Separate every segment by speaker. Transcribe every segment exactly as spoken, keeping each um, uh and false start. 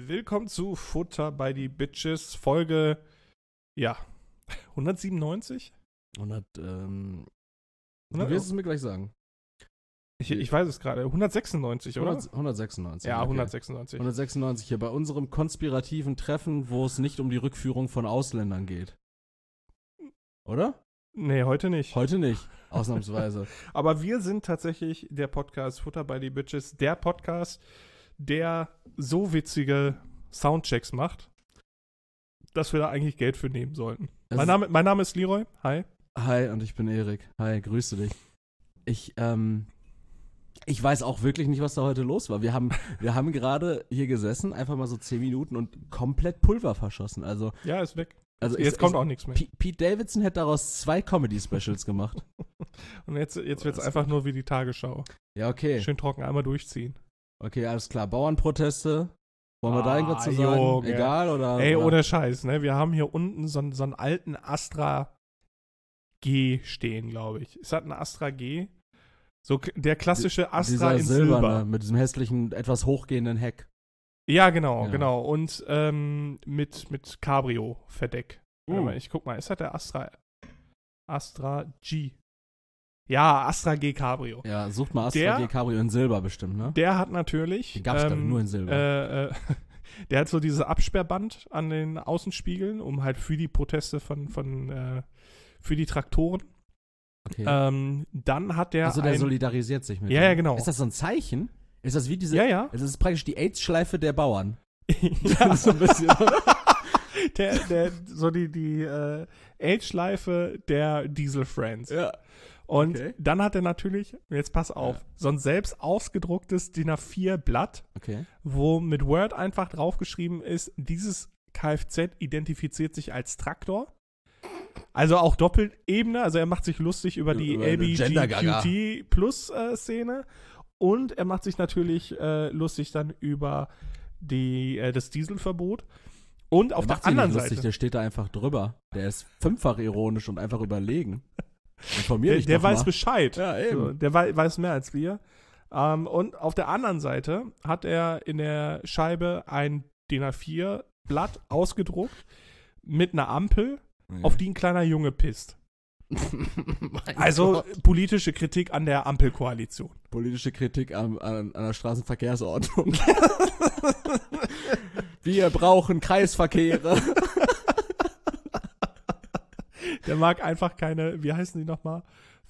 Speaker 1: Willkommen zu Futter bei die Bitches, Folge, ja, hundertsiebenundneunzig?
Speaker 2: hundert, ähm,
Speaker 1: hundert
Speaker 2: du wirst es mir gleich sagen.
Speaker 1: Ich, ich weiß es gerade, hundertsechsundneunzig, oder?
Speaker 2: hundert, hundertsechsundneunzig.
Speaker 1: Ja,
Speaker 2: okay.
Speaker 1: hundertsechsundneunzig.
Speaker 2: hundertsechsundneunzig hier bei unserem konspirativen Treffen, wo es nicht um die Rückführung von Ausländern geht. Oder?
Speaker 1: Nee, heute nicht.
Speaker 2: Heute nicht, ausnahmsweise.
Speaker 1: Aber wir sind tatsächlich der Podcast Futter bei die Bitches, der Podcast, der so witzige Soundchecks macht, dass wir da eigentlich Geld für nehmen sollten. Mein Name, mein Name ist Leroy. Hi.
Speaker 2: Hi, und ich bin Erik. Hi, grüße dich. Ich, ähm, ich weiß auch wirklich nicht, was da heute los war. Wir haben, wir haben gerade hier gesessen, einfach mal so zehn Minuten und komplett Pulver verschossen. Also,
Speaker 1: Ja, ist weg.
Speaker 2: also
Speaker 1: Jetzt
Speaker 2: ich,
Speaker 1: kommt
Speaker 2: ich,
Speaker 1: auch nichts mehr.
Speaker 2: P- Pete Davidson hätte daraus zwei Comedy-Specials gemacht.
Speaker 1: Und jetzt, jetzt wird es
Speaker 2: Das-
Speaker 1: einfach nur wie die Tagesschau.
Speaker 2: Ja, okay.
Speaker 1: Schön trocken, einmal durchziehen.
Speaker 2: Okay, alles klar. Bauernproteste. Wollen wir da
Speaker 1: Ah,
Speaker 2: irgendwas zu sagen?
Speaker 1: Junge.
Speaker 2: Egal, oder?
Speaker 1: Ey,
Speaker 2: oder?
Speaker 1: ohne Scheiß, ne? Wir haben hier unten so, einen- so einen alten Astra G stehen, glaube ich. Ist das ein Astra G? So k- der klassische Astra
Speaker 2: Dieser
Speaker 1: in
Speaker 2: silberne,
Speaker 1: Silber.
Speaker 2: mit diesem hässlichen, etwas hochgehenden Heck.
Speaker 1: Ja, genau,
Speaker 2: Ja.
Speaker 1: genau. Und ähm, mit, mit Cabrio-Verdeck. Warte
Speaker 2: Uh.
Speaker 1: mal, ich guck mal, ist das der Astra Astra G? Ja, Astra G Cabrio.
Speaker 2: Ja, sucht mal Astra
Speaker 1: Der-
Speaker 2: G Cabrio in Silber bestimmt, ne?
Speaker 1: Der hat natürlich.
Speaker 2: Die gab's, glaub ich, nur in Silber.
Speaker 1: Äh, äh, der hat so dieses Absperrband an den Außenspiegeln, um halt für die Proteste von, von äh, für die Traktoren.
Speaker 2: Okay.
Speaker 1: Ähm, dann hat der.
Speaker 2: also der
Speaker 1: ein,
Speaker 2: solidarisiert sich mit
Speaker 1: Ja,
Speaker 2: dem.
Speaker 1: ja, genau.
Speaker 2: Ist das so ein Zeichen? Ist das wie diese.
Speaker 1: Ja, ja.
Speaker 2: Es ist praktisch die AIDS-Schleife der Bauern.
Speaker 1: ja.
Speaker 2: so ein bisschen, oder?
Speaker 1: der, der, so die, die äh, Age-Schleife der Diesel Friends.
Speaker 2: Ja.
Speaker 1: Und
Speaker 2: okay.
Speaker 1: dann hat er natürlich, jetzt pass auf,
Speaker 2: Ja.
Speaker 1: so ein selbst ausgedrucktes D I N A vier Blatt,
Speaker 2: Okay.
Speaker 1: wo mit Word einfach draufgeschrieben ist, dieses Kfz identifiziert sich als Traktor. Also auch Doppelebene, also er macht sich lustig über die
Speaker 2: Über die Gender-Gaga.
Speaker 1: L G B T Plus-Szene und er macht sich natürlich äh, lustig dann über die, äh, das Dieselverbot. Und auf
Speaker 2: der
Speaker 1: der
Speaker 2: macht sich nicht
Speaker 1: anderen
Speaker 2: lustig,
Speaker 1: Seite,
Speaker 2: der steht da einfach drüber. Der ist fünffach ironisch und einfach überlegen. Informier
Speaker 1: der,
Speaker 2: dich
Speaker 1: der
Speaker 2: doch
Speaker 1: weiß
Speaker 2: mal.
Speaker 1: Bescheid.
Speaker 2: Ja, eben.
Speaker 1: So, der wei weiß mehr als wir. Ähm, und auf der anderen Seite hat er in der Scheibe ein D I N A vier Blatt ausgedruckt mit einer Ampel,
Speaker 2: Ja.
Speaker 1: auf die ein kleiner Junge pisst.
Speaker 2: Mein
Speaker 1: Also
Speaker 2: Gott.
Speaker 1: politische Kritik an der Ampelkoalition.
Speaker 2: Politische Kritik an, an, an der Straßenverkehrsordnung. Wir brauchen Kreisverkehre.
Speaker 1: Der mag einfach keine, wie heißen die nochmal?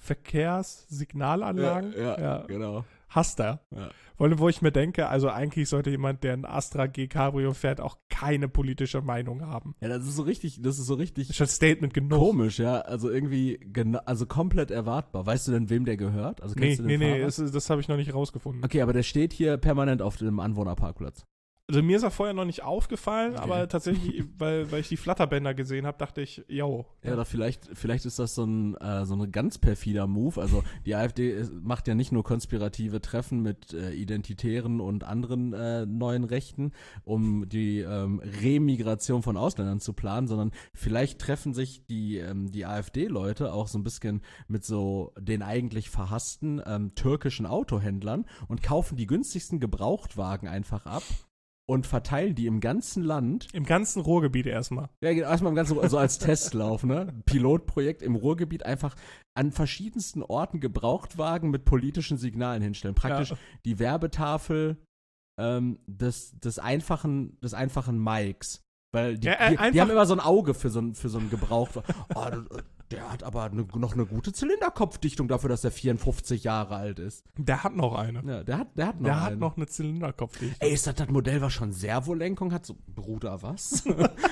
Speaker 1: Verkehrssignalanlagen?
Speaker 2: Ja, ja, genau.
Speaker 1: Hasst er.
Speaker 2: Ja.
Speaker 1: Wo, wo ich mir denke, also eigentlich sollte jemand, der ein Astra G Cabrio fährt, auch keine politische Meinung haben.
Speaker 2: Ja, das ist so richtig, das ist so
Speaker 1: Das
Speaker 2: richtig
Speaker 1: ist schon Statement genug.
Speaker 2: komisch, ja. Also irgendwie, gena- also komplett erwartbar. Weißt du denn, wem der gehört? Also
Speaker 1: Nee,
Speaker 2: kennst du
Speaker 1: nee,
Speaker 2: den
Speaker 1: nee,
Speaker 2: Fahrer?
Speaker 1: das, ist- das habe ich noch nicht rausgefunden.
Speaker 2: Okay, aber der steht hier permanent auf dem Anwohnerparkplatz.
Speaker 1: Also mir ist er vorher noch nicht aufgefallen,
Speaker 2: Okay.
Speaker 1: aber tatsächlich, weil, weil ich die Flatterbänder gesehen habe, dachte ich, yo.
Speaker 2: Ja, oder vielleicht, vielleicht ist das so ein, äh, so ein ganz perfider Move. Also die AfD ist, macht ja nicht nur konspirative Treffen mit äh, Identitären und anderen äh, neuen Rechten, um die ähm, Remigration von Ausländern zu planen, sondern vielleicht treffen sich die, ähm, die AfD-Leute auch so ein bisschen mit so den eigentlich verhassten ähm, türkischen Autohändlern und kaufen die günstigsten Gebrauchtwagen einfach ab und verteilen die im ganzen Land.
Speaker 1: Im ganzen Ruhrgebiet erstmal.
Speaker 2: Ja, genau, erstmal im ganzen, also als Testlauf, ne? Pilotprojekt im Ruhrgebiet einfach an verschiedensten Orten Gebrauchtwagen mit politischen Signalen hinstellen. Praktisch
Speaker 1: Ja.
Speaker 2: die Werbetafel ähm, des, des einfachen, des einfachen Mikes. Weil die,
Speaker 1: Ja, äh,
Speaker 2: die,
Speaker 1: einfach-
Speaker 2: die haben immer so ein Auge für so ein, für so einen Gebrauchtwagen. Oh, der, der hat aber ne, noch eine gute Zylinderkopfdichtung dafür, dass er vierundfünfzig Jahre alt ist.
Speaker 1: Der hat noch eine.
Speaker 2: Ja, der hat, der hat noch
Speaker 1: Der
Speaker 2: einen.
Speaker 1: hat noch eine Zylinderkopfdichtung.
Speaker 2: Ey, ist das das Modell, was schon Servolenkung hat? So, Bruder, was?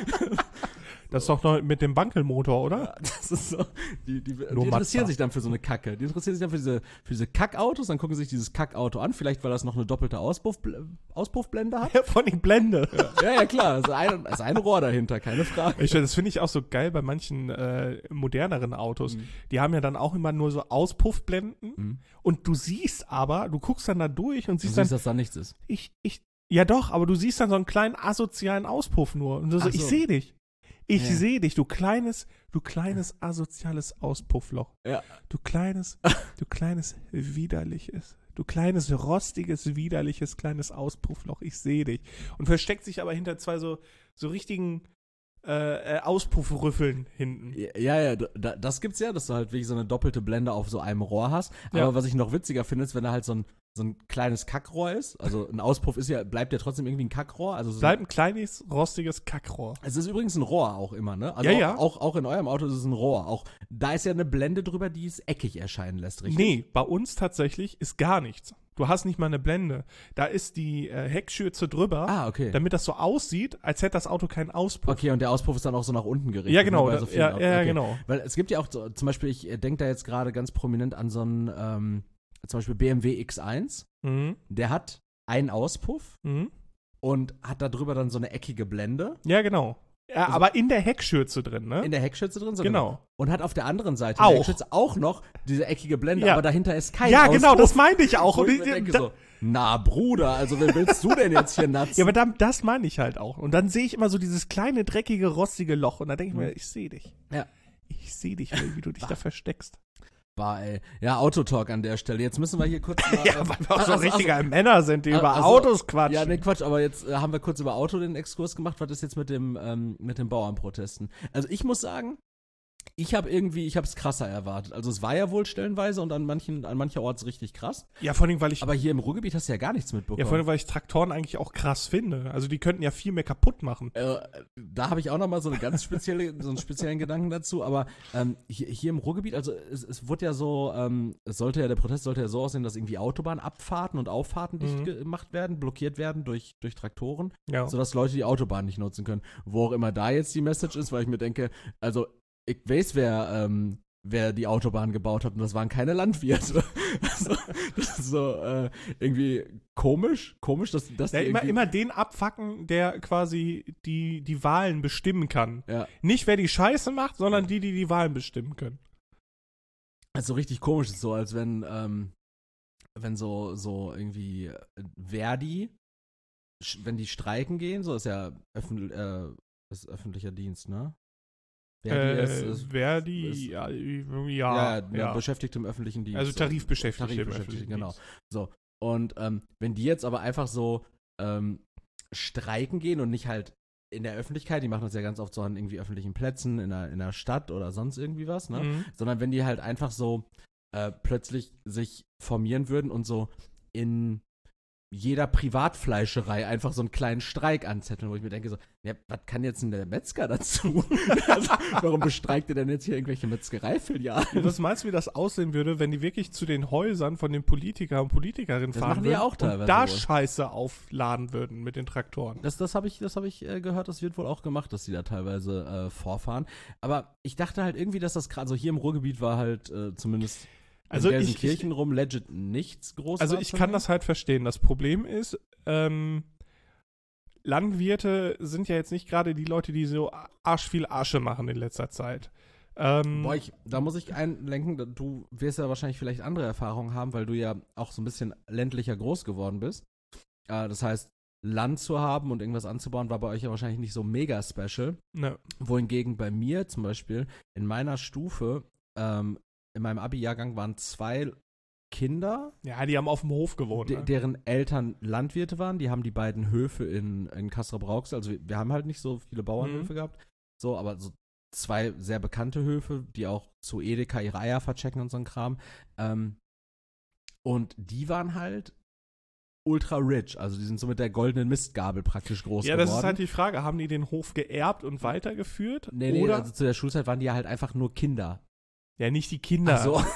Speaker 1: Das ist doch noch mit dem Bankelmotor, oder?
Speaker 2: Ja, das ist so. Die, die, die
Speaker 1: Nur
Speaker 2: interessieren
Speaker 1: Mazda.
Speaker 2: sich dann für so eine Kacke. Die interessieren sich dann für diese, für diese Kackautos, dann gucken sie sich dieses Kackauto an, vielleicht weil das noch eine doppelte Auspuff, Auspuffblende hat.
Speaker 1: Ja, von den Blende.
Speaker 2: Ja, ja, klar. Also ein, also ein Rohr dahinter, keine Frage.
Speaker 1: Ich, das finde ich auch so geil bei manchen äh, moderneren Autos.
Speaker 2: Mhm.
Speaker 1: Die haben ja dann auch immer nur so Auspuffblenden.
Speaker 2: Mhm.
Speaker 1: Und du siehst aber, du guckst dann da durch und
Speaker 2: Du
Speaker 1: siehst
Speaker 2: siehst,
Speaker 1: dann,
Speaker 2: dass da nichts ist.
Speaker 1: ich, ich, ja doch, aber du siehst dann so einen kleinen asozialen Auspuff nur. Und du so,
Speaker 2: Ach so.
Speaker 1: ich sehe dich. Ich
Speaker 2: Ja.
Speaker 1: sehe dich, du kleines, du kleines asoziales Auspuffloch.
Speaker 2: Ja.
Speaker 1: Du kleines, du kleines widerliches Du kleines, rostiges, widerliches, kleines Auspuffloch, ich sehe dich. Und versteckt sich aber hinter zwei so, so richtigen äh, Auspuffrüffeln hinten.
Speaker 2: Ja, ja, da, das gibt's ja, dass du halt wirklich so eine doppelte Blende auf so einem Rohr hast. Aber
Speaker 1: Ja.
Speaker 2: was ich noch witziger finde, ist, wenn da halt so ein, so ein kleines Kackrohr ist. Also ein Auspuff ist ja, bleibt ja trotzdem irgendwie ein Kackrohr. Also so
Speaker 1: Bleibt ein kleines, rostiges Kackrohr.
Speaker 2: Es ist übrigens ein Rohr auch immer, ne? Also
Speaker 1: Ja, ja.
Speaker 2: Auch, auch in eurem Auto ist es ein Rohr. Auch da ist ja eine Blende drüber, die es eckig erscheinen lässt, richtig?
Speaker 1: Nee, bei uns tatsächlich ist gar nichts. Du hast nicht mal eine Blende. Da ist die äh, Heckschürze drüber,
Speaker 2: Ah, okay.
Speaker 1: damit das so aussieht, als hätte das Auto keinen Auspuff.
Speaker 2: Okay, und der Auspuff ist dann auch so nach unten gerichtet.
Speaker 1: Ja, genau.
Speaker 2: ne, bei
Speaker 1: Da,
Speaker 2: so vielen
Speaker 1: ja,
Speaker 2: Autos.
Speaker 1: ja,
Speaker 2: Okay.
Speaker 1: genau.
Speaker 2: Weil es gibt ja auch, so, zum Beispiel, ich denke da jetzt gerade ganz prominent an so einen, ähm, zum Beispiel B M W X eins.
Speaker 1: Mhm.
Speaker 2: Der hat einen Auspuff
Speaker 1: Mhm.
Speaker 2: und hat da drüber dann so eine eckige Blende
Speaker 1: Ja, genau. Ja,
Speaker 2: Also-
Speaker 1: aber in der Heckschürze drin, ne?
Speaker 2: in der Heckschürze drin. So
Speaker 1: Genau.
Speaker 2: Und hat auf der anderen Seite
Speaker 1: Auch.
Speaker 2: der Heckschürze auch noch diese eckige Blende,
Speaker 1: Ja.
Speaker 2: aber dahinter ist kein
Speaker 1: Ja,
Speaker 2: Auspuff.
Speaker 1: genau, das meinte ich auch.
Speaker 2: Wo
Speaker 1: Und
Speaker 2: ich
Speaker 1: ich,
Speaker 2: mir denke
Speaker 1: da,
Speaker 2: so, na Bruder, also wer willst du denn jetzt hier natzen?
Speaker 1: ja, aber dann, das meine ich halt auch. Und dann sehe ich immer so dieses kleine, dreckige, rostige Loch. Und dann denke ich mir, ich sehe dich.
Speaker 2: Ja.
Speaker 1: Ich sehe dich, wie du dich da versteckst.
Speaker 2: Bah, ey. Ja, Autotalk an der Stelle. Jetzt müssen wir hier kurz mal,
Speaker 1: Ja, weil wir auch so
Speaker 2: also-
Speaker 1: richtige Männer sind, die
Speaker 2: also-
Speaker 1: über
Speaker 2: also-
Speaker 1: Autos quatschen.
Speaker 2: Ja, ne, Quatsch, aber jetzt äh, haben wir kurz über Auto den Exkurs gemacht. Was ist jetzt mit dem ähm, mit den Bauernprotesten? Also ich muss sagen, ich habe irgendwie, ich habe es krasser erwartet. Also es war ja wohl stellenweise und an manchen, an mancherorts richtig krass.
Speaker 1: Ja, vor allem, weil ich
Speaker 2: Aber hier im Ruhrgebiet hast du ja gar nichts mitbekommen.
Speaker 1: Ja, vor allem, weil ich Traktoren eigentlich auch krass finde. Also die könnten ja viel mehr kaputt machen.
Speaker 2: Äh, da habe ich auch noch mal so eine ganz spezielle, so einen speziellen Gedanken dazu. Aber ähm, hier, hier im Ruhrgebiet, also es, es wurde ja so, ähm, es sollte ja, der Protest sollte ja so aussehen, dass irgendwie Autobahnabfahrten und Auffahrten dicht
Speaker 1: Mhm.
Speaker 2: gemacht werden, blockiert werden durch, durch Traktoren,
Speaker 1: Ja.
Speaker 2: sodass Leute die Autobahn nicht nutzen können. Wo auch immer da jetzt die Message ist, weil ich mir denke, also ich weiß, wer, ähm, wer die Autobahn gebaut hat und das waren keine Landwirte. Also, das ist so äh, irgendwie komisch, komisch, dass, dass
Speaker 1: Ja,
Speaker 2: die
Speaker 1: immer,
Speaker 2: irgendwie-
Speaker 1: immer den abfacken, der quasi die, die Wahlen bestimmen kann.
Speaker 2: ja.
Speaker 1: Nicht wer die Scheiße macht, sondern die, die die Wahlen bestimmen können.
Speaker 2: Also richtig komisch ist so, als wenn, ähm, wenn so, so irgendwie äh, Verdi, sch- wenn die streiken gehen, so ist ja öffentlich, äh, ist öffentlicher Dienst, ne? Verdi
Speaker 1: Äh,
Speaker 2: ist, ist,
Speaker 1: Verdi,
Speaker 2: ist-
Speaker 1: ja,
Speaker 2: ja,
Speaker 1: ja,
Speaker 2: ja,
Speaker 1: ja.
Speaker 2: beschäftigt im öffentlichen Dienst.
Speaker 1: Also Tarifbeschäftigte im
Speaker 2: Tarifbeschäftigte,
Speaker 1: öffentlichen
Speaker 2: genau.
Speaker 1: Dienst.
Speaker 2: So, und ähm, wenn die jetzt aber einfach so ähm, streiken gehen und nicht halt in der Öffentlichkeit, die machen das ja ganz oft so an irgendwie öffentlichen Plätzen, in der, in der Stadt oder sonst irgendwie was, ne?
Speaker 1: Mhm.
Speaker 2: Sondern wenn die halt einfach so äh, plötzlich sich formieren würden und so in jeder Privatfleischerei einfach so einen kleinen Streik anzetteln, wo ich mir denke so, ja, was kann jetzt denn der Metzger dazu? Also, warum bestreikt ihr denn jetzt hier irgendwelche Metzgereifilialen?
Speaker 1: Was meinst du, wie das aussehen würde, wenn die wirklich zu den Häusern von den Politikern und Politikerinnen
Speaker 2: Das
Speaker 1: fahren
Speaker 2: machen die ja
Speaker 1: würden
Speaker 2: auch teilweise
Speaker 1: und da
Speaker 2: wohl.
Speaker 1: Scheiße aufladen würden mit den Traktoren?
Speaker 2: Das, das habe ich, das hab ich äh, gehört, das wird wohl auch gemacht, dass die da teilweise äh, vorfahren. Aber ich dachte halt irgendwie, dass das gerade, also hier im Ruhrgebiet war halt äh, zumindest
Speaker 1: Also
Speaker 2: in
Speaker 1: ich-
Speaker 2: Gelsenkirchen rum legit nichts groß.
Speaker 1: Also ich kann das halt verstehen. Das Problem ist, ähm, Landwirte sind ja jetzt nicht gerade die Leute, die so arsch viel Asche machen in letzter Zeit. Ähm,
Speaker 2: Boah, ich, da muss ich einlenken, da- du wirst ja wahrscheinlich vielleicht andere Erfahrungen haben, weil du ja auch so ein bisschen ländlicher groß geworden bist. Äh, das heißt, Land zu haben und irgendwas anzubauen, war bei euch ja wahrscheinlich nicht so mega special.
Speaker 1: ne.
Speaker 2: Wohingegen bei mir zum Beispiel in meiner Stufe, ähm, in meinem Abi-Jahrgang waren zwei Kinder,
Speaker 1: Ja, die haben auf dem Hof gewohnt.
Speaker 2: de
Speaker 1: Ne?
Speaker 2: deren Eltern Landwirte waren. Die haben die beiden Höfe in, in Kassel-Brauxel. Also wir, wir haben halt nicht so viele Bauernhöfe
Speaker 1: Mhm.
Speaker 2: gehabt. So, aber so zwei sehr bekannte Höfe, die auch zu Edeka ihre Eier verchecken und so ein Kram. Ähm, und die waren halt ultra rich. Also die sind so mit der goldenen Mistgabel praktisch groß
Speaker 1: Ja,
Speaker 2: geworden.
Speaker 1: das ist halt die Frage. Haben die den Hof geerbt und weitergeführt?
Speaker 2: Nee, nee,
Speaker 1: Oder?
Speaker 2: also zu der Schulzeit waren die ja halt einfach nur Kinder.
Speaker 1: Ja, nicht die Kinder.
Speaker 2: Ach so.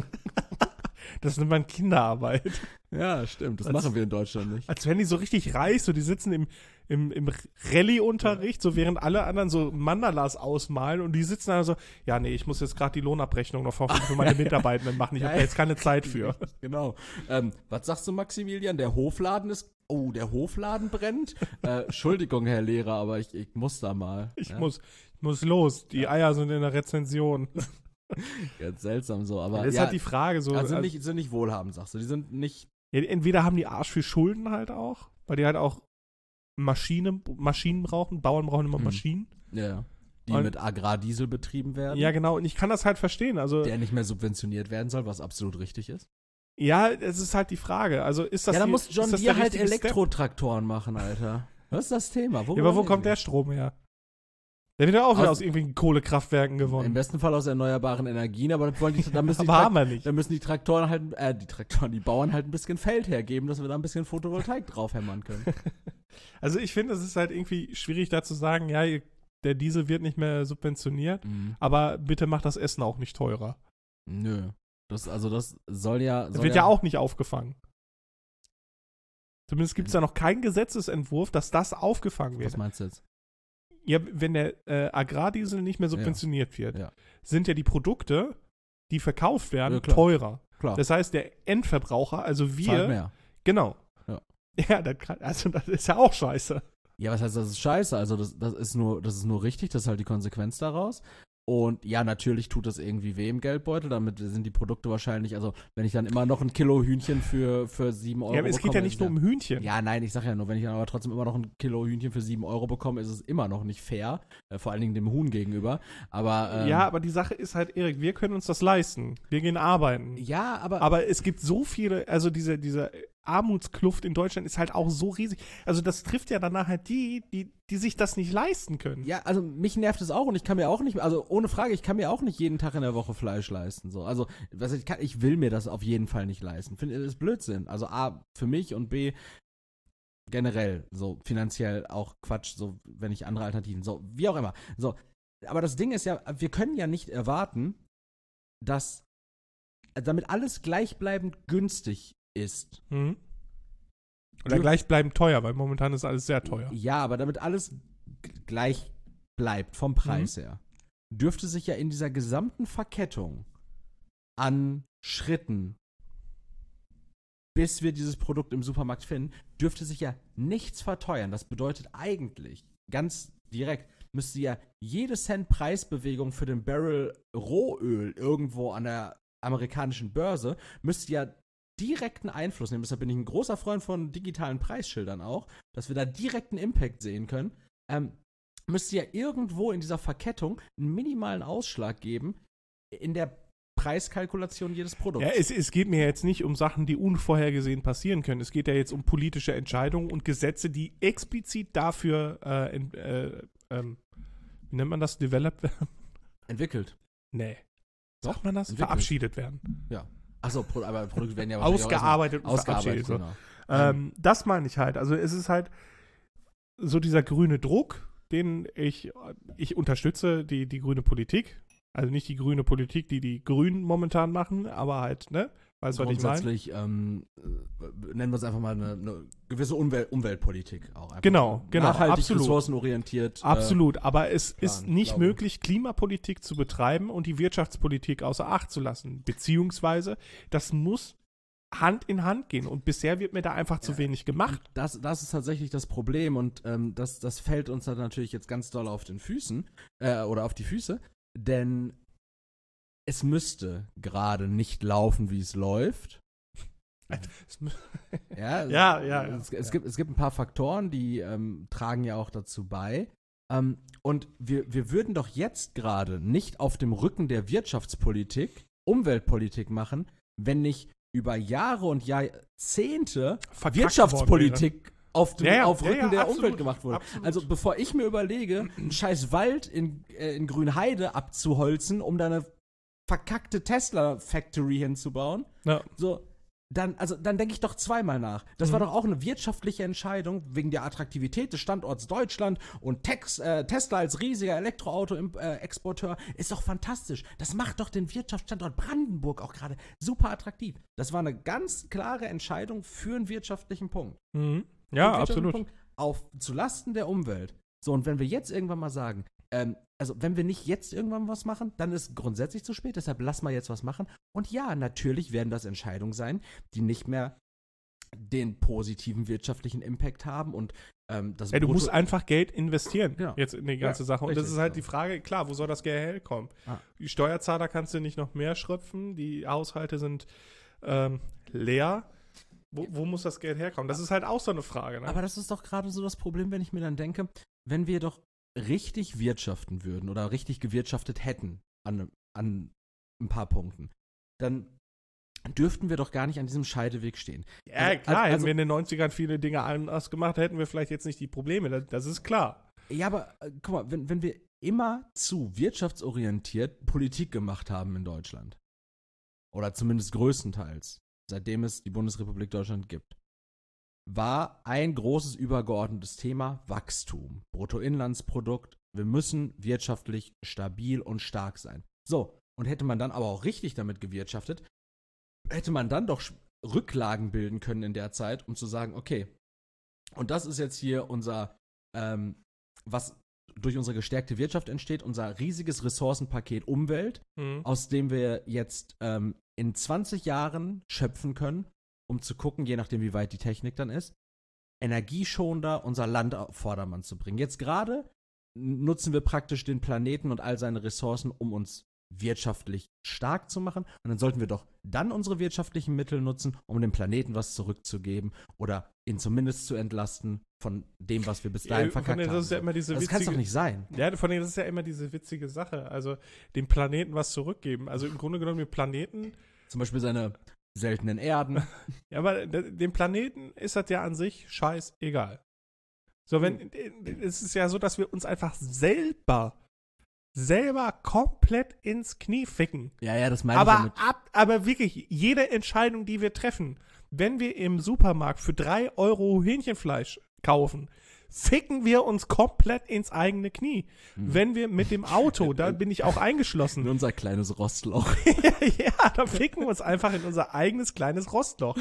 Speaker 1: Das nennt man Kinderarbeit.
Speaker 2: Ja, stimmt. Das
Speaker 1: Als-
Speaker 2: machen wir in Deutschland nicht.
Speaker 1: Als wären die so richtig reich, so die sitzen im, im, im Rallye-Unterricht, so während alle anderen so Mandalas ausmalen und die sitzen da so, ja, nee, ich muss jetzt gerade die Lohnabrechnung noch für, für meine Mitarbeitenden machen, ich habe da jetzt keine Zeit für.
Speaker 2: Genau. Ähm, was sagst du, Maximilian? Der Hofladen ist. Oh, der Hofladen brennt? äh, Entschuldigung, Herr Lehrer, aber ich, ich muss da mal.
Speaker 1: Ich
Speaker 2: ja?
Speaker 1: muss, ich muss los, die Eier sind in der Rezension.
Speaker 2: Ganz seltsam so, aber.
Speaker 1: das ist
Speaker 2: ja,
Speaker 1: halt die Frage, so,
Speaker 2: also sind,
Speaker 1: also,
Speaker 2: nicht, sind nicht wohlhabend, sagst du. Die sind nicht.
Speaker 1: ja, entweder haben die Arsch für Schulden halt auch, weil die halt auch Maschine, Maschinen brauchen, Bauern brauchen immer
Speaker 2: Mhm.
Speaker 1: Maschinen.
Speaker 2: Ja. Die
Speaker 1: Und-
Speaker 2: mit Agrardiesel betrieben werden.
Speaker 1: Ja, genau, und ich kann das halt verstehen, also
Speaker 2: Der nicht mehr subventioniert werden soll, was absolut richtig ist.
Speaker 1: Ja, es ist halt die Frage. Also ist das
Speaker 2: Ja, dann
Speaker 1: die,
Speaker 2: muss John
Speaker 1: ist das
Speaker 2: Deere
Speaker 1: der
Speaker 2: halt
Speaker 1: richtige Step?
Speaker 2: Elektrotraktoren machen, Alter. Was ist das Thema?
Speaker 1: Ja, aber wo kommt der Strom her? Der wird ja auch wieder
Speaker 2: Aus-
Speaker 1: aus irgendwelchen Kohlekraftwerken
Speaker 2: Im
Speaker 1: gewonnen.
Speaker 2: besten Fall aus erneuerbaren Energien, aber dann, wollen die, dann, müssen die
Speaker 1: Aber
Speaker 2: Trakt-
Speaker 1: haben wir nicht.
Speaker 2: dann müssen die Traktoren halt, äh, die Traktoren, die Bauern halt ein bisschen Feld hergeben, dass wir da ein bisschen Photovoltaik draufhämmern können.
Speaker 1: Also ich finde, es ist halt irgendwie schwierig da zu sagen, ja, ihr- der Diesel wird nicht mehr subventioniert,
Speaker 2: Mhm.
Speaker 1: aber bitte macht das Essen auch nicht teurer.
Speaker 2: Nö. Das, also das soll ja.
Speaker 1: Das
Speaker 2: Soll
Speaker 1: wird ja auch nicht aufgefangen. Zumindest gibt es da noch keinen Gesetzesentwurf, dass das aufgefangen wird.
Speaker 2: Was meinst du jetzt?
Speaker 1: Ja, wenn der äh, Agrardiesel nicht mehr subventioniert wird,
Speaker 2: Ja.
Speaker 1: sind ja die Produkte, die verkauft werden,
Speaker 2: Ja, klar.
Speaker 1: teurer.
Speaker 2: Klar.
Speaker 1: Das heißt, der Endverbraucher, also wir,
Speaker 2: Zahlt mehr.
Speaker 1: genau.
Speaker 2: Ja.
Speaker 1: Ja, das kann, also das ist ja auch scheiße.
Speaker 2: Ja, was heißt, das ist scheiße? Also das, das ist nur, das ist nur richtig, das ist halt die Konsequenz daraus. Und ja, natürlich tut das irgendwie weh im Geldbeutel, damit sind die Produkte wahrscheinlich, also wenn ich dann immer noch ein Kilo Hühnchen für, für sieben Euro
Speaker 1: Ja, aber es geht
Speaker 2: bekomme,
Speaker 1: ja nicht
Speaker 2: ist
Speaker 1: nur um Hühnchen.
Speaker 2: Ja, nein, ich sag ja nur, wenn ich dann aber trotzdem immer noch ein Kilo Hühnchen für sieben Euro bekomme, ist es immer noch nicht fair, äh, vor allen Dingen dem Huhn gegenüber. Aber ähm,
Speaker 1: Ja, aber die Sache ist halt, Erik, wir können uns das leisten. Wir gehen arbeiten.
Speaker 2: ja, aber,
Speaker 1: Aber es gibt so viele, also diese, diese Armutskluft in Deutschland ist halt auch so riesig. Also das trifft ja danach halt die, die, die sich das nicht leisten können.
Speaker 2: ja, also mich nervt es auch und ich kann mir auch nicht, also ohne Frage, ich kann mir auch nicht jeden Tag in der Woche Fleisch leisten. So. Also, was ich, kann, ich will mir das auf jeden Fall nicht leisten. Finde, das ist Blödsinn. Also A, für mich und B, generell, so finanziell auch Quatsch, so wenn ich andere Alternativen, so, wie auch immer. So, aber das Ding ist ja, wir können ja nicht erwarten, dass damit alles gleichbleibend günstig ist.
Speaker 1: Mhm. Oder
Speaker 2: Dürf-
Speaker 1: gleichbleibend teuer, weil momentan ist alles sehr teuer.
Speaker 2: Ja, aber damit alles g- gleich bleibt vom Preis her, dürfte sich ja in dieser gesamten Verkettung an Schritten, bis wir dieses Produkt im Supermarkt finden, dürfte sich ja nichts verteuern. Das bedeutet eigentlich, ganz direkt, müsste ja jede Cent Preisbewegung für den Barrel Rohöl irgendwo an der amerikanischen Börse, müsste ja direkten Einfluss nehmen. Deshalb bin ich ein großer Freund von digitalen Preisschildern auch, dass wir da direkten Impact sehen können. Ähm, müsste ja irgendwo in dieser Verkettung einen minimalen Ausschlag geben in der Preiskalkulation jedes Produkts.
Speaker 1: Ja, es, es geht mir jetzt nicht um Sachen, die unvorhergesehen passieren können. Es geht ja jetzt um politische Entscheidungen und Gesetze, die explizit dafür, äh, in, äh, ähm, wie nennt man das, developed werden?
Speaker 2: Entwickelt.
Speaker 1: Nee.
Speaker 2: Doch,
Speaker 1: Sagt man das?
Speaker 2: entwickelt.
Speaker 1: Verabschiedet werden.
Speaker 2: Ja. Achso, Pro aber Produkte werden ja wahrscheinlich auch
Speaker 1: Ausgearbeitet und
Speaker 2: erstmal
Speaker 1: verabschiedet.
Speaker 2: ausgearbeitet.
Speaker 1: So.
Speaker 2: Genau.
Speaker 1: Ähm, das meine ich halt. Also es ist halt so dieser grüne Druck, den ich, ich unterstütze, die, die grüne Politik. Also nicht die grüne Politik, die die Grünen momentan machen, aber halt, ne? Weißt du, was ich meine?
Speaker 2: Grundsätzlich ähm, äh, nennen wir es einfach mal eine, eine gewisse Umwelt, Umweltpolitik auch. Einfach.
Speaker 1: Genau, genau,
Speaker 2: Nachhaltig,
Speaker 1: absolut.
Speaker 2: ressourcenorientiert.
Speaker 1: Absolut, aber es
Speaker 2: Plan,
Speaker 1: ist nicht
Speaker 2: glaube.
Speaker 1: möglich, Klimapolitik zu betreiben und die Wirtschaftspolitik außer Acht zu lassen. Beziehungsweise, das muss Hand in Hand gehen. Und bisher wird mir da einfach zu
Speaker 2: Ja.
Speaker 1: wenig gemacht.
Speaker 2: Äh, das, das ist tatsächlich das Problem und ähm, das, das fällt uns dann natürlich jetzt ganz doll auf den Füßen äh, oder auf die Füße, denn es müsste gerade nicht laufen, wie es läuft. Ja,
Speaker 1: Ja, ja,
Speaker 2: Es,
Speaker 1: ja,
Speaker 2: es,
Speaker 1: ja.
Speaker 2: Gibt, es gibt ein paar Faktoren, die ähm, tragen ja auch dazu bei. Ähm, und wir, wir würden doch jetzt gerade nicht auf dem Rücken der Wirtschaftspolitik Umweltpolitik machen, wenn nicht über Jahre und Jahrzehnte
Speaker 1: Verkackt
Speaker 2: Wirtschaftspolitik auf dem
Speaker 1: Ja, ja,
Speaker 2: auf
Speaker 1: ja,
Speaker 2: Rücken
Speaker 1: ja,
Speaker 2: der
Speaker 1: absolut,
Speaker 2: Umwelt gemacht wurde.
Speaker 1: absolut.
Speaker 2: Also bevor ich mir überlege, einen scheiß Wald in, äh, in Grünheide abzuholzen, um da eine verkackte Tesla-Factory hinzubauen,
Speaker 1: Ja.
Speaker 2: so, dann, also, dann denke ich doch zweimal nach. Das war
Speaker 1: Mhm.
Speaker 2: doch auch eine wirtschaftliche Entscheidung wegen der Attraktivität des Standorts Deutschland und Tex, äh, Tesla als riesiger Elektroauto-Exporteur ist doch fantastisch. Das macht doch den Wirtschaftsstandort Brandenburg auch gerade super attraktiv. Das war eine ganz klare Entscheidung für einen wirtschaftlichen Punkt.
Speaker 1: Mhm. Ja,
Speaker 2: Einen wirtschaftlichen
Speaker 1: absolut.
Speaker 2: Punkt auf zulasten der Umwelt. So, und wenn wir jetzt irgendwann mal sagen, ähm, also wenn wir nicht jetzt irgendwann was machen, dann ist grundsätzlich zu spät, deshalb lass mal jetzt was machen. Und ja, natürlich werden das Entscheidungen sein, die nicht mehr den positiven wirtschaftlichen Impact haben und ähm, das
Speaker 1: Ja, du
Speaker 2: Brutto-
Speaker 1: musst einfach Geld investieren
Speaker 2: Genau.
Speaker 1: jetzt in die ganze
Speaker 2: Ja,
Speaker 1: Sache. Und das
Speaker 2: richtig,
Speaker 1: ist halt
Speaker 2: ja.
Speaker 1: die Frage, klar, wo soll das Geld herkommen?
Speaker 2: Ah.
Speaker 1: Die Steuerzahler kannst du nicht noch mehr schröpfen, die Haushalte sind ähm, leer. Wo, wo muss das Geld herkommen? Das ist halt auch so eine Frage. Ne?
Speaker 2: Aber das ist doch gerade so das Problem, wenn ich mir dann denke, wenn wir doch richtig wirtschaften würden oder richtig gewirtschaftet hätten an, an ein paar Punkten, dann dürften wir doch gar nicht an diesem Scheideweg stehen.
Speaker 1: Ja,
Speaker 2: Also-
Speaker 1: klar, hätten
Speaker 2: also-
Speaker 1: wir in den neunzigern viele Dinge anders gemacht, hätten wir vielleicht jetzt nicht die Probleme, das, das ist klar.
Speaker 2: Ja, aber äh, guck mal, wenn, wenn wir immer zu wirtschaftsorientiert Politik gemacht haben in Deutschland, oder zumindest größtenteils, seitdem es die Bundesrepublik Deutschland gibt, war ein großes übergeordnetes Thema Wachstum, Bruttoinlandsprodukt. Wir müssen wirtschaftlich stabil und stark sein. So, und hätte man dann aber auch richtig damit gewirtschaftet, hätte man dann doch Rücklagen bilden können in der Zeit, um zu sagen, okay, und das ist jetzt hier unser, ähm, was durch unsere gestärkte Wirtschaft entsteht, unser riesiges Ressourcenpaket Umwelt,
Speaker 1: Mhm.
Speaker 2: aus dem wir jetzt ähm, in zwanzig Jahren schöpfen können, um zu gucken, je nachdem, wie weit die Technik dann ist, energieschonender unser Land auf Vordermann zu bringen. Jetzt gerade nutzen wir praktisch den Planeten und all seine Ressourcen, um uns wirtschaftlich stark zu machen. Und dann sollten wir doch dann unsere wirtschaftlichen Mittel nutzen, um dem Planeten was zurückzugeben oder ihn zumindest zu entlasten von dem, was wir bis dahin
Speaker 1: Ja, von
Speaker 2: verkackt
Speaker 1: denen,
Speaker 2: haben.
Speaker 1: das ist ja immer diese
Speaker 2: das kann es doch
Speaker 1: witzige-
Speaker 2: nicht sein.
Speaker 1: Ja, von denen das ist ja immer diese witzige Sache. Also dem Planeten was zurückgeben. Also im Grunde genommen, den Planeten,
Speaker 2: Zum Beispiel seine seltenen Erden.
Speaker 1: ja, aber de- dem Planeten ist das ja an sich scheißegal. So, wenn, es ist ja so, dass wir uns einfach selber, selber komplett ins Knie ficken.
Speaker 2: Ja, ja, das meine ich
Speaker 1: Aber,
Speaker 2: damit.
Speaker 1: ab, aber wirklich, jede Entscheidung, die wir treffen, wenn wir im Supermarkt für drei Euro Hähnchenfleisch kaufen, ficken wir uns komplett ins eigene Knie.
Speaker 2: Hm.
Speaker 1: Wenn wir mit dem Auto, da bin ich auch
Speaker 2: In
Speaker 1: eingeschlossen,
Speaker 2: unser kleines Rostloch.
Speaker 1: ja, da ficken wir uns einfach in unser eigenes kleines Rostloch.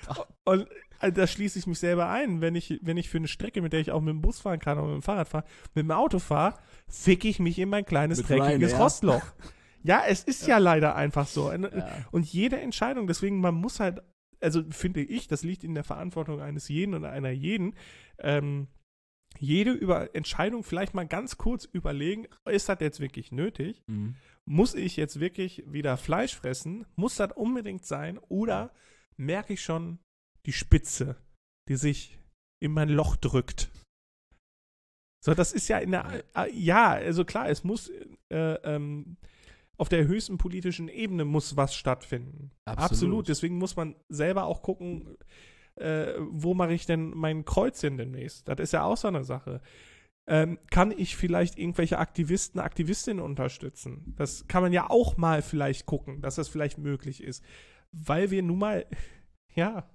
Speaker 1: Und äh, da schließe ich mich selber ein. Wenn ich, wenn ich für eine Strecke, mit der ich auch mit dem Bus fahren kann oder mit dem Fahrrad fahre, mit dem Auto fahre, ficke ich mich in mein kleines,
Speaker 2: Mit
Speaker 1: dreckiges
Speaker 2: Ryanair.
Speaker 1: Rostloch. Ja, es ist ja leider einfach so. Und,
Speaker 2: Ja.
Speaker 1: und jede Entscheidung, deswegen, man muss halt, also finde ich, das liegt in der Verantwortung eines jeden oder einer jeden, ähm, jede über Entscheidung vielleicht mal ganz kurz überlegen, ist das jetzt wirklich nötig?
Speaker 2: Mhm.
Speaker 1: Muss ich jetzt wirklich wieder Fleisch fressen? Muss das unbedingt sein? Oder merke ich schon die Spitze, die sich in mein Loch drückt? So, das ist ja in der, äh, ja, also klar, es muss äh, ähm, auf der höchsten politischen Ebene muss was stattfinden.
Speaker 2: Absolut.
Speaker 1: Absolut. Deswegen muss man selber auch gucken, äh, wo mache ich denn mein Kreuzchen demnächst? Das ist ja auch so eine Sache. Ähm, kann ich vielleicht irgendwelche Aktivisten, Aktivistinnen unterstützen? Das kann man ja auch mal vielleicht gucken, dass das vielleicht möglich ist. Weil wir nun mal, ja,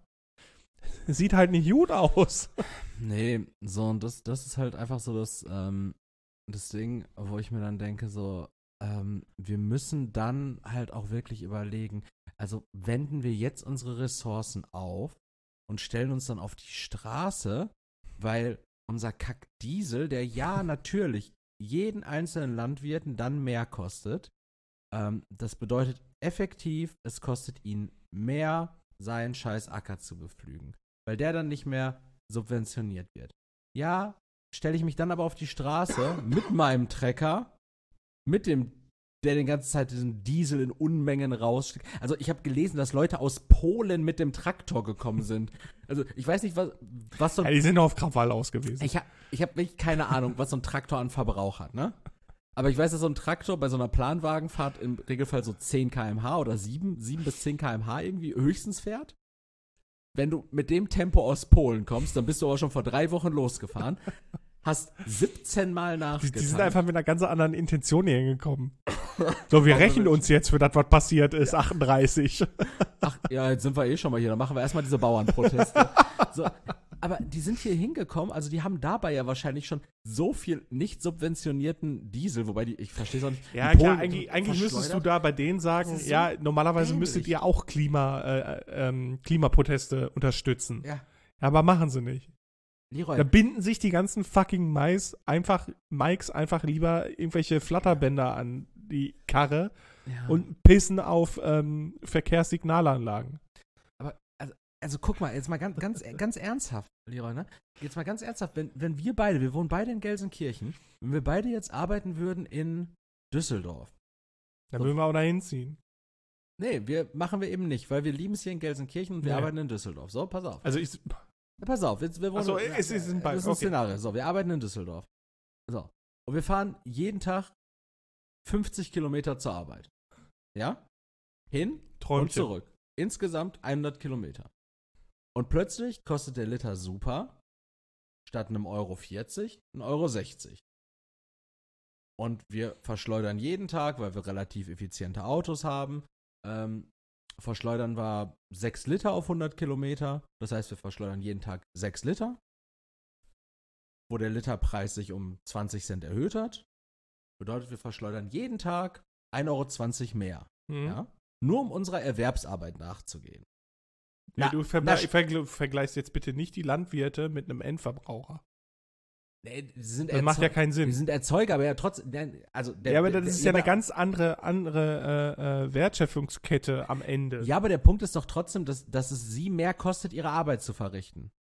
Speaker 1: sieht halt nicht gut aus.
Speaker 2: Nee, so, und das, das ist halt einfach so das, ähm, das Ding, wo ich mir dann denke, so, ähm, wir müssen dann halt auch wirklich überlegen, also wenden wir jetzt unsere Ressourcen auf und stellen uns dann auf die Straße, weil unser Kackdiesel, der ja natürlich jeden einzelnen Landwirten dann mehr kostet, ähm, das bedeutet effektiv, es kostet ihn mehr, seinen scheiß Acker zu bepflügen, weil der dann nicht mehr subventioniert wird. Ja, stelle ich mich dann aber auf die Straße mit meinem Trecker, mit dem, der die ganze Zeit diesen Diesel in Unmengen rausschickt. Also ich habe gelesen, dass Leute aus Polen mit dem Traktor gekommen sind. Also ich weiß nicht, was, was so
Speaker 1: Ja, die sind auf Krawall aus gewesen.
Speaker 2: ich habe ich hab wirklich keine Ahnung, was so ein Traktor an Verbrauch hat, ne? Aber ich weiß, dass so ein Traktor bei so einer Planwagenfahrt im Regelfall so zehn Kilometer pro Stunde oder sieben, sieben bis zehn Kilometer pro Stunde irgendwie höchstens fährt. Wenn du mit dem Tempo aus Polen kommst, dann bist du aber schon vor drei Wochen losgefahren, hast siebzehn Mal
Speaker 1: Die,
Speaker 2: nachgetankt.
Speaker 1: die sind einfach mit einer ganz anderen Intention hier hingekommen. So, wir rächen uns jetzt für das, was passiert ist, achtunddreißig.
Speaker 2: Ach, ja, jetzt sind wir eh schon mal hier. Dann machen wir erstmal diese Bauernproteste. So, aber die sind hier hingekommen, also die haben dabei ja wahrscheinlich schon so viel nicht subventionierten Diesel, wobei die, ich verstehe es auch nicht.
Speaker 1: Ja,
Speaker 2: die
Speaker 1: klar,
Speaker 2: Polen
Speaker 1: eigentlich, eigentlich müsstest du
Speaker 2: verschleudert.
Speaker 1: da bei denen sagen,
Speaker 2: Das ist so
Speaker 1: ja, normalerweise
Speaker 2: dämlich.
Speaker 1: müsstet ihr auch Klima, äh, ähm, Klimaproteste unterstützen.
Speaker 2: Ja,
Speaker 1: Aber machen sie nicht.
Speaker 2: Leroy,
Speaker 1: Da binden sich die ganzen fucking Mais einfach, Mikes einfach lieber irgendwelche Flatterbänder an die Karre
Speaker 2: ja.
Speaker 1: und pissen auf ähm, Verkehrssignalanlagen.
Speaker 2: Also, also guck mal, jetzt mal ganz, ganz, ganz ernsthaft, Leroy, ne? Jetzt mal ganz ernsthaft, wenn, wenn wir beide, wir wohnen beide in Gelsenkirchen, wenn wir beide jetzt arbeiten würden in Düsseldorf.
Speaker 1: Da
Speaker 2: So.
Speaker 1: würden wir auch dahin ziehen.
Speaker 2: Nee, wir machen wir eben nicht, weil wir lieben es hier in Gelsenkirchen und wir
Speaker 1: Nee.
Speaker 2: arbeiten in Düsseldorf. So, pass auf.
Speaker 1: Also ich,
Speaker 2: Ja, pass auf, jetzt, wir wohnen,
Speaker 1: Ach so,
Speaker 2: ja,
Speaker 1: es ist ein Be-
Speaker 2: das ist ein
Speaker 1: okay.
Speaker 2: Szenario. So, wir arbeiten in Düsseldorf. So. Und wir fahren jeden Tag fünfzig Kilometer zur Arbeit. Ja? Hin und
Speaker 1: Träumchen.
Speaker 2: zurück. Insgesamt hundert Kilometer. Und plötzlich kostet der Liter Super statt einem Euro vierzig, ein Euro sechzig. Und wir verschleudern jeden Tag, weil wir relativ effiziente Autos haben, ähm, verschleudern wir sechs Liter auf hundert Kilometer. Das heißt, wir verschleudern jeden Tag sechs Liter, wo der Literpreis sich um zwanzig Cent erhöht hat. Bedeutet, wir verschleudern jeden Tag ein Euro zwanzig mehr.
Speaker 1: Mhm.
Speaker 2: Ja? Nur um unserer Erwerbsarbeit nachzugehen.
Speaker 1: Ja,
Speaker 2: Na,
Speaker 1: du vergle-
Speaker 2: na,
Speaker 1: vergle- vergleichst jetzt bitte nicht die Landwirte mit einem Endverbraucher.
Speaker 2: Nee, die sind
Speaker 1: Das macht ja
Speaker 2: Erzeug-
Speaker 1: keinen Sinn.
Speaker 2: Die sind Erzeuger, aber ja trotzdem. der- Also der,
Speaker 1: ja, aber
Speaker 2: der,
Speaker 1: das ist
Speaker 2: der,
Speaker 1: ja eine
Speaker 2: aber-
Speaker 1: ganz andere, andere äh, äh, Wertschöpfungskette am Ende.
Speaker 2: Ja, aber der Punkt ist doch trotzdem, dass, dass es sie mehr kostet, ihre Arbeit zu verrichten.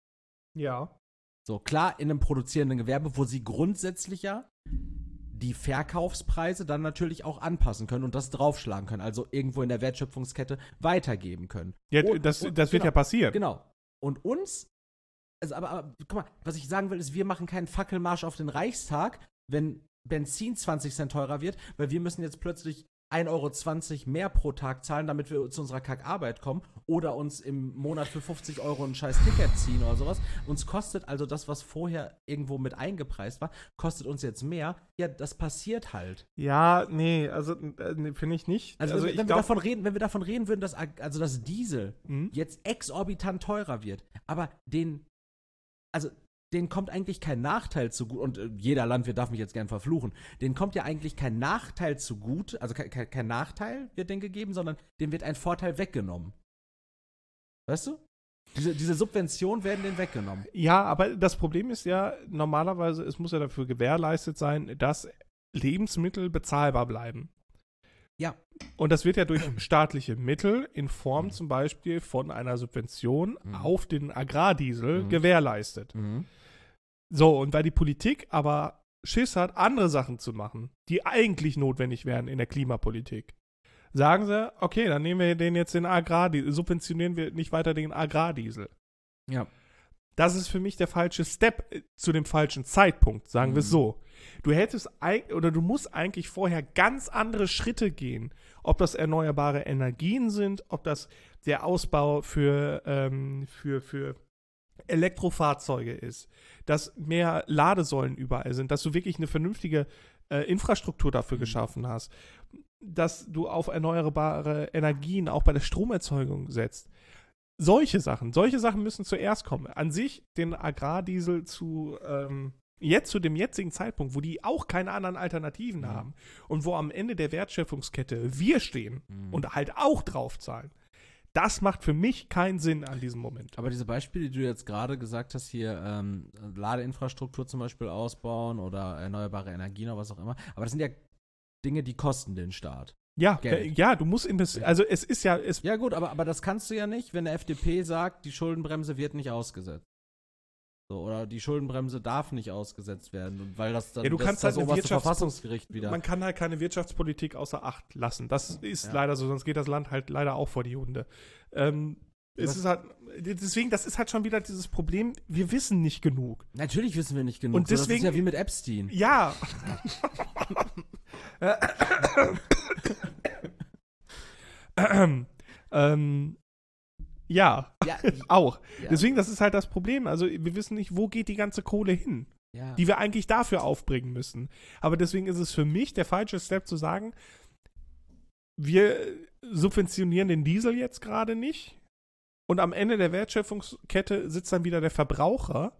Speaker 1: Ja.
Speaker 2: So, klar, in einem produzierenden Gewerbe, wo sie grundsätzlich ja die Verkaufspreise dann natürlich auch anpassen können und das draufschlagen können, also irgendwo in der Wertschöpfungskette weitergeben können.
Speaker 1: Ja,
Speaker 2: Und-
Speaker 1: das,
Speaker 2: und-
Speaker 1: das wird
Speaker 2: genau,
Speaker 1: ja passieren.
Speaker 2: Genau. Und uns, also aber, aber guck mal, was ich sagen will, ist, wir machen keinen Fackelmarsch auf den Reichstag, wenn Benzin zwanzig Cent teurer wird, weil wir müssen jetzt plötzlich ein Euro zwanzig mehr pro Tag zahlen, damit wir zu unserer Kackarbeit kommen oder uns im Monat für fünfzig Euro ein scheiß Ticket ziehen oder sowas. Uns kostet also das, was vorher irgendwo mit eingepreist war, kostet uns jetzt mehr. Ja, das passiert halt.
Speaker 1: Ja, nee, also äh, nee, finde ich nicht.
Speaker 2: Also,
Speaker 1: also
Speaker 2: wenn,
Speaker 1: ich
Speaker 2: wenn, wir
Speaker 1: glaub,
Speaker 2: davon reden, wenn wir davon reden würden, dass ag- also das Diesel
Speaker 1: Hm?
Speaker 2: jetzt exorbitant teurer wird, aber den, also denen kommt eigentlich kein Nachteil zu gut, und äh, jeder Landwirt darf mich jetzt gern verfluchen, denen kommt ja eigentlich kein Nachteil zu gut, also kein, kein, kein Nachteil wird denen gegeben, sondern dem wird ein Vorteil weggenommen. Weißt du? Diese, diese Subventionen werden denen weggenommen.
Speaker 1: Ja, aber das Problem ist ja, normalerweise, es muss ja dafür gewährleistet sein, dass Lebensmittel bezahlbar bleiben.
Speaker 2: Ja.
Speaker 1: Und das wird ja durch staatliche Mittel in Form zum Beispiel von einer Subvention
Speaker 2: Mhm.
Speaker 1: auf den Agrardiesel
Speaker 2: Mhm.
Speaker 1: gewährleistet.
Speaker 2: Mhm.
Speaker 1: So, und weil die Politik aber Schiss hat, andere Sachen zu machen, die eigentlich notwendig wären in der Klimapolitik, sagen sie, okay, dann nehmen wir den jetzt den Agrardiesel, subventionieren wir nicht weiter den Agrardiesel.
Speaker 2: Ja.
Speaker 1: Das ist für mich der falsche Step äh, zu dem falschen Zeitpunkt, sagen wir es
Speaker 2: Mhm.
Speaker 1: so. Du hättest eig- oder du musst eigentlich vorher ganz andere Schritte gehen. Ob das erneuerbare Energien sind, ob das der Ausbau für, ähm, für, für Elektrofahrzeuge ist, dass mehr Ladesäulen überall sind, dass du wirklich eine vernünftige äh, Infrastruktur dafür
Speaker 2: Mhm.
Speaker 1: geschaffen hast, dass du auf erneuerbare Energien auch bei der Stromerzeugung setzt. Solche Sachen, solche Sachen müssen zuerst kommen. An sich den Agrardiesel zu ähm, jetzt zu dem jetzigen Zeitpunkt, wo die auch keine anderen Alternativen
Speaker 2: Mhm.
Speaker 1: haben und wo am Ende der Wertschöpfungskette wir stehen
Speaker 2: Mhm.
Speaker 1: und halt auch draufzahlen. Das macht für mich keinen Sinn an diesem Moment.
Speaker 2: Aber diese Beispiele, die du jetzt gerade gesagt hast, hier ähm, Ladeinfrastruktur zum Beispiel ausbauen oder erneuerbare Energien oder was auch immer, aber das sind ja Dinge, die kosten den Staat.
Speaker 1: Ja,
Speaker 2: Geld.
Speaker 1: ja, du musst investieren. Also es ist ja, es,
Speaker 2: Ja gut, aber, aber das kannst du ja nicht, wenn der F D P sagt, die Schuldenbremse wird nicht ausgesetzt. So, oder die Schuldenbremse darf nicht ausgesetzt werden, weil das dann
Speaker 1: Ja, du
Speaker 2: das,
Speaker 1: kannst
Speaker 2: das
Speaker 1: halt eine
Speaker 2: oberste
Speaker 1: Wirtschafts-
Speaker 2: Verfassungsgericht wieder.
Speaker 1: man kann halt keine Wirtschaftspolitik außer Acht lassen. Das ist
Speaker 2: Ja.
Speaker 1: leider so, sonst geht das Land halt leider auch vor die Hunde. Ähm, es
Speaker 2: Was-
Speaker 1: ist halt, deswegen, das ist halt schon wieder dieses Problem, wir wissen nicht genug.
Speaker 2: Natürlich wissen wir nicht genug.
Speaker 1: Und
Speaker 2: so, das ist
Speaker 1: deswegen-
Speaker 2: ja wie mit Epstein.
Speaker 1: Ja. ähm, ja,
Speaker 2: Ja,
Speaker 1: auch.
Speaker 2: ja,
Speaker 1: Deswegen, das ist halt das Problem. Also wir wissen nicht, wo geht die ganze Kohle hin,
Speaker 2: ja.
Speaker 1: die wir eigentlich dafür aufbringen müssen. Aber deswegen ist es für mich der falsche Step zu sagen, wir subventionieren den Diesel jetzt gerade nicht und am Ende der Wertschöpfungskette sitzt dann wieder der Verbraucher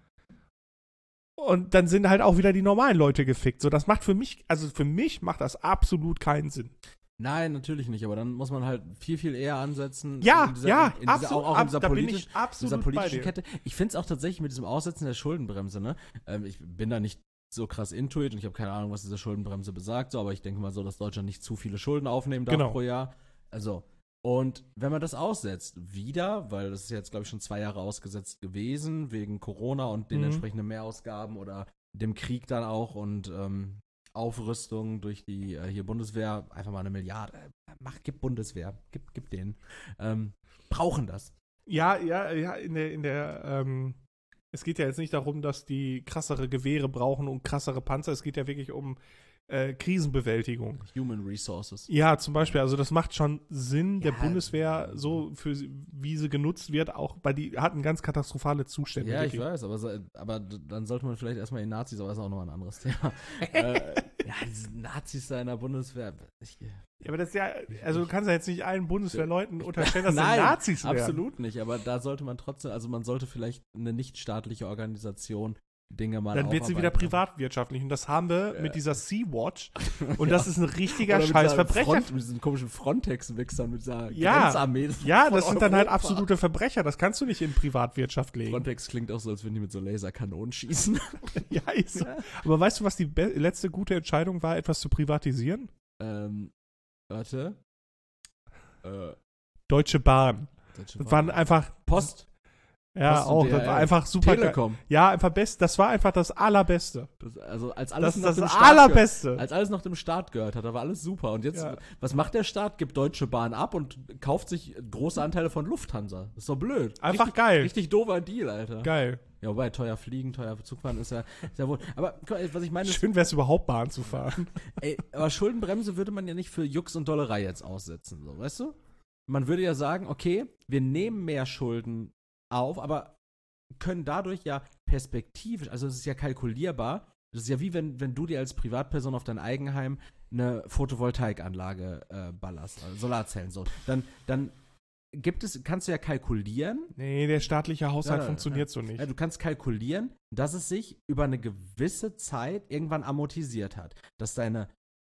Speaker 1: und dann sind halt auch wieder die normalen Leute gefickt. So, das macht für mich, also für mich macht das absolut keinen Sinn.
Speaker 2: Nein, natürlich nicht, aber dann muss man halt viel, viel eher ansetzen.
Speaker 1: Ja,
Speaker 2: in dieser,
Speaker 1: ja,
Speaker 2: in dieser,
Speaker 1: absolut,
Speaker 2: auch, auch in
Speaker 1: ab-
Speaker 2: dieser,
Speaker 1: da bin
Speaker 2: politisch,
Speaker 1: ich
Speaker 2: dieser
Speaker 1: absolut bei
Speaker 2: politischen
Speaker 1: dir.
Speaker 2: Kette. Ich finde es auch tatsächlich mit diesem Aussetzen der Schuldenbremse, ne? Ähm, ich bin da nicht so krass into it und ich habe keine Ahnung, was diese Schuldenbremse besagt, so, aber ich denke mal so, dass Deutschland nicht zu viele Schulden aufnehmen darf
Speaker 1: Genau.
Speaker 2: pro Jahr. Also, und wenn man das aussetzt, wieder, weil das ist jetzt, glaube ich, schon zwei Jahre ausgesetzt gewesen, wegen Corona und den
Speaker 1: Mhm.
Speaker 2: entsprechenden Mehrausgaben oder dem Krieg dann auch und ähm, Aufrüstung durch die äh, hier Bundeswehr, einfach mal eine Milliarde. Äh, Mach, gib Bundeswehr, gib, gib denen. Ähm, brauchen das.
Speaker 1: Ja, ja, ja, in der, in der, ähm, es geht ja jetzt nicht darum, dass die krassere Gewehre brauchen und krassere Panzer. Es geht ja wirklich um äh, Krisenbewältigung.
Speaker 2: Human Resources.
Speaker 1: Ja, zum Beispiel, also das macht schon Sinn, der
Speaker 2: Ja,
Speaker 1: Bundeswehr, so für sie- wie sie genutzt wird, auch bei die hatten ganz katastrophale Zustände.
Speaker 2: Ja, ich
Speaker 1: wirklich.
Speaker 2: weiß, aber, so- aber d- dann sollte man vielleicht erstmal die Nazis, aber das ist auch noch ein anderes Thema. äh, ja, diese Nazis da in der Bundeswehr. Ich,
Speaker 1: Ja, aber das ist ja, also du kannst ja jetzt nicht allen Bundeswehrleuten unterstellen, dass sie
Speaker 2: Nein,
Speaker 1: Nazis wären.
Speaker 2: absolut nicht, aber da sollte man trotzdem, also man sollte vielleicht eine nichtstaatliche Organisation Dinge mal
Speaker 1: Dann wird sie wieder
Speaker 2: aufarbeiten.
Speaker 1: privatwirtschaftlich. Und das haben wir
Speaker 2: Ja.
Speaker 1: mit dieser Sea-Watch. Und
Speaker 2: Ja.
Speaker 1: das ist ein richtiger
Speaker 2: Oder mit
Speaker 1: scheiß
Speaker 2: dieser
Speaker 1: Verbrecher.
Speaker 2: Front, mit diesen komischen Frontex-Wichsern, mit dieser
Speaker 1: Ja.
Speaker 2: Grenzarmee.
Speaker 1: Ja,
Speaker 2: von
Speaker 1: das sind dann halt
Speaker 2: Europa.
Speaker 1: absolute Verbrecher. Das kannst du nicht in Privatwirtschaft legen.
Speaker 2: Frontex klingt auch so, als würden die mit so Laserkanonen schießen.
Speaker 1: Ja, ist so. Aber weißt du, was die be- letzte gute Entscheidung war, etwas zu privatisieren?
Speaker 2: ähm, warte. Äh,
Speaker 1: Deutsche Bahn.
Speaker 2: Deutsche
Speaker 1: Das waren
Speaker 2: Bahn.
Speaker 1: einfach,
Speaker 2: Post.
Speaker 1: ja,
Speaker 2: Post und
Speaker 1: auch,
Speaker 2: D
Speaker 1: das
Speaker 2: H
Speaker 1: war
Speaker 2: L.
Speaker 1: einfach super geil.
Speaker 2: Telekom.
Speaker 1: Ja, einfach best. Das war einfach das Allerbeste.
Speaker 2: Das, also als
Speaker 1: Das
Speaker 2: alles
Speaker 1: ist
Speaker 2: nach
Speaker 1: das
Speaker 2: dem Staat
Speaker 1: Allerbeste.
Speaker 2: Gehört, als alles noch dem Staat gehört hat, da war alles super. Und jetzt,
Speaker 1: Ja.
Speaker 2: was macht der Staat? Gibt Deutsche Bahn ab und kauft sich große Anteile von Lufthansa. Das ist doch blöd.
Speaker 1: Einfach
Speaker 2: richtig,
Speaker 1: geil.
Speaker 2: Richtig doofer Deal, Alter.
Speaker 1: Geil.
Speaker 2: Ja, wobei teuer fliegen, teuer Zugfahren ist ja, ist ja wohl. Aber guck mal, was ich meine ist,
Speaker 1: Schön wäre es überhaupt, Bahn zu fahren.
Speaker 2: ey, aber Schuldenbremse würde man ja nicht für Jux und Dollerei jetzt aussetzen, so, weißt du? Man würde ja sagen, okay, wir nehmen mehr Schulden auf, aber können dadurch ja perspektivisch, also es ist ja kalkulierbar, das ist ja wie wenn, wenn du dir als Privatperson auf dein Eigenheim eine Photovoltaikanlage äh, ballerst, also Solarzellen so. Dann, dann gibt es, kannst du ja kalkulieren,
Speaker 1: Nee, der staatliche Haushalt
Speaker 2: Ja,
Speaker 1: funktioniert so nicht.
Speaker 2: ja, du kannst kalkulieren, dass es sich über eine gewisse Zeit irgendwann amortisiert hat. Dass deine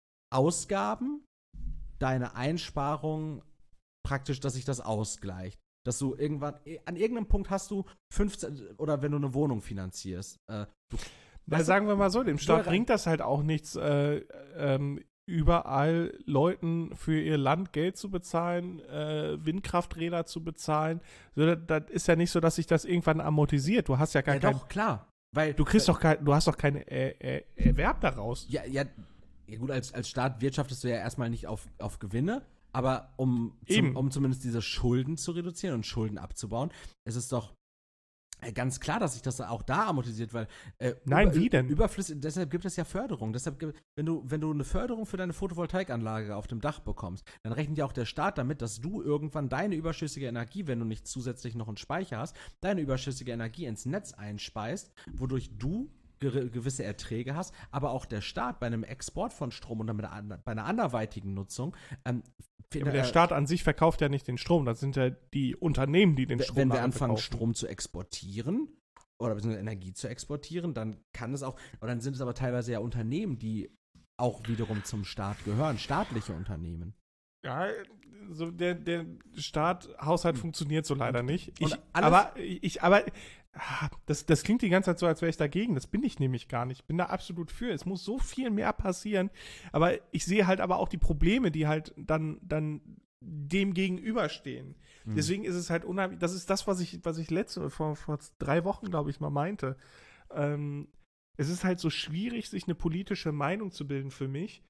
Speaker 2: Ausgaben, deine Einsparungen praktisch, dass sich das ausgleicht. Dass du irgendwann, an irgendeinem Punkt hast du fünfzehn, oder wenn du eine Wohnung finanzierst. Äh, du,
Speaker 1: Na,
Speaker 2: weißt du,
Speaker 1: sagen wir mal so, dem Staat
Speaker 2: Steuer-
Speaker 1: bringt das halt auch nichts, äh, ähm, überall Leuten für ihr Land Geld zu bezahlen, äh, Windkrafträder zu bezahlen. So, das, das ist ja nicht so, dass sich das irgendwann amortisiert. Du hast ja gar
Speaker 2: ja
Speaker 1: kein,
Speaker 2: doch, klar. Weil,
Speaker 1: du kriegst doch kein, du hast doch keinen äh, äh, Erwerb daraus.
Speaker 2: Ja, ja, ja gut, als, als Staat wirtschaftest du ja erstmal nicht auf, auf Gewinne, aber um,
Speaker 1: Eben.
Speaker 2: zum, um zumindest diese Schulden zu reduzieren und Schulden abzubauen, ist es doch äh, ganz klar, dass sich das auch da amortisiert, weil äh,
Speaker 1: Nein,
Speaker 2: über,
Speaker 1: wie denn?
Speaker 2: Überflüssig, deshalb gibt es ja Förderung. Deshalb, gibt- wenn du, wenn du eine Förderung für deine Photovoltaikanlage auf dem Dach bekommst, dann rechnet ja auch der Staat damit, dass du irgendwann deine überschüssige Energie, wenn du nicht zusätzlich noch einen Speicher hast, deine überschüssige Energie ins Netz einspeist, wodurch du ge- gewisse Erträge hast, aber auch der Staat bei einem Export von Strom oder mit einer, bei einer anderweitigen Nutzung ähm,
Speaker 1: Ja, aber der Staat an sich verkauft ja nicht den Strom, das sind ja die Unternehmen, die den
Speaker 2: w-
Speaker 1: Strom
Speaker 2: wenn wir
Speaker 1: daran
Speaker 2: anfangen,
Speaker 1: verkaufen.
Speaker 2: Strom zu exportieren oder beziehungsweise Energie zu exportieren, dann kann es auch, oder dann sind es aber teilweise ja Unternehmen, die auch wiederum zum Staat gehören, staatliche Unternehmen.
Speaker 1: Ja, so der, der Staat-Haushalt funktioniert so leider nicht. Ich,
Speaker 2: und alles-
Speaker 1: aber ich, aber ah, das, das klingt die ganze Zeit so, als wäre ich dagegen. Das bin ich nämlich gar nicht. Ich bin da absolut für. Es muss so viel mehr passieren. Aber ich sehe halt aber auch die Probleme, die halt dann, dann dem gegenüberstehen.
Speaker 2: Mhm.
Speaker 1: Deswegen ist es halt unheimlich. Das ist das, was ich, was ich letzte, vor, vor drei Wochen, glaube ich, mal meinte. Ähm, es ist halt so schwierig, sich eine politische Meinung zu bilden für mich,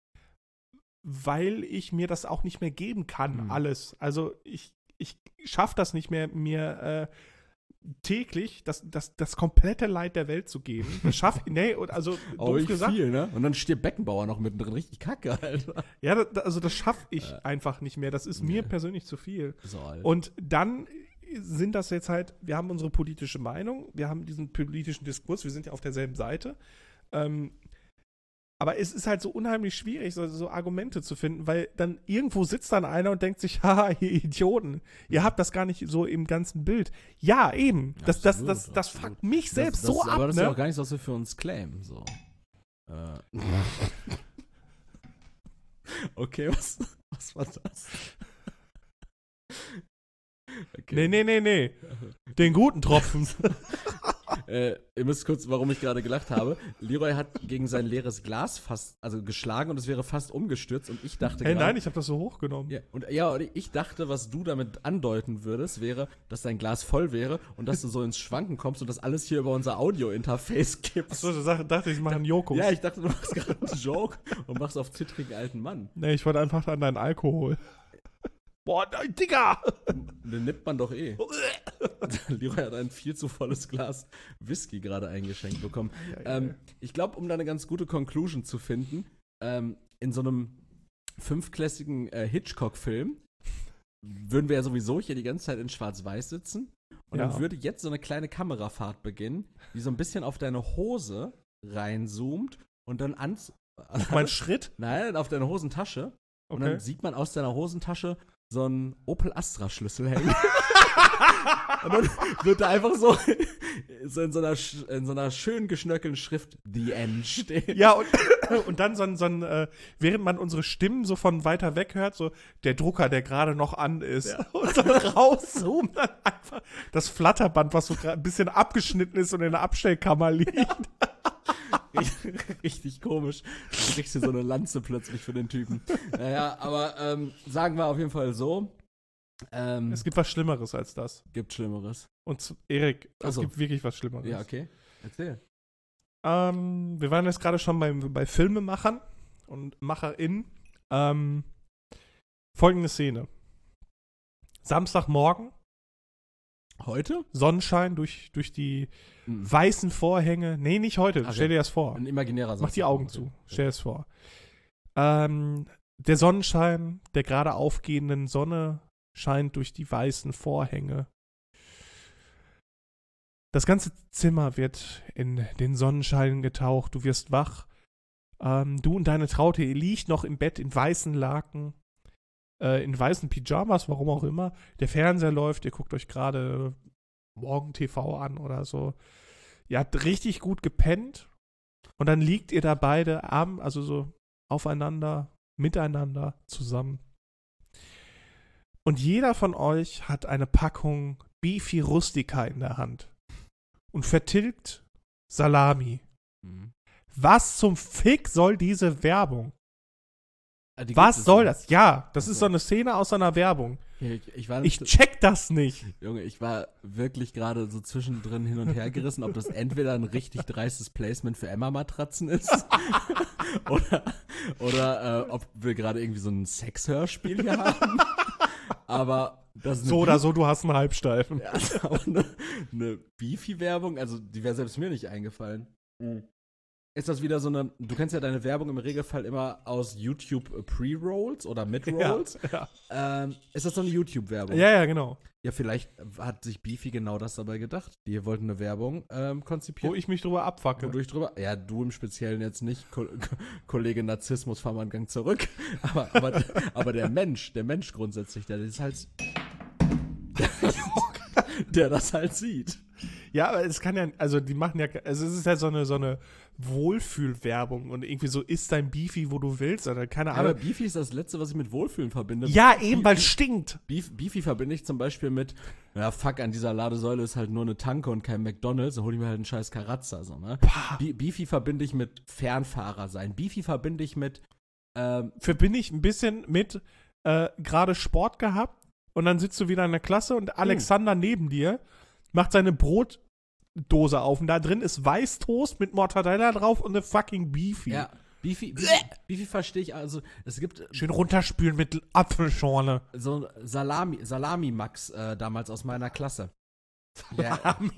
Speaker 1: weil ich mir das auch nicht mehr geben kann,
Speaker 2: Mhm.
Speaker 1: alles. Also ich, ich schaffe das nicht mehr, mir äh, täglich das, das, das komplette Leid der Welt zu geben. Das schaff, nee, und also
Speaker 2: Oh,
Speaker 1: doof
Speaker 2: ich
Speaker 1: gesagt.
Speaker 2: viel, ne? Und dann stirbt Beckenbauer noch mittendrin. Richtig kacke, Alter.
Speaker 1: Ja, da, also das schaffe ich
Speaker 2: Äh.
Speaker 1: einfach nicht mehr. Das ist mir
Speaker 2: Nee.
Speaker 1: persönlich zu viel.
Speaker 2: So alt.
Speaker 1: Und dann sind das jetzt halt, wir haben unsere politische Meinung, wir haben diesen politischen Diskurs, wir sind ja auf derselben Seite. Ähm, aber es ist halt so unheimlich schwierig, so, so Argumente zu finden, weil dann irgendwo sitzt dann einer und denkt sich, haha, ihr Idioten, ihr habt das gar nicht so im ganzen Bild. Ja, eben. Das, das,
Speaker 2: Absolut,
Speaker 1: das, das
Speaker 2: absolut.
Speaker 1: fuckt mich selbst
Speaker 2: das, das,
Speaker 1: so ab,
Speaker 2: aber das ist ja
Speaker 1: ne?
Speaker 2: auch gar nicht so, was wir für uns claimen. So. Äh. Okay, was, was war das? Okay.
Speaker 1: Nee, nee, nee, nee. Den guten Tropfen.
Speaker 2: Äh, ihr müsst kurz, warum ich gerade gelacht habe. Leroy hat gegen sein leeres Glas fast, also geschlagen und es wäre fast umgestürzt und ich dachte
Speaker 1: Hey,
Speaker 2: gerade,
Speaker 1: nein, ich habe das so hochgenommen.
Speaker 2: ja, und ja, und ich dachte, was du damit andeuten würdest, wäre, dass dein Glas voll wäre und dass du so ins Schwanken kommst und das alles hier über unser Audio-Interface kippst.
Speaker 1: Achso, ich dachte, ich mache einen Jokus.
Speaker 2: Ja, ich dachte, du machst gerade einen Joke und machst auf zittrigen alten Mann.
Speaker 1: Nee, ich wollte einfach an deinen Alkohol. Boah, nein, Digga!
Speaker 2: Den nippt man doch eh. Leroy hat ein viel zu volles Glas Whisky gerade eingeschenkt bekommen.
Speaker 1: Ja, ja,
Speaker 2: Ähm, ich glaube, um da eine ganz gute Conclusion zu finden, ähm, in so einem fünfklassigen äh, Hitchcock-Film würden wir ja sowieso hier die ganze Zeit in Schwarz-Weiß sitzen. Und
Speaker 1: Ja.
Speaker 2: dann würde jetzt so eine kleine Kamerafahrt beginnen, die so ein bisschen auf deine Hose reinzoomt und dann ans...
Speaker 1: Auf meinen Schritt?
Speaker 2: Nein, auf deine Hosentasche. Und
Speaker 1: Okay.
Speaker 2: dann sieht man aus deiner Hosentasche so einen Opel Astra-Schlüssel hängen. Und dann wird da einfach so, so, in so, einer, sch- in so einer schön geschnörkelten Schrift The End stehen.
Speaker 1: Ja, und, und dann so ein, so ein äh, während man unsere Stimmen so von weiter weg hört, so der Drucker, der gerade noch an ist.
Speaker 2: Ja.
Speaker 1: Und dann rauszoomen dann einfach das Flatterband, was so gerade ein bisschen abgeschnitten ist und in der Abstellkammer liegt.
Speaker 2: Richtig komisch. Du kriegst hier so eine Lanze plötzlich für den Typen. Naja, aber ähm, sagen wir auf jeden Fall so. Ähm,
Speaker 1: Es gibt was Schlimmeres als das.
Speaker 2: gibt Schlimmeres.
Speaker 1: Und z- Erik,
Speaker 2: Ach
Speaker 1: es
Speaker 2: so.
Speaker 1: gibt wirklich was Schlimmeres.
Speaker 2: Ja, okay. Erzähl.
Speaker 1: Ähm, wir waren jetzt gerade schon bei, bei Filmemachern und MacherInnen. Ähm, folgende Szene. Samstagmorgen,
Speaker 2: Heute?
Speaker 1: Sonnenschein durch, durch die
Speaker 2: Mhm.
Speaker 1: weißen Vorhänge. Nee, nicht heute.
Speaker 2: Ach
Speaker 1: Stell
Speaker 2: ja.
Speaker 1: dir das vor.
Speaker 2: Ein imaginärer
Speaker 1: Mach die Augen
Speaker 2: okay.
Speaker 1: zu. Stell dir das vor. Ähm, der Sonnenschein der gerade aufgehenden Sonne scheint durch die weißen Vorhänge. Das ganze Zimmer wird in den Sonnenschein getaucht. Du wirst wach. Ähm, du und deine Traute, ihr liegt noch im Bett in weißen Laken, äh, in weißen Pyjamas, warum auch immer. Der Fernseher läuft, ihr guckt euch gerade Morgen T V an oder so. Ihr habt richtig gut gepennt und dann liegt ihr da beide Arm, also so aufeinander, miteinander zusammen. Und jeder von euch hat eine Packung Beefy Rustica in der Hand und vertilgt Salami.
Speaker 2: Mhm.
Speaker 1: Was zum Fick soll diese Werbung?
Speaker 2: Ah, die gibt
Speaker 1: Was
Speaker 2: es
Speaker 1: soll
Speaker 2: noch.
Speaker 1: das? Ja, das
Speaker 2: Ach
Speaker 1: ist
Speaker 2: so.
Speaker 1: so eine Szene aus einer Werbung.
Speaker 2: Ich, ich war
Speaker 1: Ich check das nicht.
Speaker 2: Junge, ich war wirklich gerade so zwischendrin hin und her gerissen, ob das entweder ein richtig dreistes Placement für Emma-Matratzen ist oder, oder äh, ob wir gerade irgendwie so ein Sexhörspiel hier haben. Aber das ist eine
Speaker 1: So oder so, du hast einen Halbsteifen.
Speaker 2: Ja, also auch eine, eine Beefy-Werbung, also die wäre selbst mir nicht eingefallen. Ist das wieder so eine, du kennst ja deine Werbung im Regelfall immer aus YouTube äh, Pre-Rolls oder Mid-Rolls.
Speaker 1: Ja,
Speaker 2: Ähm, ist das so eine YouTube-Werbung?
Speaker 1: ja, ja, genau.
Speaker 2: Ja, vielleicht hat sich Beefy genau das dabei gedacht. Die wollten eine Werbung ähm, konzipieren.
Speaker 1: Wo ich mich drüber abfacke.
Speaker 2: Wodurch drüber, ja, du im Speziellen jetzt nicht, Ko Ko Kollege Narzissmus, fahr mal einen Gang zurück. Aber, aber, aber der Mensch, der Mensch grundsätzlich, der das halt, der das halt sieht.
Speaker 1: Ja, aber es kann ja, also die machen ja, also es ist ja so eine, so eine Wohlfühlwerbung und irgendwie so isst dein Beefy, wo du willst, oder keine
Speaker 2: Aber
Speaker 1: Ahnung.
Speaker 2: Beefy ist das Letzte, was ich mit Wohlfühlen verbinde.
Speaker 1: Ja, eben, weil es stinkt.
Speaker 2: Beef, Beefy verbinde ich zum Beispiel mit, ja, fuck, an dieser Ladesäule ist halt nur eine Tanke und kein McDonalds, dann hol ich mir halt einen scheiß Karazza, so, ne? Be Beefy verbinde ich mit Fernfahrer sein. Beefy verbinde ich mit, ähm,
Speaker 1: Verbinde ich ein bisschen mit äh, gerade Sport gehabt und dann sitzt du wieder in der Klasse und Alexander neben dir macht seine Brotdose auf und da drin ist Weißtoast mit Mortadella drauf und eine fucking Beefy.
Speaker 2: ja, Beefy, Beefy, Beefy verstehe ich, also, es gibt
Speaker 1: Schön runterspülen mit Apfelschorle.
Speaker 2: so Salami, Salami-Max äh, damals aus meiner Klasse. Der,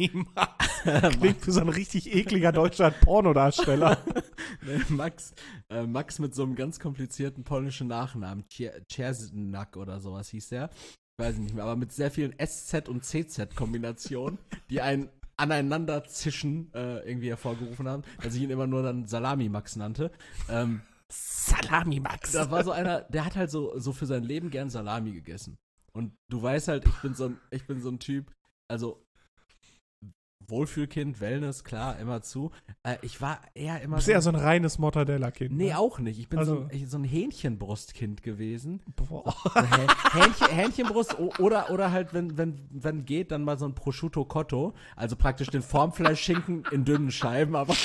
Speaker 1: Klingt für so ein richtig ekliger deutscher Pornodarsteller.
Speaker 2: Ne, Max, äh, Max mit so einem ganz komplizierten polnischen Nachnamen, Czernak oder sowas hieß der. Weiß ich nicht mehr, aber mit sehr vielen S Z und C Z-Kombinationen, die ein Aneinanderzischen äh, irgendwie hervorgerufen haben, dass ich ihn immer nur dann Salami-Max nannte. Ähm,
Speaker 1: Salami Max.
Speaker 2: das war so einer, der hat halt so, so für sein Leben gern Salami gegessen. Und du weißt halt, ich bin so ein, ich bin so ein Typ, also Wohlfühlkind, Wellness, klar, immer zu. Äh, ich war eher immer
Speaker 1: Du bist eher so ein reines Mortadella-Kind.
Speaker 2: Nee,
Speaker 1: ne?
Speaker 2: auch nicht. Ich bin
Speaker 1: Also-
Speaker 2: so, ein, so ein Hähnchenbrustkind gewesen.
Speaker 1: Boah.
Speaker 2: So Hä Hähnchen, Hähnchenbrust o- oder, oder halt, wenn, wenn, wenn geht, dann mal so ein Prosciutto Cotto. Also praktisch den Formfleischschinken in dünnen Scheiben, aber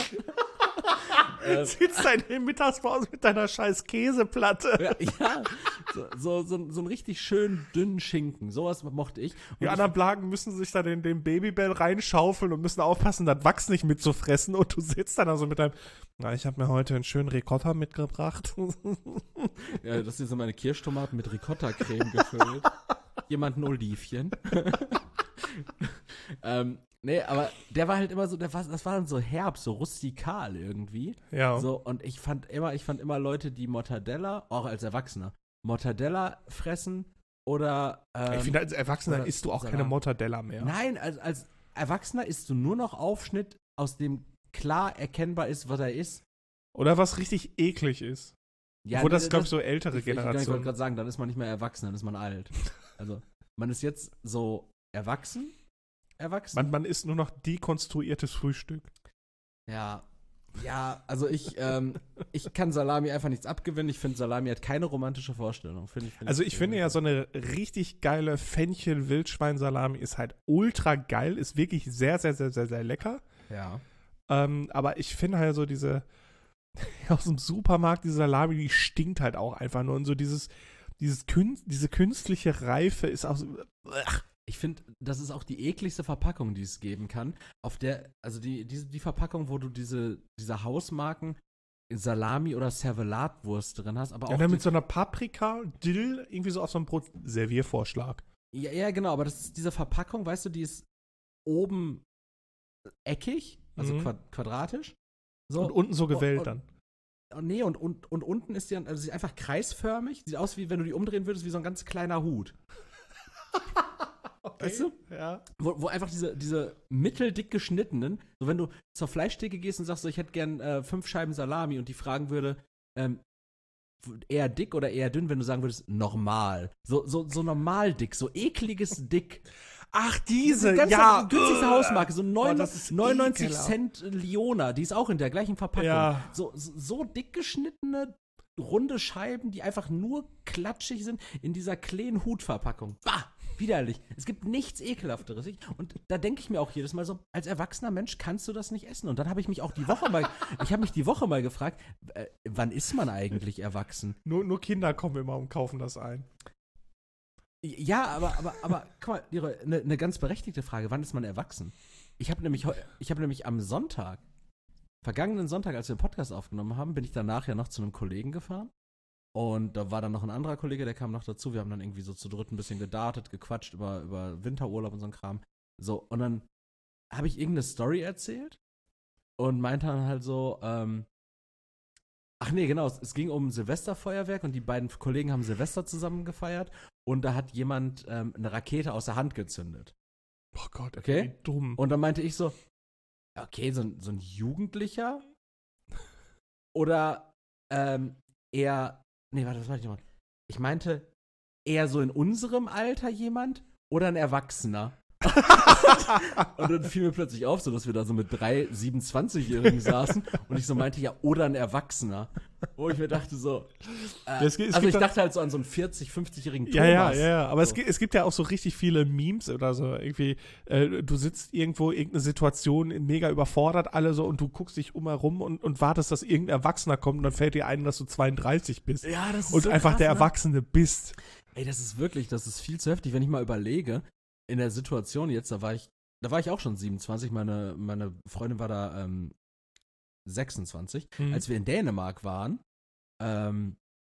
Speaker 1: Sitzt da in der Mittagspause mit deiner scheiß Käseplatte.
Speaker 2: ja, ja so, so, so, so einen richtig schönen dünnen Schinken. Sowas mochte ich. Und
Speaker 1: Die
Speaker 2: ich
Speaker 1: anderen Blagen müssen sich da den, den Babybell reinschaufeln und müssen aufpassen, das Wachs nicht mitzufressen. Und du sitzt dann also mit deinem, na, ich habe mir heute einen schönen Ricotta mitgebracht.
Speaker 2: ja, das sind so meine Kirschtomaten mit Ricotta-Creme gefüllt. Jemand ein Olivchen. ähm, Nee, aber der war halt immer so, der war, das war dann so herb, so rustikal irgendwie.
Speaker 1: Ja.
Speaker 2: So, und ich fand immer, ich fand immer Leute, die Mortadella, auch als Erwachsener, Mortadella fressen oder ähm,
Speaker 1: Ich finde, als Erwachsener
Speaker 2: oder
Speaker 1: isst du auch
Speaker 2: Salat.
Speaker 1: keine Mortadella mehr.
Speaker 2: Nein, als, als Erwachsener isst du nur noch Aufschnitt, aus dem klar erkennbar ist, was er ist.
Speaker 1: Oder was richtig eklig ist.
Speaker 2: Ja,
Speaker 1: Obwohl
Speaker 2: nee,
Speaker 1: das, glaube ich, so ältere
Speaker 2: ich, ich, ich wollte
Speaker 1: Generationen.
Speaker 2: gerade sagen, dann ist man nicht mehr erwachsen, dann ist man alt. Also, man ist jetzt so erwachsen, erwachsen.
Speaker 1: Man, man isst nur noch dekonstruiertes Frühstück.
Speaker 2: Ja, ja, also ich, ähm, ich kann Salami einfach nichts abgewinnen. Ich finde, Salami hat keine romantische Vorstellung. Find ich, find
Speaker 1: Also ich finde ja, so eine richtig geile Fenchel-Wildschwein-Salami ist halt ultra geil, ist wirklich sehr, sehr, sehr, sehr, sehr lecker.
Speaker 2: Ja.
Speaker 1: Ähm, aber ich finde halt so diese aus dem Supermarkt, diese Salami, die stinkt halt auch einfach nur. Und so dieses, dieses Kün diese künstliche Reife ist auch so. Ach.
Speaker 2: Ich finde, das ist auch die ekligste Verpackung, die es geben kann. Auf der, also die, die, die Verpackung, wo du diese, diese Hausmarken Salami oder Servelatwurst drin hast, aber auch.
Speaker 1: Ja, dann mit
Speaker 2: die,
Speaker 1: so einer Paprika, Dill, irgendwie so auf so einem Brot. Serviervorschlag.
Speaker 2: ja, ja, genau, aber das ist diese Verpackung, weißt du, die ist oben eckig, also
Speaker 1: Mhm.
Speaker 2: quad quadratisch. So,
Speaker 1: Und unten so gewellt
Speaker 2: und,
Speaker 1: dann.
Speaker 2: und, nee, und, und, und unten ist die dann, also sie ist einfach kreisförmig, sieht aus, wie wenn du die umdrehen würdest, wie so ein ganz kleiner Hut.
Speaker 1: Okay.
Speaker 2: Weißt du?
Speaker 1: Ja.
Speaker 2: Wo, wo einfach diese, diese mitteldick geschnittenen, so wenn du zur Fleischtheke gehst und sagst, so, ich hätte gern äh, fünf Scheiben Salami und die fragen würde, ähm, eher dick oder eher dünn, wenn du sagen würdest, normal. So, so, so normal dick, so ekliges Dick.
Speaker 1: Ach, diese,
Speaker 2: Ganz
Speaker 1: ja.
Speaker 2: Die günstigste Hausmarke, so
Speaker 1: Boah,
Speaker 2: neun,
Speaker 1: das ist
Speaker 2: neunundneunzig
Speaker 1: ekelhaft.
Speaker 2: Cent Liona, die ist auch in der gleichen Verpackung.
Speaker 1: Ja.
Speaker 2: So, so, so dick geschnittene, runde Scheiben, die einfach nur klatschig sind in dieser kleinen Hutverpackung. Bah! Widerlich. Es gibt nichts Ekelhafteres. Ich- Und da denke ich mir auch jedes Mal so, als erwachsener Mensch kannst du das nicht essen. Und dann habe ich mich auch die Woche mal, ich habe mich die Woche mal gefragt, äh, wann ist man eigentlich erwachsen?
Speaker 1: Nur, nur Kinder kommen immer und kaufen das ein.
Speaker 2: Ja, aber, aber, aber, guck mal, Leroy, eine ne ganz berechtigte Frage, wann ist man erwachsen? Ich habe nämlich, heu- ich habe nämlich am Sonntag, vergangenen Sonntag, als wir den Podcast aufgenommen haben, bin ich danach ja noch zu einem Kollegen gefahren. Und da war dann noch ein anderer Kollege, der kam noch dazu. Wir haben dann irgendwie so zu dritt ein bisschen gedartet, gequatscht über, über Winterurlaub und so ein Kram. So, und dann habe ich irgendeine Story erzählt und meinte dann halt so, ähm, ach nee, genau, es, es ging um Silvesterfeuerwerk und die beiden Kollegen haben Silvester zusammen gefeiert und da hat jemand ähm, eine Rakete aus der Hand gezündet.
Speaker 1: Oh Gott,
Speaker 2: Okay.
Speaker 1: wie dumm.
Speaker 2: Und dann meinte ich so, okay, so, ein- so ein Jugendlicher oder ähm, eher, nee, warte, was meinte ich nochmal? Ich meinte, eher so in unserem Alter jemand oder ein Erwachsener? Und dann fiel mir plötzlich auf, so dass wir da so mit drei siebenundzwanzigjährigen saßen und ich so meinte, ja, oder ein Erwachsener. Wo ich mir dachte so, äh,
Speaker 1: Es gibt- es
Speaker 2: also
Speaker 1: gibt
Speaker 2: ich
Speaker 1: da-
Speaker 2: dachte halt so an so einen vierzig-, fünfzigjährigen Thomas.
Speaker 1: Ja, ja, ja, ja. Aber es,
Speaker 2: so.
Speaker 1: gibt, es gibt ja auch so richtig viele Memes oder so. Irgendwie, äh, du sitzt irgendwo, irgendeine Situation mega überfordert, alle so, und du guckst dich um herum und, und wartest, dass irgendein Erwachsener kommt und dann fällt dir ein, dass du zweiunddreißig bist.
Speaker 2: Ja, das ist
Speaker 1: Und
Speaker 2: so
Speaker 1: einfach
Speaker 2: krass,
Speaker 1: der
Speaker 2: ne?
Speaker 1: Erwachsene bist.
Speaker 2: Ey, das ist wirklich, das ist viel zu heftig, wenn ich mal überlege, in der Situation jetzt, da war ich, da war ich auch schon siebenundzwanzig, meine, meine Freundin war da ähm, sechsundzwanzig,
Speaker 1: Mhm.
Speaker 2: als wir in Dänemark waren, ähm,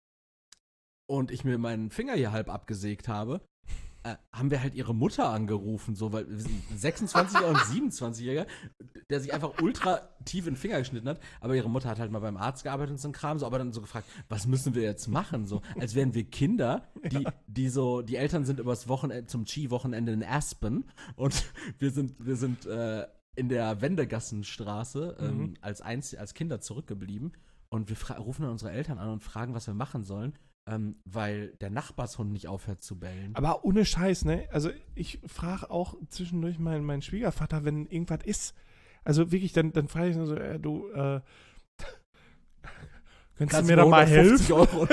Speaker 2: und ich mir meinen Finger hier halb abgesägt habe, äh, haben wir halt ihre Mutter angerufen, so, weil wir sind sechsundzwanzigjähriger und siebenundzwanzigjähriger, der sich einfach ultra tief in den Finger geschnitten hat, aber ihre Mutter hat halt mal beim Arzt gearbeitet und so ein Kram, so, aber dann so gefragt, was müssen wir jetzt machen, so, als wären wir Kinder, die, die so, die Eltern sind übers Wochenende, zum Ski-Wochenende in Aspen und wir sind, wir sind, äh, in der Wendegassenstraße ähm,
Speaker 1: Mhm.
Speaker 2: als, Einz als Kinder zurückgeblieben und wir fra- rufen dann unsere Eltern an und fragen, was wir machen sollen, ähm, weil der Nachbarshund nicht aufhört zu bellen.
Speaker 1: Aber ohne Scheiß, ne? Also ich frage auch zwischendurch meinen, meinen Schwiegervater, wenn irgendwas ist. Also wirklich, dann, dann frage ich ihn so, äh, du, äh, könntest du mir da mal helfen?
Speaker 2: Euro.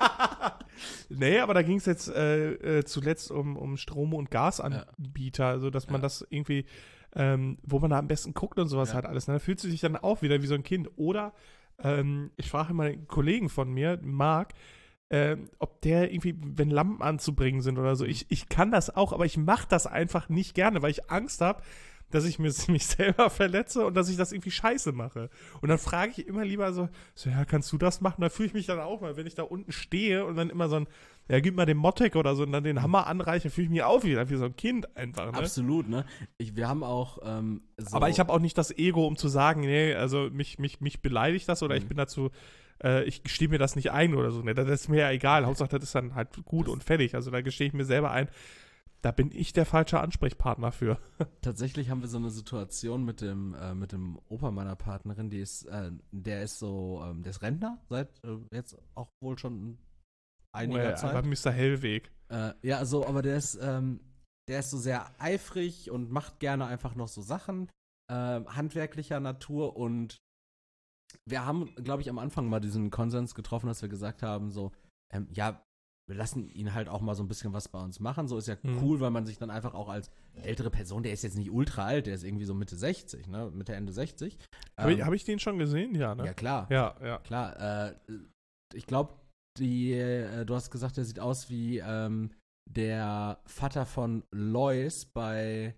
Speaker 1: Nee, aber da ging es jetzt äh, äh, zuletzt um, um Strom- und Gasanbieter, also dass man
Speaker 2: Ja.
Speaker 1: das irgendwie, ähm, wo man da am besten guckt und sowas
Speaker 2: Ja.
Speaker 1: halt alles. Ne? Da fühlst du dich dann auch wieder wie so ein Kind. Oder ähm, ich frage mal einen Kollegen von mir, Marc, ähm, ob der irgendwie, wenn Lampen anzubringen sind oder so, ich, ich kann das auch, aber ich mache das einfach nicht gerne, weil ich Angst habe, dass ich mir, mich selber verletze und dass ich das irgendwie scheiße mache. Und dann frage ich immer lieber so, so, ja, kannst du das machen? Da fühle ich mich dann auch mal, wenn ich da unten stehe und dann immer so ein, ja, gib mal den Mottek oder so und dann den Hammer anreichen, fühle ich mich auch wieder wie so ein Kind einfach, ne?
Speaker 2: Absolut, ne? Ich, wir haben auch ähm, so
Speaker 1: Aber ich habe auch nicht das Ego, um zu sagen, nee, also mich, mich, mich beleidigt das oder
Speaker 2: Mhm.
Speaker 1: ich bin dazu, äh, ich gestehe mir das nicht ein oder so, ne? Das ist mir ja egal. Hauptsache, das ist dann halt gut
Speaker 2: Das-
Speaker 1: und fertig. Also da gestehe ich mir selber ein, da bin ich der falsche Ansprechpartner für.
Speaker 2: Tatsächlich haben wir so eine Situation mit dem, äh, mit dem Opa meiner Partnerin, die ist, äh, der ist so, ähm, der ist Rentner seit äh, jetzt auch wohl schon einiger
Speaker 1: Äh,
Speaker 2: Zeit.
Speaker 1: Aber Mister Hellweg.
Speaker 2: Äh, ja, so, aber der ist, ähm, der ist so sehr eifrig und macht gerne einfach noch so Sachen äh, handwerklicher Natur und wir haben, glaube ich, am Anfang mal diesen Konsens getroffen, dass wir gesagt haben, so, ähm, ja, wir lassen ihn halt auch mal so ein bisschen was bei uns machen. So ist ja
Speaker 1: Mhm.
Speaker 2: cool, weil man sich dann einfach auch als ältere Person, der ist jetzt nicht ultra alt, der ist irgendwie so Mitte sechzig, ne, Mitte, Ende sechzig.
Speaker 1: Habe ich,
Speaker 2: Ähm,
Speaker 1: hab ich den schon gesehen? Ja, ne?
Speaker 2: ja, klar.
Speaker 1: Ja, ja.
Speaker 2: Klar, äh, ich glaube, die, äh, du hast gesagt, der sieht aus wie ähm, der Vater von Lois bei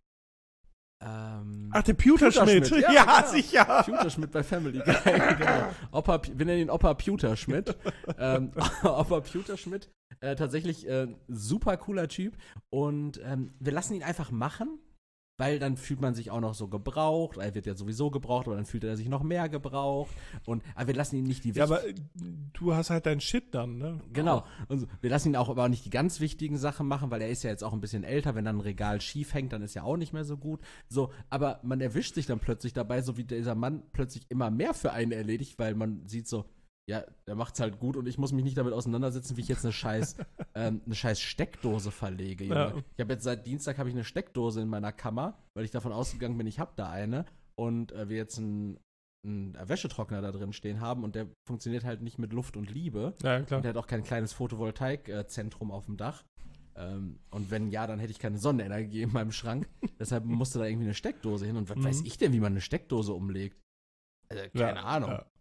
Speaker 2: ähm,
Speaker 1: Ach, der Pewterschmidt.
Speaker 2: Pewterschmidt,
Speaker 1: Ja,
Speaker 2: ja, genau.
Speaker 1: sicher.
Speaker 2: Pewterschmidt bei Family Guy. Genau. Opa, wir nennen ihn Opa Pewterschmidt. ähm, Opa Pewterschmidt. Äh, tatsächlich äh, super cooler Typ. Und ähm, wir lassen ihn einfach machen, weil dann fühlt man sich auch noch so gebraucht. Er wird ja sowieso gebraucht, aber dann fühlt er sich noch mehr gebraucht. Und aber wir lassen ihn nicht die
Speaker 1: Ja,
Speaker 2: wichtig-
Speaker 1: aber äh, du hast halt deinen Shit dann, ne?
Speaker 2: Genau. Und so, wir lassen ihn auch aber auch nicht die ganz wichtigen Sachen machen, weil er ist ja jetzt auch ein bisschen älter. Wenn dann ein Regal schief hängt, dann ist ja auch nicht mehr so gut. So, aber man erwischt sich dann plötzlich dabei, so wie dieser Mann plötzlich immer mehr für einen erledigt, weil man sieht so, ja, der macht's halt gut und ich muss mich nicht damit auseinandersetzen, wie ich jetzt eine scheiß, ähm, eine scheiß Steckdose verlege. Junge.
Speaker 1: Ja.
Speaker 2: Ich habe jetzt seit Dienstag habe ich eine Steckdose in meiner Kammer, weil ich davon ausgegangen bin, ich habe da eine und äh, wir jetzt einen, einen Wäschetrockner da drin stehen haben und der funktioniert halt nicht mit Luft und Liebe.
Speaker 1: Ja, klar.
Speaker 2: Und der hat auch kein kleines Photovoltaikzentrum auf dem Dach. Ähm, und wenn ja, dann hätte ich keine Sonnenenergie in meinem Schrank. Deshalb musste da irgendwie eine Steckdose hin. Und was
Speaker 1: Mhm.
Speaker 2: weiß ich denn, wie man eine Steckdose umlegt? Also, keine
Speaker 1: Ja,
Speaker 2: Ahnung.
Speaker 1: Ja.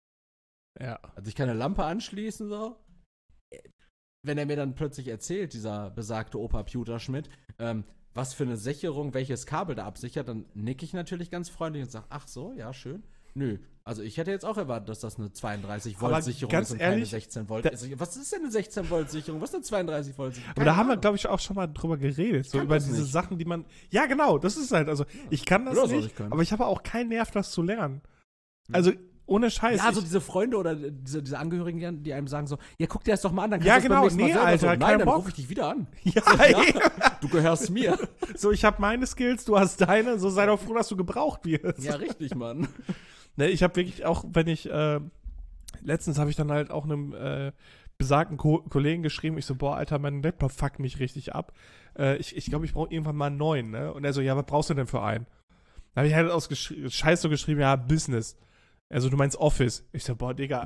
Speaker 1: ja.
Speaker 2: Also ich kann eine Lampe anschließen, so. Wenn er mir dann plötzlich erzählt, dieser besagte Opa Pewterschmidt, ähm, was für eine Sicherung, welches Kabel da absichert, dann nicke ich natürlich ganz freundlich und sage, ach so, ja, schön. Nö, also ich hätte jetzt auch erwartet, dass das eine zweiunddreißig Volt
Speaker 1: Aber
Speaker 2: Sicherung
Speaker 1: ganz
Speaker 2: ist und
Speaker 1: ehrlich,
Speaker 2: keine sechzehn Volt.
Speaker 1: da-
Speaker 2: Sicherung. Was ist denn eine sechzehn Volt Sicherung? Was ist eine zweiunddreißig Volt Sicherung?
Speaker 1: Aber da haben wir, glaube ich, auch schon mal drüber geredet. So
Speaker 2: kann
Speaker 1: über
Speaker 2: das
Speaker 1: diese
Speaker 2: nicht.
Speaker 1: Sachen, die man. Ja, genau, das ist halt. Also, ich kann das
Speaker 2: Will das auch
Speaker 1: nicht,
Speaker 2: nicht können.
Speaker 1: aber ich habe auch keinen Nerv, das zu lernen. Also, ohne Scheiß.
Speaker 2: Ja, so
Speaker 1: ich,
Speaker 2: diese Freunde oder diese, diese Angehörigen, die- die einem sagen so, ja, guck dir das doch mal an, dann kannst
Speaker 1: Ja,
Speaker 2: du das beim
Speaker 1: genau,
Speaker 2: nächsten Mal
Speaker 1: nee,
Speaker 2: selber
Speaker 1: Alter,
Speaker 2: so. Nein,
Speaker 1: kein
Speaker 2: dann
Speaker 1: Bock.
Speaker 2: rufe ich dich wieder an.
Speaker 1: ja,
Speaker 2: Ja, du gehörst mir.
Speaker 1: so, ich habe meine Skills, du hast deine. So sei doch froh, dass du gebraucht wirst.
Speaker 2: Ja, richtig, Mann.
Speaker 1: Ne, ich habe wirklich auch, wenn ich. Äh, letztens habe ich dann halt auch einem äh, besagten Ko Kollegen geschrieben. Ich so, boah, Alter, mein Laptop fuckt mich richtig ab. Äh, ich ich glaube, ich brauche irgendwann mal einen neuen. Ne? Und er so, ja, was brauchst du denn für einen? Da habe ich halt aus Scheiß so geschrieben, ja, Business. Also du meinst Office. Ich so, boah, Digga.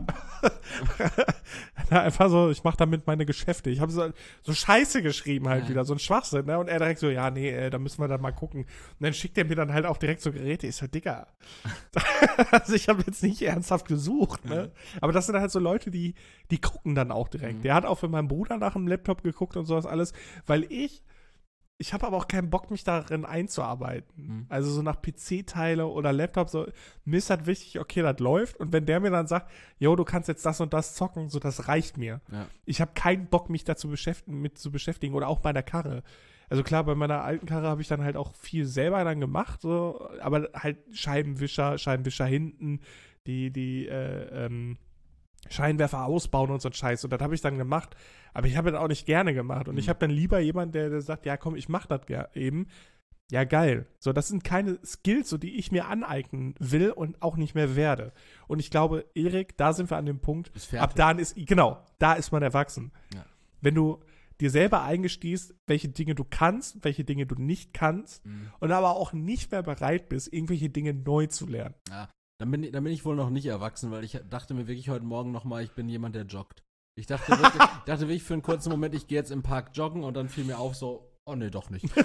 Speaker 1: Einfach so, ich mache damit meine Geschäfte. Ich habe so, so Scheiße geschrieben halt
Speaker 2: Ja.
Speaker 1: wieder, so ein Schwachsinn, ne? Und er direkt so, ja, nee, äh, da müssen wir dann mal gucken. Und dann schickt er mir dann halt auch direkt so Geräte. Ich so, Digga. Also ich habe jetzt nicht ernsthaft gesucht, ne? Aber das sind halt so Leute, die, die gucken dann auch direkt.
Speaker 2: Mhm.
Speaker 1: Der hat auch für meinen Bruder nach dem Laptop geguckt und sowas alles, weil ich Ich habe aber auch keinen Bock, mich darin einzuarbeiten.
Speaker 2: Mhm.
Speaker 1: Also so nach P C-Teile oder Laptop, so, mir ist halt wichtig, okay, das läuft. Und wenn der mir dann sagt, jo, du kannst jetzt das und das zocken, so, das reicht mir.
Speaker 2: Ja.
Speaker 1: Ich habe keinen Bock, mich dazu beschäftigen, mit zu beschäftigen oder auch bei der Karre. Also klar, bei meiner alten Karre habe ich dann halt auch viel selber dann gemacht, so, aber halt Scheibenwischer, Scheibenwischer hinten, die, die, äh, ähm, Scheinwerfer ausbauen und so ein Scheiß. Und das habe ich dann gemacht. Aber ich habe das auch nicht gerne gemacht. Und
Speaker 2: Mhm.
Speaker 1: ich habe dann lieber jemanden, der, der sagt, ja komm, ich mach das ger- eben. Ja, geil. So, das sind keine Skills, so, die ich mir aneignen will und auch nicht mehr werde. Und ich glaube, Erik, da sind wir an dem Punkt,
Speaker 2: Ist fertig.
Speaker 1: ab da ist, genau, da ist man erwachsen.
Speaker 2: Ja.
Speaker 1: Wenn du dir selber eingestehst, welche Dinge du kannst, welche Dinge du nicht kannst
Speaker 2: Mhm.
Speaker 1: und aber auch nicht mehr bereit bist, irgendwelche Dinge neu zu lernen.
Speaker 2: Ja, dann bin, ich, dann bin ich wohl noch nicht erwachsen, weil ich dachte mir wirklich heute Morgen nochmal, ich bin jemand, der joggt. Ich dachte wirklich, ich dachte wirklich für einen kurzen Moment, ich gehe jetzt im Park joggen und dann fiel mir auf so, oh nee, doch nicht.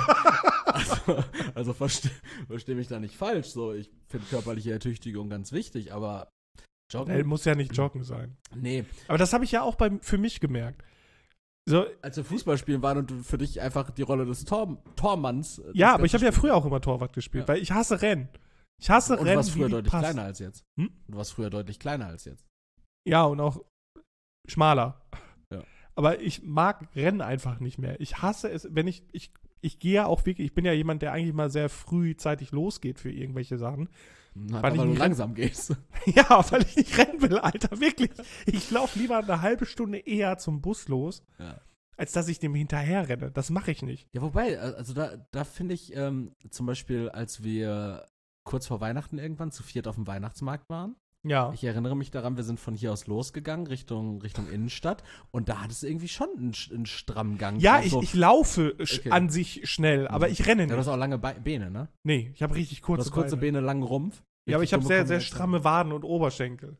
Speaker 2: also also verstehe versteh mich da nicht falsch. So, ich finde körperliche Ertüchtigung ganz wichtig, aber joggen,
Speaker 1: Er muss ja nicht joggen sein.
Speaker 2: nee.
Speaker 1: Aber das habe ich ja auch bei, für mich gemerkt. So,
Speaker 2: Als wir Fußball spielen waren und du für dich einfach die Rolle des Tor, Tormanns. äh,
Speaker 1: ja,
Speaker 2: das
Speaker 1: aber ich habe
Speaker 2: Ganze
Speaker 1: ja
Speaker 2: spielen.
Speaker 1: früher auch immer Torwart gespielt,
Speaker 2: Ja.
Speaker 1: weil ich hasse Rennen. Ich hasse
Speaker 2: Und du
Speaker 1: Rennen,
Speaker 2: warst früher
Speaker 1: wie die
Speaker 2: deutlich
Speaker 1: Pass.
Speaker 2: kleiner als jetzt.
Speaker 1: Hm?
Speaker 2: Du warst früher deutlich kleiner als jetzt.
Speaker 1: Ja, und auch schmaler.
Speaker 2: Ja.
Speaker 1: Aber ich mag Rennen einfach nicht mehr. Ich hasse es, wenn ich, ich, ich gehe ja auch wirklich, ich bin ja jemand, der eigentlich mal sehr frühzeitig losgeht für irgendwelche Sachen.
Speaker 2: Na,
Speaker 1: weil
Speaker 2: weil
Speaker 1: ich
Speaker 2: du
Speaker 1: nicht
Speaker 2: langsam gehst.
Speaker 1: Ja, weil ich nicht rennen will, Alter, wirklich. Ich laufe lieber eine halbe Stunde eher zum Bus los,
Speaker 2: Ja.
Speaker 1: als dass ich dem hinterher renne. Das mache ich nicht.
Speaker 2: Ja, wobei, also da, da finde ich ähm, zum Beispiel, als wir kurz vor Weihnachten irgendwann zu viert auf dem Weihnachtsmarkt waren,
Speaker 1: Ja.
Speaker 2: ich erinnere mich daran, wir sind von hier aus losgegangen, Richtung, Richtung Innenstadt, und da hat es irgendwie schon einen, einen strammen Gang.
Speaker 1: Ja,
Speaker 2: drauf,
Speaker 1: ich,
Speaker 2: so.
Speaker 1: ich laufe sch-
Speaker 2: Okay.
Speaker 1: an sich schnell, aber ich renne
Speaker 2: Ja, du hast
Speaker 1: nicht.
Speaker 2: auch lange Be Beine, ne?
Speaker 1: Nee, ich habe richtig
Speaker 2: Du
Speaker 1: kurze,
Speaker 2: hast kurze
Speaker 1: Beine.
Speaker 2: Beine, langen Rumpf.
Speaker 1: Ja, aber ich habe
Speaker 2: Richtig
Speaker 1: sehr,
Speaker 2: dumme
Speaker 1: sehr
Speaker 2: Kombination.
Speaker 1: stramme Waden und Oberschenkel.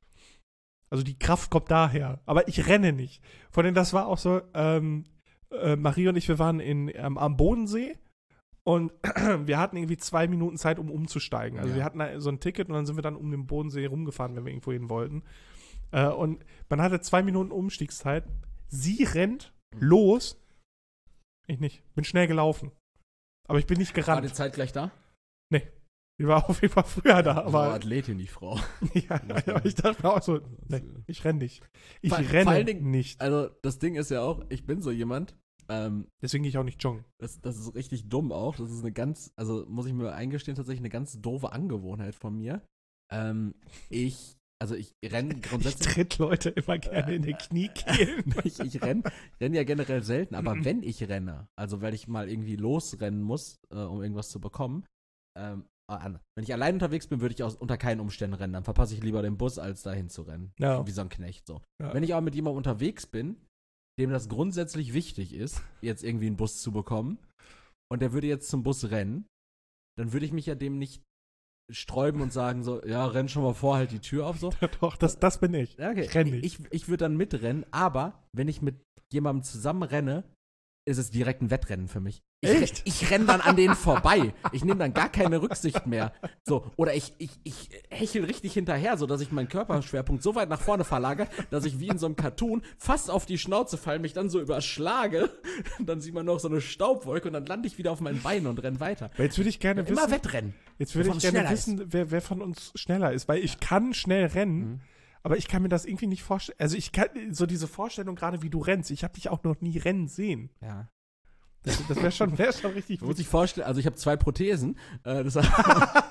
Speaker 1: Also die Kraft kommt daher. Aber ich renne nicht. Vor allem, das war auch so, ähm, äh, Marie und ich, wir waren in, ähm, am Bodensee und wir hatten irgendwie zwei Minuten Zeit, um umzusteigen. Also
Speaker 2: Ja.
Speaker 1: wir hatten da so ein Ticket und dann sind wir dann um den Bodensee rumgefahren, wenn wir irgendwo hin wollten. Äh, und man hatte zwei Minuten Umstiegszeit. Sie rennt los. Ich nicht. Bin schnell gelaufen. Aber ich bin nicht
Speaker 2: War
Speaker 1: gerannt.
Speaker 2: die Zeit gleich da?
Speaker 1: Die war auf jeden Fall früher da.
Speaker 2: Aber
Speaker 1: Aber
Speaker 2: Athletin, die Frau.
Speaker 1: ja, aber ich dachte mir auch so, nee, ich renn nicht. Ich
Speaker 2: Vor-
Speaker 1: renne
Speaker 2: vor allen Dingen-
Speaker 1: nicht.
Speaker 2: Also, das Ding ist ja auch, ich bin so jemand, ähm,
Speaker 1: Deswegen gehe ich auch nicht joggen.
Speaker 2: das, das ist richtig dumm auch. Das ist eine ganz, also muss ich mir eingestehen, tatsächlich eine ganz doofe Angewohnheit von mir. Ähm, ich, also ich renne
Speaker 1: Ich
Speaker 2: grundsätzlich.
Speaker 1: tritt Leute immer gerne in die Kniekehlen.
Speaker 2: ich ich renne renn ja generell selten, aber wenn ich renne, also weil ich mal irgendwie losrennen muss, äh, um irgendwas zu bekommen, ähm, an. Wenn ich allein unterwegs bin, würde ich aus, unter keinen Umständen rennen. Dann verpasse ich lieber den Bus, als dahin zu rennen.
Speaker 1: Ja.
Speaker 2: Wie so ein Knecht so.
Speaker 1: Ja.
Speaker 2: Wenn ich aber mit jemandem unterwegs bin, dem das grundsätzlich wichtig ist, jetzt irgendwie einen Bus zu bekommen, und der würde jetzt zum Bus rennen, dann würde ich mich ja dem nicht sträuben und sagen so, ja, renn schon mal vor, halt die Tür auf so.
Speaker 1: Doch, das, das bin ich.
Speaker 2: Ja, okay.
Speaker 1: Ich renn nicht.
Speaker 2: Ich, ich würde dann mitrennen, aber wenn ich mit jemandem zusammen renne, ist es direkt ein Wettrennen für mich. Ich,
Speaker 1: Echt?
Speaker 2: Ich renne dann an denen vorbei. Ich nehme dann gar keine Rücksicht mehr. So, oder ich, ich, ich hechel richtig hinterher, sodass ich meinen Körperschwerpunkt so weit nach vorne verlagere, dass ich wie in so einem Cartoon fast auf die Schnauze falle, mich dann so überschlage. Dann sieht man noch so eine Staubwolke und dann lande ich wieder auf meinen Beinen und renne weiter.
Speaker 1: Aber jetzt würde ich gerne
Speaker 2: Immer
Speaker 1: wissen,
Speaker 2: Wettrennen.
Speaker 1: jetzt würde
Speaker 2: wer
Speaker 1: ich
Speaker 2: von uns
Speaker 1: gerne
Speaker 2: schneller
Speaker 1: wissen, wer, wer von uns schneller ist. Weil ich kann schnell rennen,
Speaker 2: Mhm.
Speaker 1: aber ich kann mir das irgendwie nicht vorstellen. Also ich kann, so diese Vorstellung gerade, wie du rennst. Ich habe dich auch noch nie rennen sehen.
Speaker 2: Ja.
Speaker 1: Das, das wäre schon, wär schon richtig
Speaker 2: Man muss sich vorstellen, also ich habe zwei Prothesen, äh, das heißt,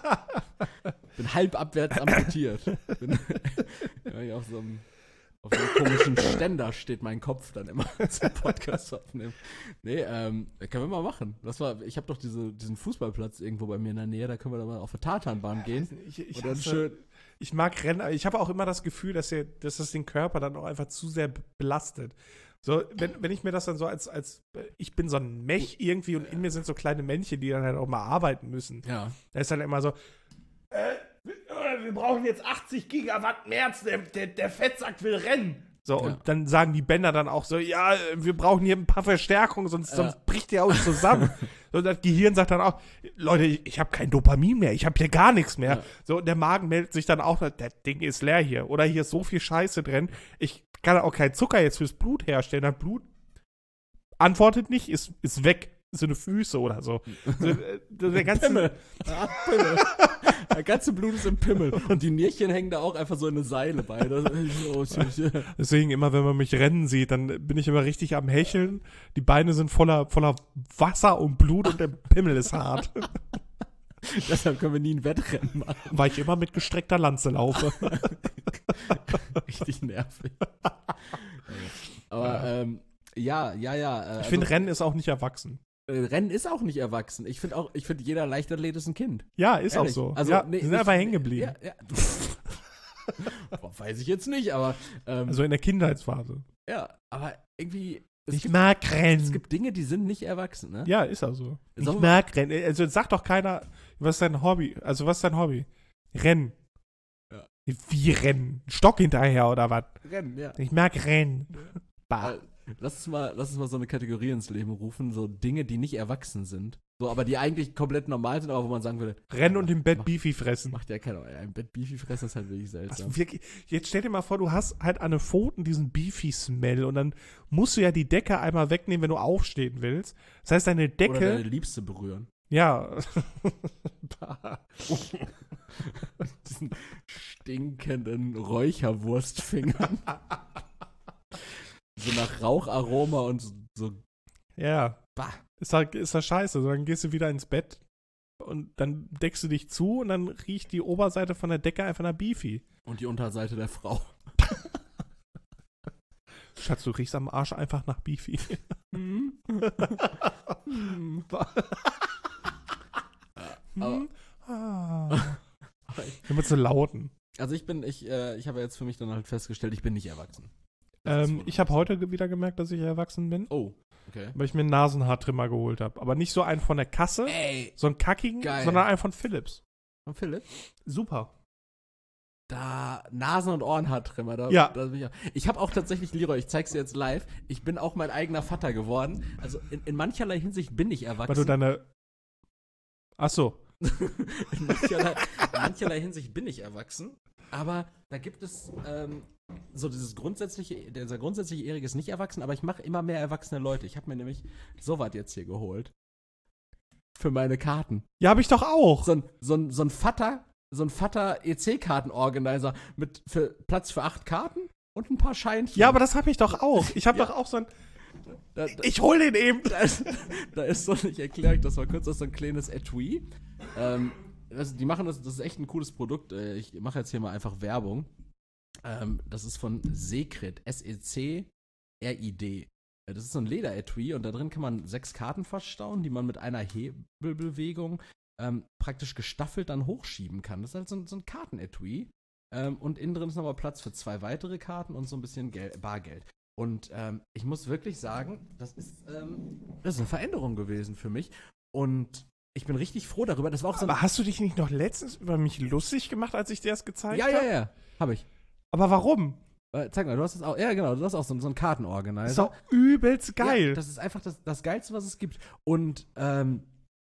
Speaker 2: bin halb abwärts amputiert. Bin, ja, hier auf so einem auf so einem komischen Ständer steht mein Kopf dann immer zum Podcast aufnehmen. Nee, ähm, können wir mal machen. Das war, ich habe doch diese, diesen Fußballplatz irgendwo bei mir in der Nähe, da können wir dann mal auf eine Tatanbahn gehen.
Speaker 1: Ich, ich,
Speaker 2: Und dann
Speaker 1: hasse-
Speaker 2: schön.
Speaker 1: ich mag Rennen, aber ich habe auch immer das Gefühl, dass, er, dass das den Körper dann auch einfach zu sehr belastet. So, wenn, wenn ich mir das dann so als, als ich bin so ein Mech irgendwie und in mir sind so kleine Männchen, die dann halt auch mal arbeiten müssen.
Speaker 2: Ja.
Speaker 1: Da ist dann immer so, äh, wir, wir brauchen jetzt achtzig Gigawatt März, der, der, der Fettsack will rennen. So,
Speaker 2: Ja.
Speaker 1: und dann sagen die Bänder dann auch so, ja, wir brauchen hier ein paar Verstärkungen, sonst,
Speaker 2: Ja.
Speaker 1: sonst bricht der uns zusammen. Und das Gehirn sagt dann auch, Leute, ich, ich habe kein Dopamin mehr, ich habe hier gar nichts mehr.
Speaker 2: Ja.
Speaker 1: So, und der Magen meldet sich dann auch, das Ding ist leer hier. Oder hier ist so viel Scheiße drin, ich kann auch keinen Zucker jetzt fürs Blut herstellen. Das Blut antwortet nicht, ist, ist weg. So eine Füße oder so. so äh, der ganze,
Speaker 2: Pimmel. Ah, Pimmel. Der ganze Blut ist im Pimmel. Und die Nierchen hängen da auch einfach so in eine Seile bei. Das, oh,
Speaker 1: Deswegen immer, wenn man mich rennen sieht, dann bin ich immer richtig am Hecheln. Die Beine sind voller, voller Wasser und Blut und der Pimmel ist hart.
Speaker 2: Deshalb können wir nie ein Wettrennen machen.
Speaker 1: Weil ich immer mit gestreckter Lanze laufe.
Speaker 2: Richtig nervig. Aber ähm, ja, ja, ja. Äh,
Speaker 1: Ich finde,
Speaker 2: also,
Speaker 1: Rennen ist auch nicht erwachsen.
Speaker 2: äh, Rennen ist auch nicht erwachsen. Ich finde auch, ich finde, jeder Leichtathlet ist ein Kind.
Speaker 1: Ja, ist
Speaker 2: Ehrlich.
Speaker 1: auch so.
Speaker 2: Also,
Speaker 1: ja,
Speaker 2: nee,
Speaker 1: die sind
Speaker 2: nicht-
Speaker 1: einfach hängen geblieben.
Speaker 2: Ja, ja. Boah, weiß ich jetzt nicht, aber ähm,
Speaker 1: Also in der Kindheitsphase.
Speaker 2: ja, aber irgendwie es
Speaker 1: Ich
Speaker 2: gibt,
Speaker 1: mag
Speaker 2: es
Speaker 1: Rennen.
Speaker 2: gibt Dinge, die sind nicht erwachsen, ne?
Speaker 1: Ja, ist auch so. Ich
Speaker 2: Sag mal-
Speaker 1: mag Rennen. Also sagt doch keiner, was ist dein Hobby? Also was ist dein Hobby? Rennen.
Speaker 2: Ja.
Speaker 1: Wie Rennen? Stock hinterher oder was?
Speaker 2: Rennen, ja.
Speaker 1: Ich mag Rennen. Bah.
Speaker 2: Äh, Lass uns, mal, lass uns mal so eine Kategorie ins Leben rufen, so Dinge, die nicht erwachsen sind. So, aber die eigentlich komplett normal sind, aber wo man sagen würde,
Speaker 1: Rennen und im Bett
Speaker 2: Mach-
Speaker 1: Beefy fressen.
Speaker 2: macht ja keiner. Ein Bett Beefy fressen ist halt wirklich seltsam.
Speaker 1: Also wirklich, jetzt stell dir mal vor, du hast halt an den Pfoten diesen Beefy-Smell und dann musst du ja die Decke einmal wegnehmen, wenn du aufstehen willst. Das heißt, deine
Speaker 2: Oder
Speaker 1: Decke,
Speaker 2: deine Liebste berühren.
Speaker 1: ja.
Speaker 2: Diesen stinkenden Räucherwurstfingern. so nach Raucharoma und so. so
Speaker 1: Ja.
Speaker 2: bah.
Speaker 1: Ist halt, ist halt scheiße. So, dann gehst du wieder ins Bett und dann deckst du dich zu und dann riecht die Oberseite von der Decke einfach nach Beefy.
Speaker 2: Und die Unterseite der Frau.
Speaker 1: Schatz, du riechst am Arsch einfach nach Beefy.
Speaker 2: Mhm. Mhm.
Speaker 1: Hm? Ah. Immer zu lauten.
Speaker 2: Also ich bin, ich, äh, ich habe jetzt für mich dann halt festgestellt, ich bin nicht erwachsen.
Speaker 1: Ähm, ich habe heute ge- wieder gemerkt, dass ich erwachsen bin,
Speaker 2: Oh, okay.
Speaker 1: weil ich mir einen Nasenhaartrimmer geholt habe. Aber nicht so einen von der Kasse,
Speaker 2: Ey,
Speaker 1: so einen kackigen,
Speaker 2: geil.
Speaker 1: sondern einen von Philips.
Speaker 2: von Philipp?
Speaker 1: Super.
Speaker 2: Da, Nasen- und Ohrenhaartrimmer. Da,
Speaker 1: Ja.
Speaker 2: Da bin ich auch. Ich habe auch tatsächlich, Leroy, ich zeig's dir jetzt live, ich bin auch mein eigener Vater geworden. Also in, in mancherlei Hinsicht bin ich erwachsen.
Speaker 1: Weil du deine. Ach so.
Speaker 2: in, mancherlei, in mancherlei Hinsicht bin ich erwachsen. Aber da gibt es ähm, so dieses grundsätzliche, dieser grundsätzliche Erik ist nicht erwachsen, aber ich mache immer mehr erwachsene Leute. Ich habe mir nämlich sowas jetzt hier geholt. Für meine Karten.
Speaker 1: Ja, habe ich doch auch.
Speaker 2: So ein, so ein, so ein Vater, so ein Vater E C-Karten-Organizer mit für Platz für acht Karten und ein paar Scheinchen.
Speaker 1: Ja, aber das habe ich doch auch. Ich habe
Speaker 2: Ja.
Speaker 1: doch auch so ein.
Speaker 2: Da, da,
Speaker 1: Ich hol den eben.
Speaker 2: da, ist, da ist so, ich erkläre euch das mal kurz, das ist so ein kleines Etui. Ähm, das, die machen das, das ist echt ein cooles Produkt. Äh, Ich mache jetzt hier mal einfach Werbung. Ähm, das ist von Secret, S E C R I D. Äh, Das ist so ein Lederetui und da drin kann man sechs Karten verstauen, die man mit einer Hebelbewegung ähm, praktisch gestaffelt dann hochschieben kann. Das ist halt so, ein- so ein Kartenetui. Ähm, und innen drin ist nochmal Platz für zwei weitere Karten und so ein bisschen Gel Bargeld. Und ähm, ich muss wirklich sagen, das ist, ähm, das ist eine Veränderung gewesen für mich. Und ich bin richtig froh darüber. Das war auch so ein.
Speaker 1: Aber hast du dich nicht noch letztens über mich lustig gemacht, als ich dir das gezeigt
Speaker 2: Ja,
Speaker 1: habe?
Speaker 2: ja, ja. Hab ich.
Speaker 1: Aber warum?
Speaker 2: Äh, zeig mal, du hast das auch. Ja, genau, du hast auch so, so einen
Speaker 1: Das
Speaker 2: Kartenorganizer.
Speaker 1: ist doch übelst geil.
Speaker 2: Ja, das ist einfach das, das Geilste, was es gibt. Und ähm,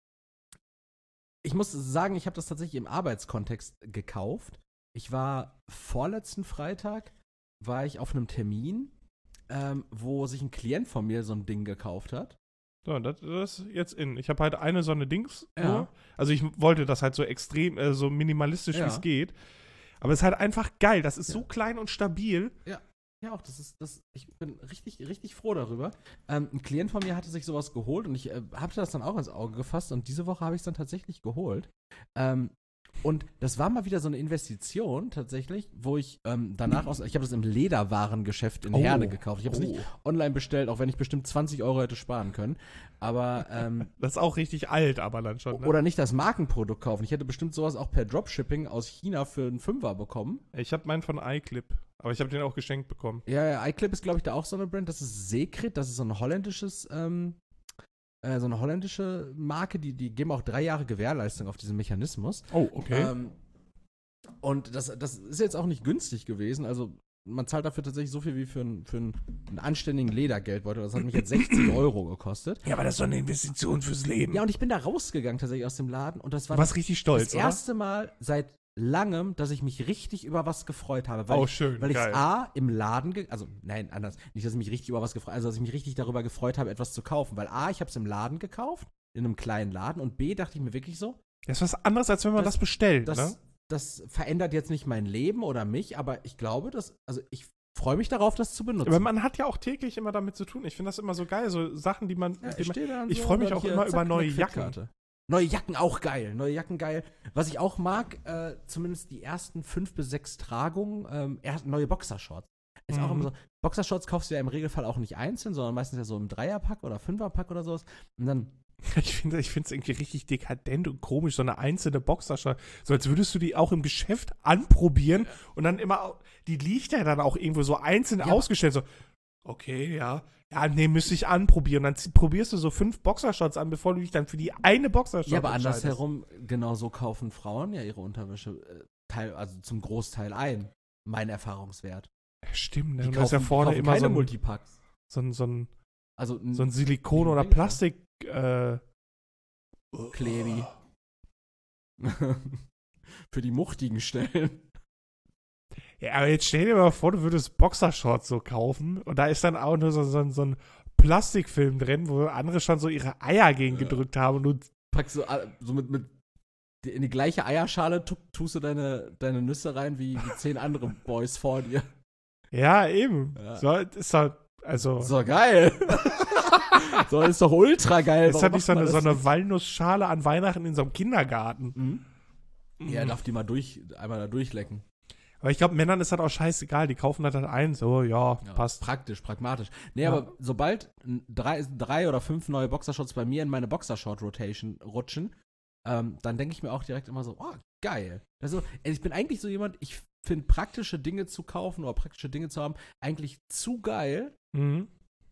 Speaker 2: ich muss sagen, ich habe das tatsächlich im Arbeitskontext gekauft. Ich war vorletzten Freitag, war ich auf einem Termin, ähm, wo sich ein Klient von mir so ein Ding gekauft hat.
Speaker 1: So, das, das ist jetzt in. Ich habe halt eine so eine Dings.
Speaker 2: Ja.
Speaker 1: Nur. Also ich wollte das halt so extrem, äh, so minimalistisch, wie
Speaker 2: Ja.
Speaker 1: es geht. Aber es ist halt einfach geil. Das ist
Speaker 2: Ja.
Speaker 1: so klein und stabil.
Speaker 2: Ja, auch, das ist, das, ich bin richtig, richtig froh darüber. Ähm, ein Klient von mir hatte sich sowas geholt und ich äh, habe das dann auch ins Auge gefasst und diese Woche habe ich es dann tatsächlich geholt. Ähm, und das war mal wieder so eine Investition tatsächlich, wo ich ähm, danach aus, ich habe das im Lederwarengeschäft in
Speaker 1: Oh.
Speaker 2: Herne gekauft. Ich habe es
Speaker 1: Oh.
Speaker 2: nicht online bestellt, auch wenn ich bestimmt zwanzig Euro hätte sparen können. Aber, ähm,
Speaker 1: Das ist auch richtig alt, aber dann schon. Ne?
Speaker 2: oder nicht das Markenprodukt kaufen. Ich hätte bestimmt sowas auch per Dropshipping aus China für einen Fünfer bekommen.
Speaker 1: Ich habe meinen von iClip. Aber ich habe den auch geschenkt bekommen.
Speaker 2: Ja, ja, iClip ist, glaube ich, da auch so eine Brand. Das ist Secret, das ist so ein holländisches, ähm, äh, so eine holländische Marke, die, die geben auch drei Jahre Gewährleistung auf diesen Mechanismus.
Speaker 1: Oh, okay.
Speaker 2: Ähm, und das, das ist jetzt auch nicht günstig gewesen. Also man zahlt dafür tatsächlich so viel wie für, ein, für einen, einen anständigen Ledergeldbeutel. Das hat mich jetzt sechzig Euro gekostet.
Speaker 1: ja, aber das ist doch eine Investition fürs Leben.
Speaker 2: Ja, und ich bin da rausgegangen tatsächlich aus dem Laden und das war
Speaker 1: du warst richtig stolz,
Speaker 2: das erste Mal seit langem, dass ich mich richtig über was gefreut habe. Weil
Speaker 1: Oh,
Speaker 2: ich,
Speaker 1: schön,
Speaker 2: Weil ich
Speaker 1: geil.
Speaker 2: A, im Laden, ge- also nein, anders, nicht, dass ich mich richtig über was gefreut habe, also dass ich mich richtig darüber gefreut habe, etwas zu kaufen. Weil A, ich habe es im Laden gekauft, in einem kleinen Laden und B, dachte ich mir wirklich so,
Speaker 1: Das ist was anderes, als wenn man das,
Speaker 2: Das-
Speaker 1: bestellt,
Speaker 2: das,
Speaker 1: ne?
Speaker 2: das verändert jetzt nicht mein Leben oder mich, aber ich glaube, dass, also ich freue mich darauf, das zu benutzen.
Speaker 1: Aber man hat ja auch täglich immer damit zu tun. Ich finde das immer so geil, so Sachen, die man.
Speaker 2: Ja,
Speaker 1: die man
Speaker 2: stehe da
Speaker 1: ich
Speaker 2: so
Speaker 1: freu mich
Speaker 2: und dann
Speaker 1: auch
Speaker 2: hier,
Speaker 1: immer
Speaker 2: zack,
Speaker 1: über
Speaker 2: eine
Speaker 1: neue
Speaker 2: Kreditkarte. Neue Jacken auch geil, neue Jacken geil. Was ich auch mag, äh, zumindest die ersten fünf bis sechs Tragungen, ähm, erst neue Boxershorts. Ist auch
Speaker 1: Mhm.
Speaker 2: immer so. Boxershorts kaufst du ja im Regelfall auch nicht einzeln, sondern meistens ja so im Dreierpack oder Fünferpack oder sowas. Und dann,
Speaker 1: Ich finde ich es irgendwie richtig dekadent und komisch, so eine einzelne Boxershort. So als würdest du die auch im Geschäft anprobieren und dann immer, au- die liegt ja dann auch irgendwo so einzeln
Speaker 2: Ja.
Speaker 1: ausgestellt. So, okay, ja. Ja, nee, müsste ich anprobieren. Dann zie- probierst du so fünf Boxershorts an, bevor du dich dann für die eine Boxershort
Speaker 2: ja, aber
Speaker 1: entscheidest.
Speaker 2: andersherum, genau so kaufen Frauen ja ihre Unterwäsche äh, teil, also zum Großteil ein. Mein Erfahrungswert.
Speaker 1: Ja, stimmt, ne?
Speaker 2: Die
Speaker 1: Und da ist ja
Speaker 2: kaufen-
Speaker 1: vorne
Speaker 2: kaufen
Speaker 1: immer
Speaker 2: keine
Speaker 1: so ein,
Speaker 2: Multipacks.
Speaker 1: so ein, so ein,
Speaker 2: Also
Speaker 1: so ein Silikon-
Speaker 2: Wie
Speaker 1: oder
Speaker 2: denkst du?
Speaker 1: Plastik, äh,
Speaker 2: Klebi. Für die muchtigen Stellen.
Speaker 1: Ja, aber jetzt stell dir mal vor, du würdest Boxershorts so kaufen und da ist dann auch nur so, so, ein- so ein Plastikfilm drin, wo andere schon so ihre Eier gegen
Speaker 2: Ja.
Speaker 1: gedrückt haben und du,
Speaker 2: Packst du all- so mit, mit die- in die gleiche Eierschale tu, tust du deine, deine Nüsse rein wie, wie zehn andere Boys vor dir.
Speaker 1: ja, eben.
Speaker 2: Ja.
Speaker 1: So, ist halt, Also.
Speaker 2: So geil. So, ist doch ultra geil.
Speaker 1: Ist
Speaker 2: Warum
Speaker 1: halt nicht so
Speaker 2: macht
Speaker 1: eine,
Speaker 2: man
Speaker 1: so
Speaker 2: das
Speaker 1: eine Walnussschale an Weihnachten in so einem Kindergarten.
Speaker 2: Mhm.
Speaker 1: Mhm.
Speaker 2: Ja, darf die mal durch, einmal da durchlecken.
Speaker 1: Aber ich glaube, Männern ist das auch scheißegal. Die kaufen das halt ein, so, ja,
Speaker 2: Ja,
Speaker 1: passt.
Speaker 2: Praktisch, pragmatisch. Nee,
Speaker 1: Ja.
Speaker 2: aber sobald drei, drei oder fünf neue Boxershorts bei mir in meine Boxershort-Rotation rutschen, ähm, dann denke ich mir auch direkt immer so, oh, geil. Also, ich bin eigentlich so jemand, ich finde praktische Dinge zu kaufen oder praktische Dinge zu haben eigentlich zu geil,
Speaker 1: Mhm.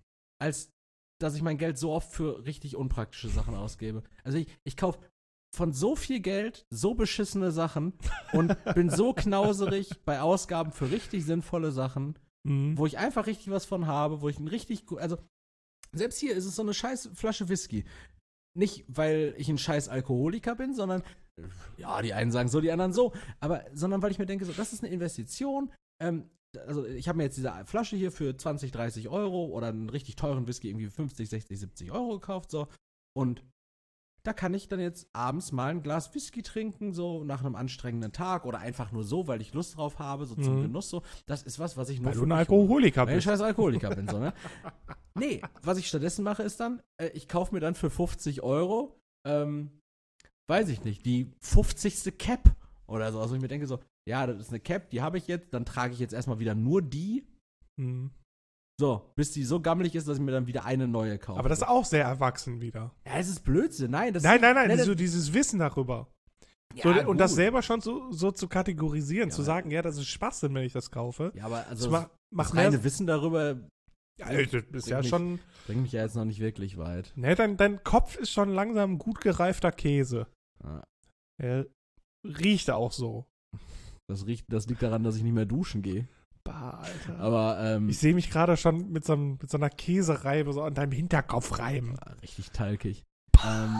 Speaker 2: als dass ich mein Geld so oft für richtig unpraktische Sachen ausgebe. Also ich, ich kaufe von so viel Geld so beschissene Sachen und bin so knauserig bei Ausgaben für richtig sinnvolle Sachen,
Speaker 1: Mhm.
Speaker 2: wo ich einfach richtig was von habe, wo ich ein richtig, gu- also selbst hier ist es so eine scheiß Flasche Whisky. Nicht, weil ich ein scheiß Alkoholiker bin, sondern, ja, die einen sagen so, die anderen so, aber, sondern weil ich mir denke, so, das ist eine Investition, ähm, also ich habe mir jetzt diese Flasche hier für zwanzig, dreißig Euro oder einen richtig teuren Whisky irgendwie fünfzig, sechzig, siebzig Euro gekauft, so, und da kann ich dann jetzt abends mal ein Glas Whisky trinken, so nach einem anstrengenden Tag oder einfach nur so, weil ich Lust drauf habe, so zum
Speaker 1: Mhm.
Speaker 2: Genuss, so. Das ist was, was ich nur
Speaker 1: Weil
Speaker 2: für
Speaker 1: du ein
Speaker 2: mich
Speaker 1: Alkoholiker
Speaker 2: hole. Weil ich
Speaker 1: bist.
Speaker 2: scheiß Alkoholiker bin, so, ne? Nee, was ich stattdessen mache, ist dann, äh, ich kaufe mir dann für fünfzig Euro, ähm, weiß ich nicht, die fünfzigste Cap oder so. Also ich mir denke so, ja, das ist eine Cap, die habe ich jetzt, dann trage ich jetzt erstmal wieder nur die,
Speaker 1: Mhm.
Speaker 2: so, bis die so gammelig ist, dass ich mir dann wieder eine neue kaufe.
Speaker 1: Aber das ist auch sehr erwachsen wieder.
Speaker 2: ja, es ist Blödsinn, nein. Das
Speaker 1: Nein, nein, nein,
Speaker 2: das-
Speaker 1: so dieses Wissen darüber.
Speaker 2: ja,
Speaker 1: So, und
Speaker 2: gut.
Speaker 1: das selber schon so, so zu kategorisieren,
Speaker 2: Ja,
Speaker 1: zu sagen, ja, das ist Schwachsinn, wenn ich das kaufe.
Speaker 2: Ja, aber also
Speaker 1: das macht, macht
Speaker 2: das
Speaker 1: mehr,
Speaker 2: reine Wissen darüber
Speaker 1: ja, das ist
Speaker 2: bringt
Speaker 1: ja
Speaker 2: mich-
Speaker 1: schon,
Speaker 2: bringt mich ja jetzt noch nicht wirklich weit.
Speaker 1: ne, dein, dein Kopf ist schon langsam gut gereifter Käse.
Speaker 2: Ja,
Speaker 1: Er riecht auch so.
Speaker 2: Das, riecht, das liegt daran, dass ich nicht mehr duschen gehe.
Speaker 1: Bah, Alter.
Speaker 2: Aber ähm,
Speaker 1: Ich sehe mich gerade schon mit so, einem, mit so einer Käsereibe so an deinem Hinterkopf reiben.
Speaker 2: ah, richtig talkig. ähm,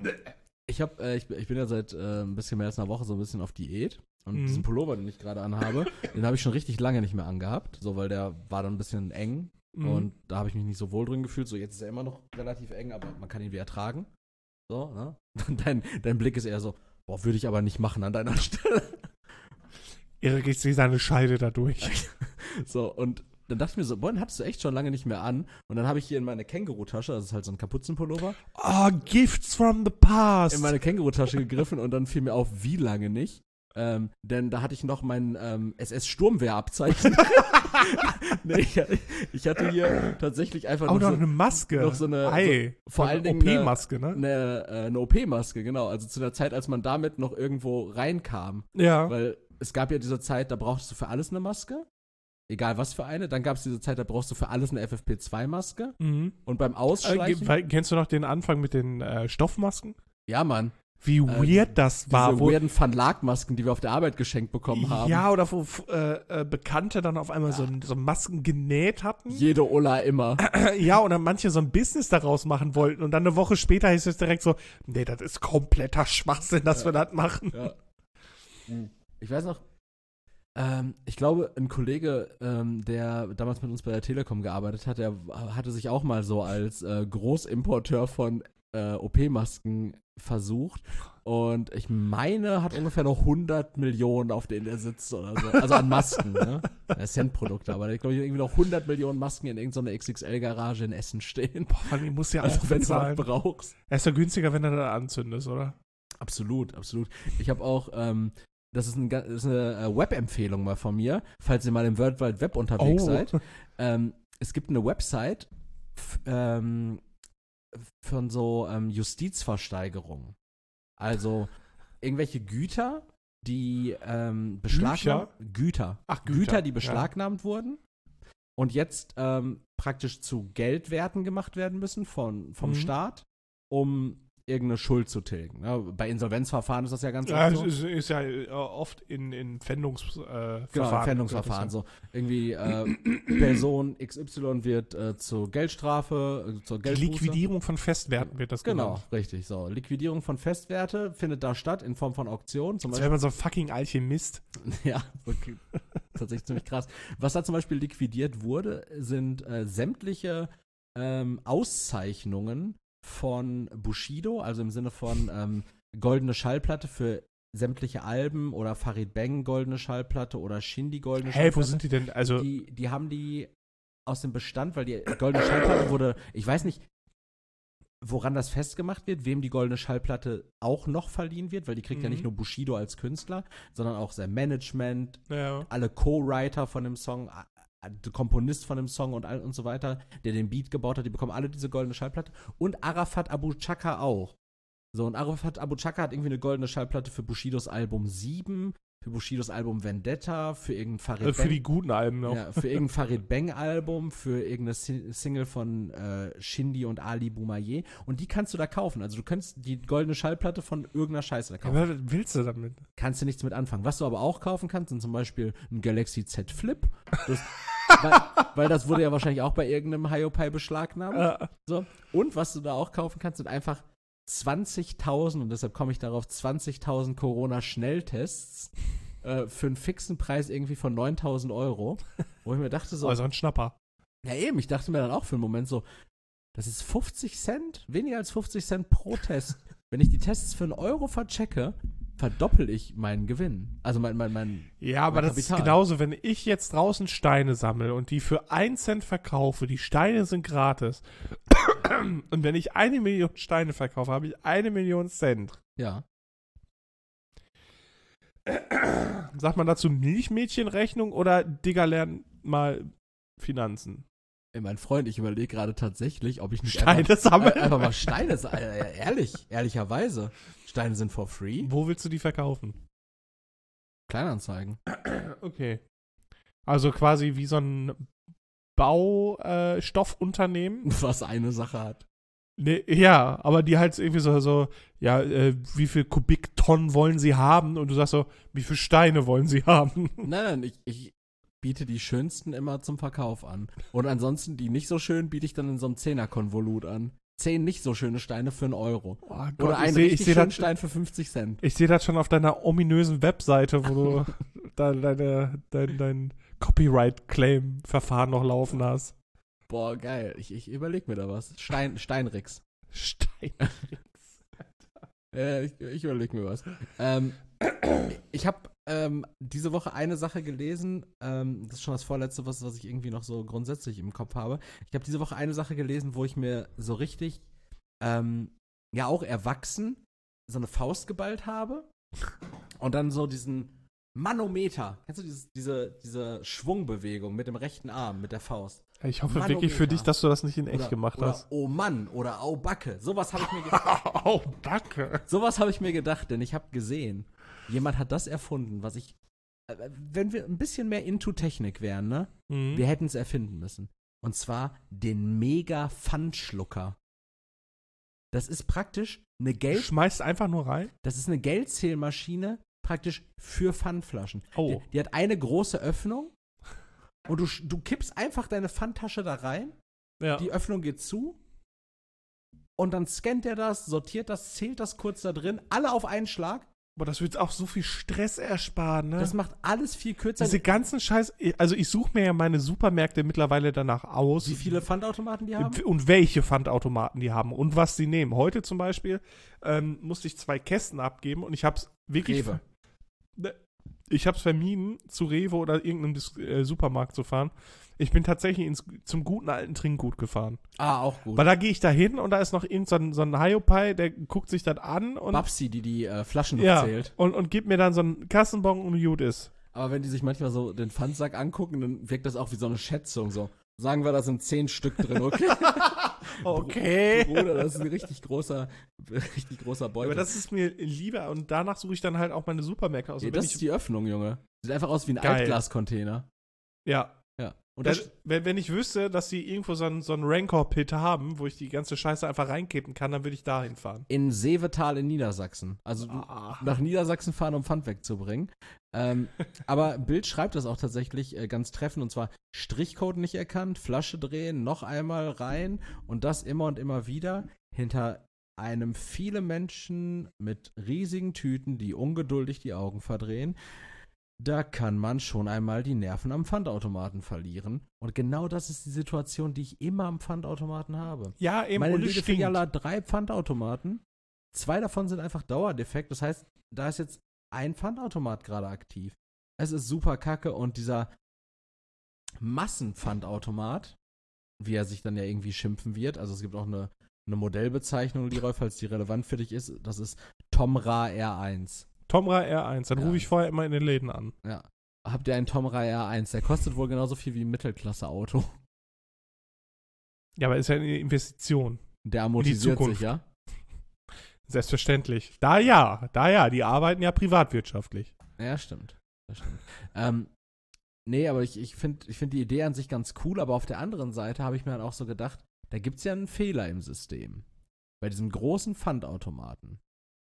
Speaker 2: ich, hab, äh, ich, ich bin ja seit äh, ein bisschen mehr als einer Woche so ein bisschen auf Diät. Und
Speaker 1: Mhm.
Speaker 2: diesen Pullover, den ich gerade anhabe, den habe ich schon richtig lange nicht mehr angehabt. So, weil der war dann ein bisschen eng.
Speaker 1: Mhm.
Speaker 2: Und da habe ich mich nicht so wohl drin gefühlt. So, jetzt ist er immer noch relativ eng, aber man kann ihn wieder ertragen. So, ne? Dein, dein Blick ist eher so, boah, würde ich aber nicht machen an deiner Stelle.
Speaker 1: Erik, ich sehe seine Scheide dadurch.
Speaker 2: So, und dann dachte ich mir so, boah, den hattest du echt schon lange nicht mehr an. Und dann habe ich hier in meine Känguru-Tasche, das ist halt so ein Kapuzenpullover,
Speaker 1: Oh, Gifts from the past.
Speaker 2: in meine Känguru-Tasche gegriffen und dann fiel mir auf, wie lange nicht. Ähm, denn da hatte ich noch mein ähm, S S-Sturmwehrabzeichen. Nee, ich, ich hatte hier tatsächlich einfach
Speaker 1: Auch
Speaker 2: noch
Speaker 1: noch
Speaker 2: so,
Speaker 1: eine Maske.
Speaker 2: noch so eine-
Speaker 1: Ei.
Speaker 2: so- vor
Speaker 1: So
Speaker 2: allen
Speaker 1: eine
Speaker 2: Dingen
Speaker 1: O P-Maske, ne?
Speaker 2: eine, äh, eine O P-Maske, genau. Also zu der Zeit, als man damit noch irgendwo reinkam.
Speaker 1: Ja.
Speaker 2: Weil es gab ja diese Zeit, da brauchst du für alles eine Maske. Egal was für eine. Dann gab es diese Zeit, da brauchst du für alles eine F F P zwei Maske.
Speaker 1: Mhm.
Speaker 2: Und beim
Speaker 1: Äh,
Speaker 2: Ausschleichen.
Speaker 1: ge- kennst du noch den Anfang mit den äh, Stoffmasken?
Speaker 2: ja, Mann.
Speaker 1: Wie weird das war.
Speaker 2: Diese
Speaker 1: Wo,
Speaker 2: weirden Van Laak-Masken, die wir auf der Arbeit geschenkt bekommen haben.
Speaker 1: ja, oder wo äh, äh, Bekannte dann auf einmal so, so Masken genäht hatten.
Speaker 2: Jede Ola immer.
Speaker 1: Ja, und dann manche so ein Business daraus machen wollten. Und dann eine Woche später hieß es direkt so, nee, das ist kompletter Schwachsinn, dass
Speaker 2: Ja.
Speaker 1: wir das machen.
Speaker 2: Ja. Ich weiß noch, ähm, ich glaube, ein Kollege, ähm, der damals mit uns bei der Telekom gearbeitet hat, der hatte sich auch mal so als äh, Großimporteur von äh, O P-Masken versucht. Und ich meine, hat ungefähr noch hundert Millionen, auf denen er sitzt oder so. Also an Masken, ne? Ja, Centprodukte, aber ich glaube, irgendwie noch hundert Millionen Masken in irgendeiner X X L-Garage in Essen stehen.
Speaker 1: Boah, die muss ja
Speaker 2: Also
Speaker 1: auch
Speaker 2: wenn du was
Speaker 1: bezahlen.
Speaker 2: brauchst.
Speaker 1: Er ist ja günstiger, wenn du das anzündest, oder?
Speaker 2: Absolut, absolut. Ich habe auch, ähm, das ist, ein, ga- das ist eine äh, Web-Empfehlung mal von mir, falls ihr mal im World Wide Web unterwegs
Speaker 1: Oh.
Speaker 2: seid. Ähm, es gibt eine Website f- ähm, von so ähm, Justizversteigerungen. Also irgendwelche Güter, die ähm, beschlagnahmt Güter.
Speaker 1: Ach,
Speaker 2: Güter,
Speaker 1: Güter,
Speaker 2: die
Speaker 1: ja.
Speaker 2: beschlagnahmt wurden und jetzt ähm, praktisch zu Geldwerten gemacht werden müssen von, vom
Speaker 1: Mhm.
Speaker 2: Staat, um irgendeine Schuld zu tilgen. Ja, bei Insolvenzverfahren ist das ja ganz
Speaker 1: Ja,
Speaker 2: oft
Speaker 1: es
Speaker 2: so.
Speaker 1: ist, ist ja äh, oft in, in Pfändungsverfahren. Äh,
Speaker 2: Genau,
Speaker 1: Verfahren.
Speaker 2: Pfändungsverfahren. So irgendwie äh, Person X Y wird äh, zur Geldstrafe, äh, zur
Speaker 1: Die
Speaker 2: Geldbuße.
Speaker 1: Liquidierung von Festwerten wird das
Speaker 2: Genau,
Speaker 1: genannt.
Speaker 2: richtig. So Liquidierung von Festwerte findet da statt in Form von Auktionen. Zum
Speaker 1: Das
Speaker 2: Beispiel
Speaker 1: wäre man so ein fucking Alchemist.
Speaker 2: Ja, okay. Tatsächlich ziemlich krass. Was da zum Beispiel liquidiert wurde, sind äh, sämtliche ähm, Auszeichnungen von Bushido, also im Sinne von ähm, goldene Schallplatte für sämtliche Alben oder Farid Bang goldene Schallplatte oder Shindy goldene
Speaker 1: Hey, wo
Speaker 2: Schallplatte.
Speaker 1: sind die denn? Also,
Speaker 2: Die, die haben die aus dem Bestand, weil die goldene Schallplatte wurde, ich weiß nicht, woran das festgemacht wird, wem die goldene Schallplatte auch noch verliehen wird, weil die kriegt mhm. ja nicht nur Bushido als Künstler, sondern auch sein Management,
Speaker 1: ja.
Speaker 2: alle Co-Writer von dem Song, der Komponist von dem Song und all und so weiter, der den Beat gebaut hat, die bekommen alle diese goldene Schallplatte und Arafat Abu Chaka auch. So, und Arafat Abu Chaka hat irgendwie eine goldene Schallplatte für Bushidos Album sieben, für Bushidos Album Vendetta, für irgendein Farid
Speaker 1: also Für die guten Alben noch.
Speaker 2: Ja, für irgendein Farid Bang Album, für irgendeine Si- Single von äh, Shindy und Ali Boumaier. Und die kannst du da kaufen. Also du kannst die goldene Schallplatte von irgendeiner Scheiße da kaufen.
Speaker 1: Ja, was willst du damit?
Speaker 2: Kannst du nichts mit anfangen. Was du aber auch kaufen kannst, sind zum Beispiel ein Galaxy Z Flip. Das, weil, weil das wurde ja wahrscheinlich auch bei irgendeinem Hiopai beschlagnahmt.
Speaker 1: Ja.
Speaker 2: So. Und was du da auch kaufen kannst, sind einfach zwanzigtausend, und deshalb komme ich darauf, zwanzigtausend Corona-Schnelltests äh, für einen fixen Preis irgendwie von neuntausend Euro. Wo ich mir dachte so.
Speaker 1: Also ein Schnapper.
Speaker 2: Ja eben, ich dachte mir dann auch für einen Moment so, das ist fünfzig Cent, weniger als fünfzig Cent pro Test. Wenn ich die Tests für einen Euro verchecke, verdoppel ich meinen Gewinn. Also mein, mein, mein
Speaker 1: Ja, aber
Speaker 2: mein
Speaker 1: das
Speaker 2: Kapital.
Speaker 1: ist genauso, wenn ich jetzt draußen Steine sammle und die für einen Cent verkaufe, die Steine sind gratis. Und wenn ich eine Million Steine verkaufe, habe ich eine Million Cent.
Speaker 2: Ja.
Speaker 1: Sagt man dazu Milchmädchenrechnung oder Digga, lern mal Finanzen?
Speaker 2: Ey, mein Freund, ich überlege gerade tatsächlich, ob ich nicht
Speaker 1: Steine
Speaker 2: einfach,
Speaker 1: sammeln?
Speaker 2: äh, einfach mal Steine sammeln. Äh, ehrlich, ehrlicherweise. Steine sind for free.
Speaker 1: Wo willst du die verkaufen?
Speaker 2: Kleinanzeigen.
Speaker 1: Okay. Also quasi wie so ein Baustoffunternehmen.
Speaker 2: Was eine Sache hat.
Speaker 1: Nee, ja, aber die halt irgendwie so, so ja, äh, wie viel Kubiktonnen wollen sie haben? Und du sagst so, wie viele Steine wollen sie haben?
Speaker 2: Nein, nein, ich, ich biete die schönsten immer zum Verkauf an. Und ansonsten die nicht so schön biete ich dann in so einem Zehner-Konvolut an. Zehn nicht so schöne Steine für einen Euro.
Speaker 1: Oh Gott,
Speaker 2: Oder einen
Speaker 1: ich seh,
Speaker 2: richtig
Speaker 1: ich seh
Speaker 2: schönen
Speaker 1: das,
Speaker 2: Stein für fünfzig Cent.
Speaker 1: Ich sehe das schon auf deiner ominösen Webseite, wo du da deine, dein, dein Copyright-Claim-Verfahren noch laufen hast.
Speaker 2: Boah, geil. Ich, ich überleg mir da was. Stein, Steinrix.
Speaker 1: Steinrix.
Speaker 2: Äh, ich, ich überleg mir was. Ähm, ich habe ähm, diese Woche eine Sache gelesen. Ähm, das ist schon das vorletzte, was, was ich irgendwie noch so grundsätzlich im Kopf habe. Ich habe diese Woche eine Sache gelesen, wo ich mir so richtig, ähm, ja auch erwachsen, so eine Faust geballt habe. Und dann so diesen Manometer. Kennst du dieses, diese, diese Schwungbewegung mit dem rechten Arm, mit der Faust?
Speaker 1: Ich hoffe
Speaker 2: Manometer.
Speaker 1: wirklich für dich, dass du das nicht in echt
Speaker 2: Oder,
Speaker 1: gemacht
Speaker 2: oder
Speaker 1: hast.
Speaker 2: Oh Mann oder Au Backe. Sowas habe ich mir gedacht.
Speaker 1: Oh, danke.
Speaker 2: Sowas habe ich mir gedacht, denn ich habe gesehen, jemand hat das erfunden, was ich, äh, wenn wir ein bisschen mehr into Technik wären, ne?
Speaker 1: Mhm.
Speaker 2: Wir hätten es erfinden müssen. Und zwar den Mega-Pfandschlucker. Das ist praktisch eine Geld,
Speaker 1: Schmeißt einfach nur rein?
Speaker 2: das ist eine Geldzählmaschine praktisch für Pfandflaschen.
Speaker 1: Oh.
Speaker 2: Die, die hat eine große Öffnung und du, sch- du kippst einfach deine Pfandtasche da rein,
Speaker 1: Ja.
Speaker 2: die Öffnung geht zu und dann scannt er das, sortiert das, zählt das kurz da drin, alle auf einen Schlag.
Speaker 1: Aber das wird auch so viel Stress ersparen, ne?
Speaker 2: Das macht alles viel kürzer.
Speaker 1: Diese ganzen Scheiß, also ich suche mir ja meine Supermärkte mittlerweile danach aus.
Speaker 2: Wie viele Pfandautomaten die haben?
Speaker 1: Und welche Pfandautomaten die haben und was sie nehmen. Heute zum Beispiel ähm, musste ich zwei Kästen abgeben und ich habe es wirklich.
Speaker 2: Rewe.
Speaker 1: Ne, Ich habe es vermieden, zu Rewe oder irgendeinem Dis äh, Supermarkt zu fahren. Ich bin tatsächlich ins, zum guten alten Trinkgut gefahren.
Speaker 2: Ah, auch gut.
Speaker 1: Weil da gehe ich da hin und da ist noch irgend so ein, so ein Hiopai, der guckt sich das an und,
Speaker 2: Babsi, die die äh, Flaschen noch
Speaker 1: ja,
Speaker 2: zählt.
Speaker 1: und, und gibt mir dann so einen Kassenbon und gut ist.
Speaker 2: Aber wenn die sich manchmal so den Pfandsack angucken, dann wirkt das auch wie so eine Schätzung. So, sagen wir, da sind zehn Stück drin, okay?
Speaker 1: Okay.
Speaker 2: Bruder, das ist ein richtig großer, richtig großer Beutel.
Speaker 1: Aber das ist mir lieber und danach suche ich dann halt auch meine Supermärkte aus.
Speaker 2: ja,
Speaker 1: Und wenn
Speaker 2: das
Speaker 1: ich,
Speaker 2: ist die Öffnung, Junge. Sieht einfach aus wie ein
Speaker 1: Geil.
Speaker 2: Altglascontainer.
Speaker 1: ja.
Speaker 2: Ja. Und
Speaker 1: Das,
Speaker 2: das,
Speaker 1: wenn, wenn ich wüsste, dass die irgendwo so einen so einen Rancor-Pit haben, wo ich die ganze Scheiße einfach reinkippen kann, dann würde ich dahin fahren.
Speaker 2: in Seevetal in Niedersachsen. Also du
Speaker 1: Ah.
Speaker 2: nach Niedersachsen fahren, um Pfand wegzubringen. Ähm, aber Bild schreibt das auch tatsächlich äh, ganz treffend, und zwar Strichcode nicht erkannt, Flasche drehen, noch einmal rein und das immer und immer wieder. Hinter einem viele Menschen mit riesigen Tüten, die ungeduldig die Augen verdrehen. Da kann man schon einmal die Nerven am Pfandautomaten verlieren. Und genau das ist die Situation, die ich immer am Pfandautomaten habe.
Speaker 1: Ja, eben,
Speaker 2: Meine
Speaker 1: und es
Speaker 2: liebe
Speaker 1: stinkt.
Speaker 2: Filiale hat drei Pfandautomaten. Zwei davon sind einfach dauerdefekt. Das heißt, da ist jetzt ein Pfandautomat gerade aktiv. Es ist super kacke und dieser Massenpfandautomat, wie er sich dann ja irgendwie schimpfen wird. Also es gibt auch eine, eine Modellbezeichnung, Leroy, falls die relevant für dich ist. Das ist Tomra R eins.
Speaker 1: Tomra R eins, dann
Speaker 2: Ja.
Speaker 1: rufe ich vorher immer in den Läden an.
Speaker 2: Ja. Habt ihr einen Tomra R eins? Der kostet wohl genauso viel wie ein Mittelklasse-Auto.
Speaker 1: Ja, aber ist ja eine Investition.
Speaker 2: Der amortisiert
Speaker 1: Zukunft.
Speaker 2: sich, ja?
Speaker 1: Selbstverständlich. Da ja, da ja, die arbeiten ja privatwirtschaftlich.
Speaker 2: Ja, stimmt. Das stimmt. ähm, nee, aber ich, ich finde ich find die Idee an sich ganz cool, aber auf der anderen Seite habe ich mir dann auch so gedacht, da gibt es ja einen Fehler im System. Bei diesem großen Pfandautomaten.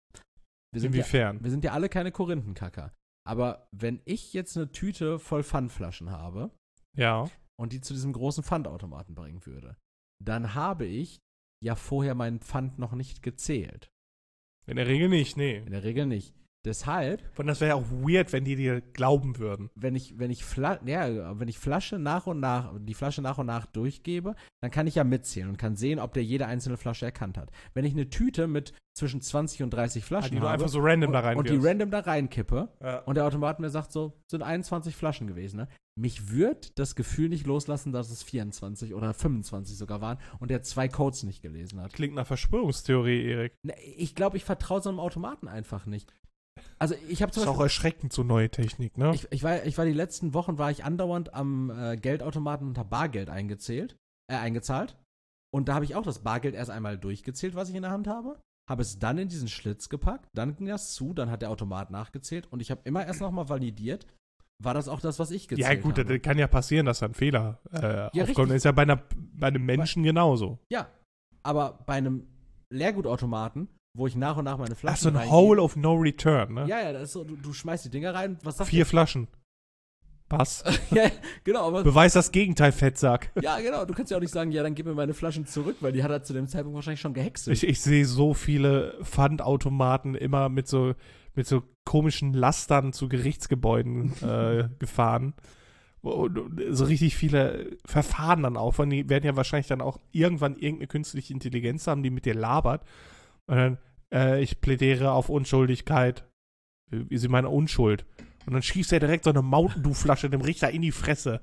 Speaker 2: Wir sind, ja,
Speaker 1: Inwiefern?
Speaker 2: wir sind ja alle keine Korinthenkacker. Aber wenn ich jetzt eine Tüte voll Pfandflaschen habe
Speaker 1: Ja.
Speaker 2: und die zu diesem großen Pfandautomaten bringen würde, dann habe ich ja vorher meinen Pfand noch nicht gezählt.
Speaker 1: In der Regel nicht, nee.
Speaker 2: In der Regel nicht. Deshalb,
Speaker 1: Und das wäre ja auch weird, wenn die dir glauben würden.
Speaker 2: wenn ich, wenn ich, Fla- ja, wenn ich Flasche nach und nach, die Flasche nach und nach durchgebe, dann kann ich ja mitzählen und kann sehen, ob der jede einzelne Flasche erkannt hat. Wenn ich eine Tüte mit zwischen zwanzig und dreißig
Speaker 1: Ah,
Speaker 2: Flaschen
Speaker 1: die du
Speaker 2: habe
Speaker 1: einfach so random
Speaker 2: und,
Speaker 1: da rein
Speaker 2: und die random da reinkippe
Speaker 1: Ja.
Speaker 2: und der Automat mir sagt so, sind einundzwanzig Flaschen gewesen, ne? Mich wird das Gefühl nicht loslassen, dass es vierundzwanzig oder fünfundzwanzig sogar waren und der zwei Codes nicht gelesen hat.
Speaker 1: Klingt nach Verschwörungstheorie, Erik.
Speaker 2: Ne, Ich glaube, ich vertraue so einem Automaten einfach nicht. Also ich habe zum
Speaker 1: Ist auch
Speaker 2: Beispiel,
Speaker 1: erschreckend, so neue Technik, ne?
Speaker 2: ich, ich, war, ich war die letzten Wochen, war ich andauernd am äh, Geldautomaten unter Bargeld eingezählt, äh, eingezahlt. Und da habe ich auch das Bargeld erst einmal durchgezählt, was ich in der Hand habe. Habe es dann in diesen Schlitz gepackt, dann ging das zu, dann hat der Automat nachgezählt und ich habe immer erst nochmal validiert, war das auch das, was ich gezählt
Speaker 1: Ja,
Speaker 2: habe.
Speaker 1: gut, das kann ja passieren, dass da ein Fehler äh,
Speaker 2: Ja,
Speaker 1: aufkommt.
Speaker 2: richtig.
Speaker 1: Das ist ja bei, einer, bei einem Menschen genauso.
Speaker 2: Ja, aber bei einem Leergutautomaten, wo ich nach und nach meine Flaschen
Speaker 1: Ach, so ein
Speaker 2: reingebe-
Speaker 1: Hole of No Return, ne?
Speaker 2: Ja, ja, das ist so, du, du schmeißt die Dinger rein, was sagt
Speaker 1: Vier Flaschen. Was?
Speaker 2: der? Ja, genau, aber
Speaker 1: Beweis das Gegenteil, Fettsack.
Speaker 2: ja, genau, du kannst ja auch nicht sagen, ja, dann gib mir meine Flaschen zurück, weil die hat er zu dem Zeitpunkt wahrscheinlich schon gehäckselt.
Speaker 1: Ich, ich sehe so viele Pfandautomaten immer mit so, mit so komischen Lastern zu Gerichtsgebäuden äh, gefahren. Und so richtig viele Verfahren dann auch. Und die werden ja wahrscheinlich dann auch irgendwann irgendeine künstliche Intelligenz haben, die mit dir labert. Und dann, äh, ich plädiere auf Unschuldigkeit. Wie sie meine Unschuld. Und dann schießt er direkt so eine Mountain Dew-Flasche dem Richter in die Fresse.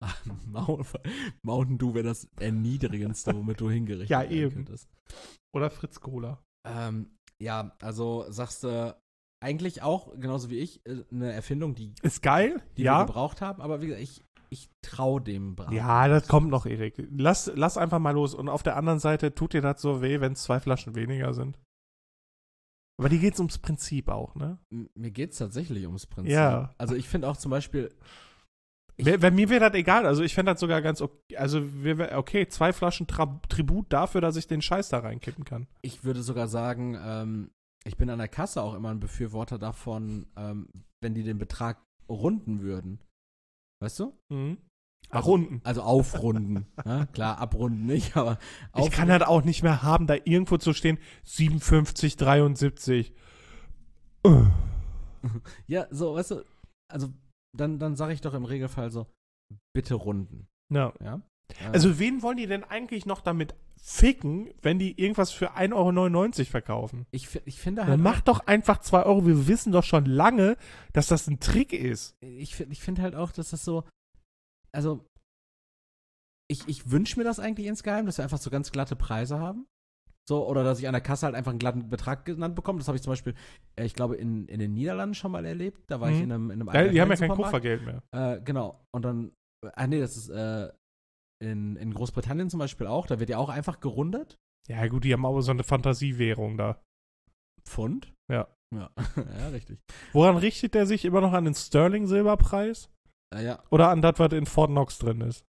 Speaker 2: Mountain Dew wäre das Erniedrigendste, womit du hingerichtet
Speaker 1: Ja,
Speaker 2: werden
Speaker 1: eben.
Speaker 2: könntest.
Speaker 1: Oder Fritz Cola.
Speaker 2: Ähm, ja, also sagst du eigentlich auch, genauso wie ich, äh, eine Erfindung, die,
Speaker 1: Ist geil,
Speaker 2: die
Speaker 1: ja.
Speaker 2: wir gebraucht haben, aber wie gesagt, ich, ich traue dem Braten.
Speaker 1: Ja, das kommt noch, Erik. Lass, lass einfach mal los. Und auf der anderen Seite tut dir das so weh, wenn es zwei Flaschen weniger sind. Aber dir geht's ums Prinzip auch, ne?
Speaker 2: M- Mir geht es tatsächlich ums Prinzip.
Speaker 1: Ja.
Speaker 2: Also ich finde auch zum Beispiel, Ich-
Speaker 1: Bei, bei mir wäre das egal. Also ich fände das sogar ganz okay. Also wir wär, okay, zwei Flaschen Tra Tribut dafür, dass ich den Scheiß da reinkippen kann.
Speaker 2: ich würde sogar sagen, ähm, ich bin an der Kasse auch immer ein Befürworter davon, ähm, wenn die den Betrag runden würden. Weißt du?
Speaker 1: Mhm. Ach,
Speaker 2: Also-
Speaker 1: unten.
Speaker 2: Also aufrunden. Ja, klar, abrunden nicht, aber
Speaker 1: Ich kann das auch nicht mehr haben, da irgendwo zu stehen, siebenundfünfzig, dreiundsiebzig. Uh.
Speaker 2: Ja, so, weißt du, also dann, dann sage ich doch im Regelfall so, bitte runden.
Speaker 1: Ja.
Speaker 2: Ja?
Speaker 1: Also wen wollen die denn eigentlich noch damit ficken, wenn die irgendwas für ein Euro neunundneunzig verkaufen?
Speaker 2: ich, fi- ich finde halt.
Speaker 1: Dann mach doch einfach zwei Euro. Wir wissen doch schon lange, dass das ein Trick ist.
Speaker 2: Ich, fi- ich finde halt auch, dass das so. Also, ich, ich wünsche mir das eigentlich insgeheim, dass wir einfach so ganz glatte Preise haben. So, oder dass ich an der Kasse halt einfach einen glatten Betrag genannt bekomme. Das habe ich zum Beispiel, äh, ich glaube, in, in den Niederlanden schon mal erlebt. Da war ich
Speaker 1: Mhm.
Speaker 2: in einem, in einem
Speaker 1: Ja, die haben ja kein
Speaker 2: Supermarkt.
Speaker 1: Kupfergeld mehr.
Speaker 2: Äh, genau. Und dann, ah nee, das ist äh, in, in Großbritannien zum Beispiel auch. Da wird ja auch einfach gerundet.
Speaker 1: Ja, gut, die haben aber so eine Fantasiewährung da.
Speaker 2: Pfund.
Speaker 1: Ja.
Speaker 2: Ja, ja richtig.
Speaker 1: Woran richtet der sich immer noch an den Sterling-Silberpreis?
Speaker 2: Äh, ja.
Speaker 1: Oder an das, was in Fort Knox drin ist?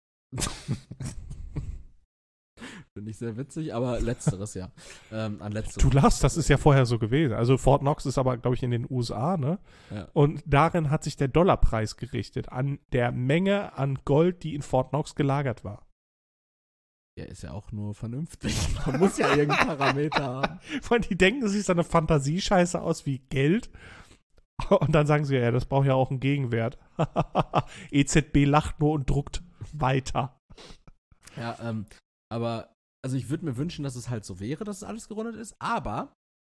Speaker 2: Finde ich sehr witzig, aber letzteres, ja. Ähm, an letzteres.
Speaker 1: Du lachst, das ist ja vorher so gewesen. Also Fort Knox ist aber, glaube ich, in den U S A, ne?
Speaker 2: Ja.
Speaker 1: Und darin hat sich der Dollarpreis gerichtet, an der Menge an Gold, die in Fort Knox gelagert war.
Speaker 2: Ja, ist ja auch nur vernünftig. Man muss ja irgendeinen Parameter haben.
Speaker 1: Weil die denken, es sieht so eine Fantasiescheiße aus wie Geld. Und dann sagen sie, ja, das braucht ja auch einen Gegenwert. E Z B lacht nur und druckt weiter.
Speaker 2: Ja, ähm, aber, also ich würde mir wünschen, dass es halt so wäre, dass es alles gerundet ist, aber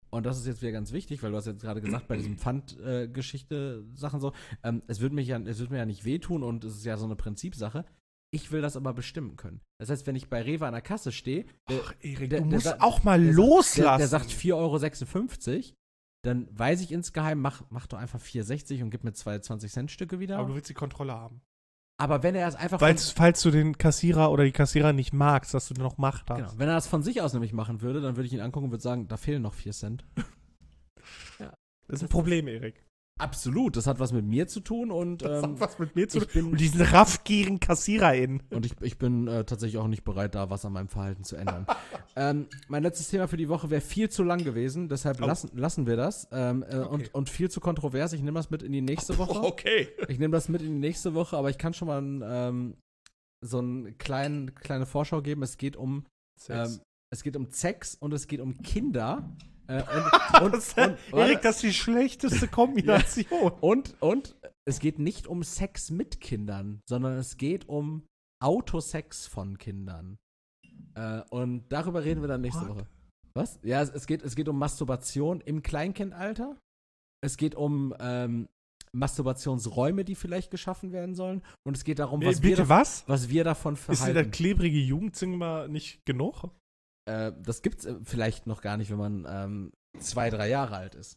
Speaker 2: und das ist jetzt wieder ganz wichtig, weil du hast jetzt gerade gesagt, bei diesem Pfandgeschichte-Sachen so, ähm, es wird mich ja, es wird mir ja nicht wehtun und es ist ja so eine Prinzipsache. Ich will das aber bestimmen können. Das heißt, wenn ich bei Rewe an der Kasse stehe,
Speaker 1: Ach, Erik,
Speaker 2: der,
Speaker 1: du
Speaker 2: der,
Speaker 1: musst
Speaker 2: der,
Speaker 1: auch mal
Speaker 2: der,
Speaker 1: loslassen.
Speaker 2: Der, der sagt vier Euro sechsundfünfzig, dann weiß ich insgeheim, mach, mach doch einfach vier sechzig und gib mir zwei zwanzig-Cent-Stücke wieder.
Speaker 1: Aber du willst die Kontrolle haben.
Speaker 2: Aber wenn er es einfach
Speaker 1: Weil, falls du den Kassierer oder die Kassierer nicht magst, dass du noch Macht hast.
Speaker 2: Genau. Wenn er das von sich aus nämlich machen würde, dann würde ich ihn angucken und würde sagen, da fehlen noch vier Cent. Ja.
Speaker 1: Das ist ein Problem, Erik.
Speaker 2: Absolut, das hat was mit mir zu tun und
Speaker 1: Das
Speaker 2: ähm,
Speaker 1: hat was mit mir zu
Speaker 2: ich
Speaker 1: tun.
Speaker 2: bin-
Speaker 1: Und diesen raffgierigen KassiererInnen.
Speaker 2: und ich, ich bin äh, tatsächlich auch nicht bereit, da was an meinem Verhalten zu ändern. ähm, mein letztes Thema für die Woche wäre viel zu lang gewesen, deshalb
Speaker 1: Oh.
Speaker 2: lassen, lassen wir das. Ähm, äh,
Speaker 1: Okay.
Speaker 2: und, und viel zu kontrovers. Ich nehme das mit in die nächste Woche.
Speaker 1: Okay.
Speaker 2: Ich nehme das mit in die nächste Woche, aber ich kann schon mal ein, ähm, so eine kleine, kleine Vorschau geben. Es geht um ähm, es geht um Sex und es geht um Kinder. Äh, und, und,
Speaker 1: Das,
Speaker 2: und,
Speaker 1: Erik, das ist die schlechteste Kombination.
Speaker 2: und, und es geht nicht um Sex mit Kindern, sondern es geht um Autosex von Kindern. Äh, und darüber reden wir dann nächste
Speaker 1: What?
Speaker 2: Woche. Was? Ja, es, es, geht, es geht um Masturbation im Kleinkindalter. Es geht um ähm, Masturbationsräume, die vielleicht geschaffen werden sollen. Und es geht darum, was,
Speaker 1: Nee,
Speaker 2: wir,
Speaker 1: bitte
Speaker 2: dav-
Speaker 1: was?
Speaker 2: was wir davon
Speaker 1: Ist dir das
Speaker 2: verhalten.
Speaker 1: klebrige Jugendzimmer nicht genug?
Speaker 2: Äh, das gibt's äh, vielleicht noch gar nicht, wenn man ähm, zwei, drei Jahre alt ist.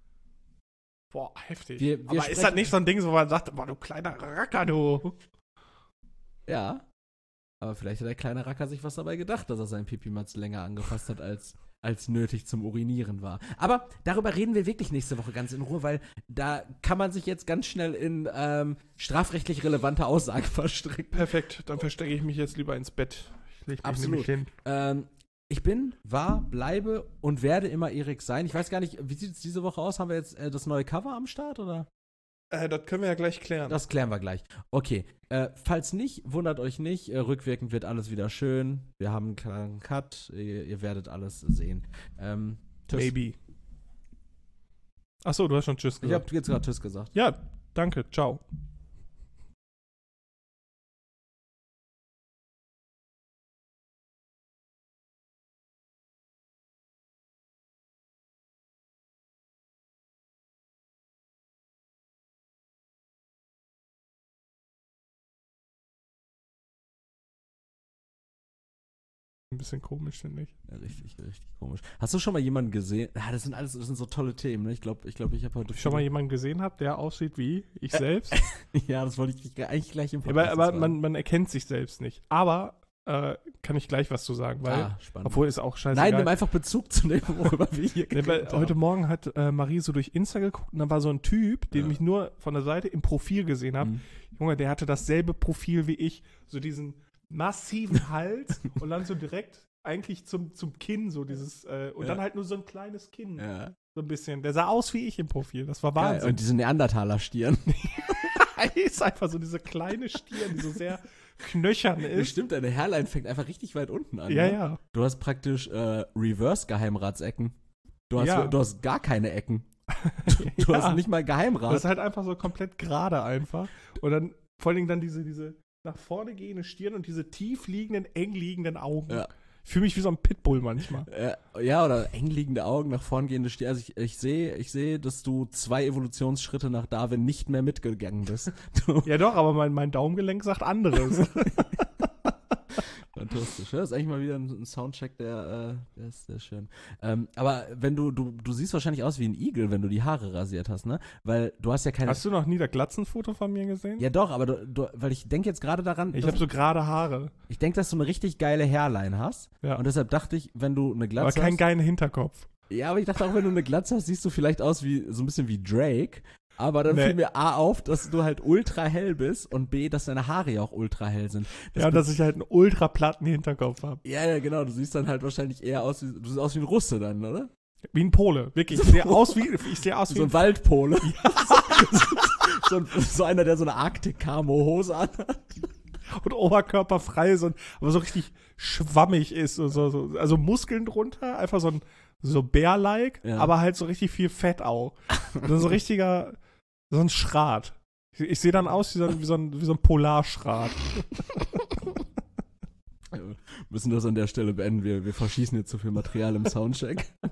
Speaker 1: Boah, heftig.
Speaker 2: Wir- wir
Speaker 1: Aber ist
Speaker 2: sprechen-
Speaker 1: das nicht so ein Ding, wo man sagt, boah, du kleiner Racker, du.
Speaker 2: Ja. Aber vielleicht hat der kleine Racker sich was dabei gedacht, dass er seinen Pipimatz länger angefasst hat, als, als nötig zum Urinieren war. Aber darüber reden wir wirklich nächste Woche ganz in Ruhe, weil da kann man sich jetzt ganz schnell in ähm, strafrechtlich relevante Aussagen verstricken.
Speaker 1: Perfekt, dann verstecke ich mich jetzt lieber ins Bett. Ich leg mich
Speaker 2: Absolut.
Speaker 1: nämlich hin.
Speaker 2: Ähm, ich bin, war, bleibe und werde immer Erik sein. Ich weiß gar nicht, wie sieht es diese Woche aus? Haben wir jetzt äh, das neue Cover am Start, oder?
Speaker 1: Äh, das können wir ja gleich klären.
Speaker 2: Das klären wir gleich. Okay, äh, falls nicht, wundert euch nicht, äh, rückwirkend wird alles wieder schön. Wir haben einen kleinen Cut, ihr, ihr werdet alles sehen. Ähm, tschüss.
Speaker 1: Maybe. Achso, du hast schon Tschüss
Speaker 2: Ich
Speaker 1: gesagt.
Speaker 2: habe jetzt gerade Tschüss gesagt.
Speaker 1: Ja, danke, ciao. Ein bisschen komisch, finde ich.
Speaker 2: Ja, richtig, richtig komisch. Hast du schon mal jemanden gesehen? Ja, das sind alles, das sind so tolle Themen. Ne? Ich glaube, ich, glaub, ich habe heute
Speaker 1: Ob ich schon mal jemanden gesehen habe, der aussieht wie ich
Speaker 2: Äh,
Speaker 1: selbst.
Speaker 2: Ja, das wollte ich eigentlich gleich im
Speaker 1: Ja, aber
Speaker 2: Podcast
Speaker 1: aber
Speaker 2: fragen.
Speaker 1: man, man erkennt sich selbst nicht. Aber äh, kann ich gleich was zu sagen, weil,
Speaker 2: ah, spannend.
Speaker 1: obwohl ist auch scheißegal.
Speaker 2: Nein, nimm einfach Bezug zu dem, worüber wir hier
Speaker 1: Nee, weil
Speaker 2: geredet haben.
Speaker 1: heute Morgen hat äh, Marie so durch Insta geguckt und da war so ein Typ, den
Speaker 2: Ja.
Speaker 1: ich nur von der Seite im Profil gesehen habe.
Speaker 2: Mhm.
Speaker 1: Junge, der hatte dasselbe Profil wie ich. So diesen massiven Hals und dann so direkt eigentlich zum, zum Kinn, so dieses, äh, und
Speaker 2: Ja.
Speaker 1: dann halt nur so ein kleines Kinn.
Speaker 2: Ja.
Speaker 1: So ein bisschen. Der sah aus wie ich im Profil. Das war
Speaker 2: Geil.
Speaker 1: Wahnsinn.
Speaker 2: Und diese Neandertaler-Stirn.
Speaker 1: ist einfach so diese kleine Stirn, die so sehr knöchern ist.
Speaker 2: Stimmt, deine Hairline fängt einfach richtig weit unten an.
Speaker 1: Ja,
Speaker 2: ne?
Speaker 1: ja.
Speaker 2: Du hast praktisch äh, Reverse-Geheimratsecken. Du hast,
Speaker 1: Ja.
Speaker 2: du hast gar keine Ecken. Du, du
Speaker 1: Ja.
Speaker 2: hast nicht mal Geheimrat.
Speaker 1: Das ist halt einfach so komplett gerade einfach. Und dann vor allen Dingen dann diese, diese nach vorne gehende Stirn und diese tief liegenden, eng liegenden Augen.
Speaker 2: Ja.
Speaker 1: Ich fühle mich wie so ein Pitbull manchmal.
Speaker 2: Äh, ja, oder eng liegende Augen, nach vorn gehende Stirn. Also ich, ich sehe, ich sehe, dass du zwei Evolutionsschritte nach Darwin nicht mehr mitgegangen bist. Du,
Speaker 1: Ja doch, aber mein, mein Daumengelenk sagt anderes.
Speaker 2: fantastisch. Das ist eigentlich mal wieder ein, ein Soundcheck, der, äh, der ist sehr schön. Ähm, aber wenn du, du, du siehst wahrscheinlich aus wie ein Igel, wenn du die Haare rasiert hast, ne? Weil du hast ja keine.
Speaker 1: Hast du noch nie das Glatzenfoto von mir gesehen?
Speaker 2: Ja doch, aber du, du, weil ich denke jetzt gerade daran,
Speaker 1: Ich
Speaker 2: dass-
Speaker 1: habe so gerade Haare.
Speaker 2: ich denke, dass du eine richtig geile Hairline hast.
Speaker 1: Ja.
Speaker 2: Und deshalb dachte ich, wenn du eine
Speaker 1: Aber
Speaker 2: Glatze
Speaker 1: keinen
Speaker 2: hast.
Speaker 1: geilen Hinterkopf.
Speaker 2: Ja, aber ich dachte auch, wenn du eine Glatze hast, siehst du vielleicht aus wie so ein bisschen wie Drake. Aber dann
Speaker 1: Nee.
Speaker 2: fiel mir A auf, dass du halt ultra hell bist und B, dass deine Haare ja auch ultra hell sind. Das
Speaker 1: Ja, und
Speaker 2: be-
Speaker 1: dass ich halt einen ultra platten Hinterkopf habe.
Speaker 2: ja, ja, genau. Du siehst dann halt wahrscheinlich eher aus wie, du siehst aus wie ein Russe dann, oder?
Speaker 1: Wie ein Pole. Wirklich. Ich sehe aus wie, ich sehe aus wie
Speaker 2: So ein
Speaker 1: ein
Speaker 2: Waldpole. so, ein, so einer, der so eine Arctic-Camo-Hose anhat.
Speaker 1: und Oberkörper frei, so, ein- aber so richtig schwammig ist. So, so, so, also Muskeln drunter, einfach so ein so Bär-like,
Speaker 2: Ja.
Speaker 1: aber halt so richtig viel Fett auch. So, so richtiger, so ein Schrat. Ich, ich sehe dann aus wie so ein, wie so ein, wie so ein Polarschrat.
Speaker 2: Wir müssen das an der Stelle beenden. Wir, wir verschießen jetzt zu viel Material im Soundcheck.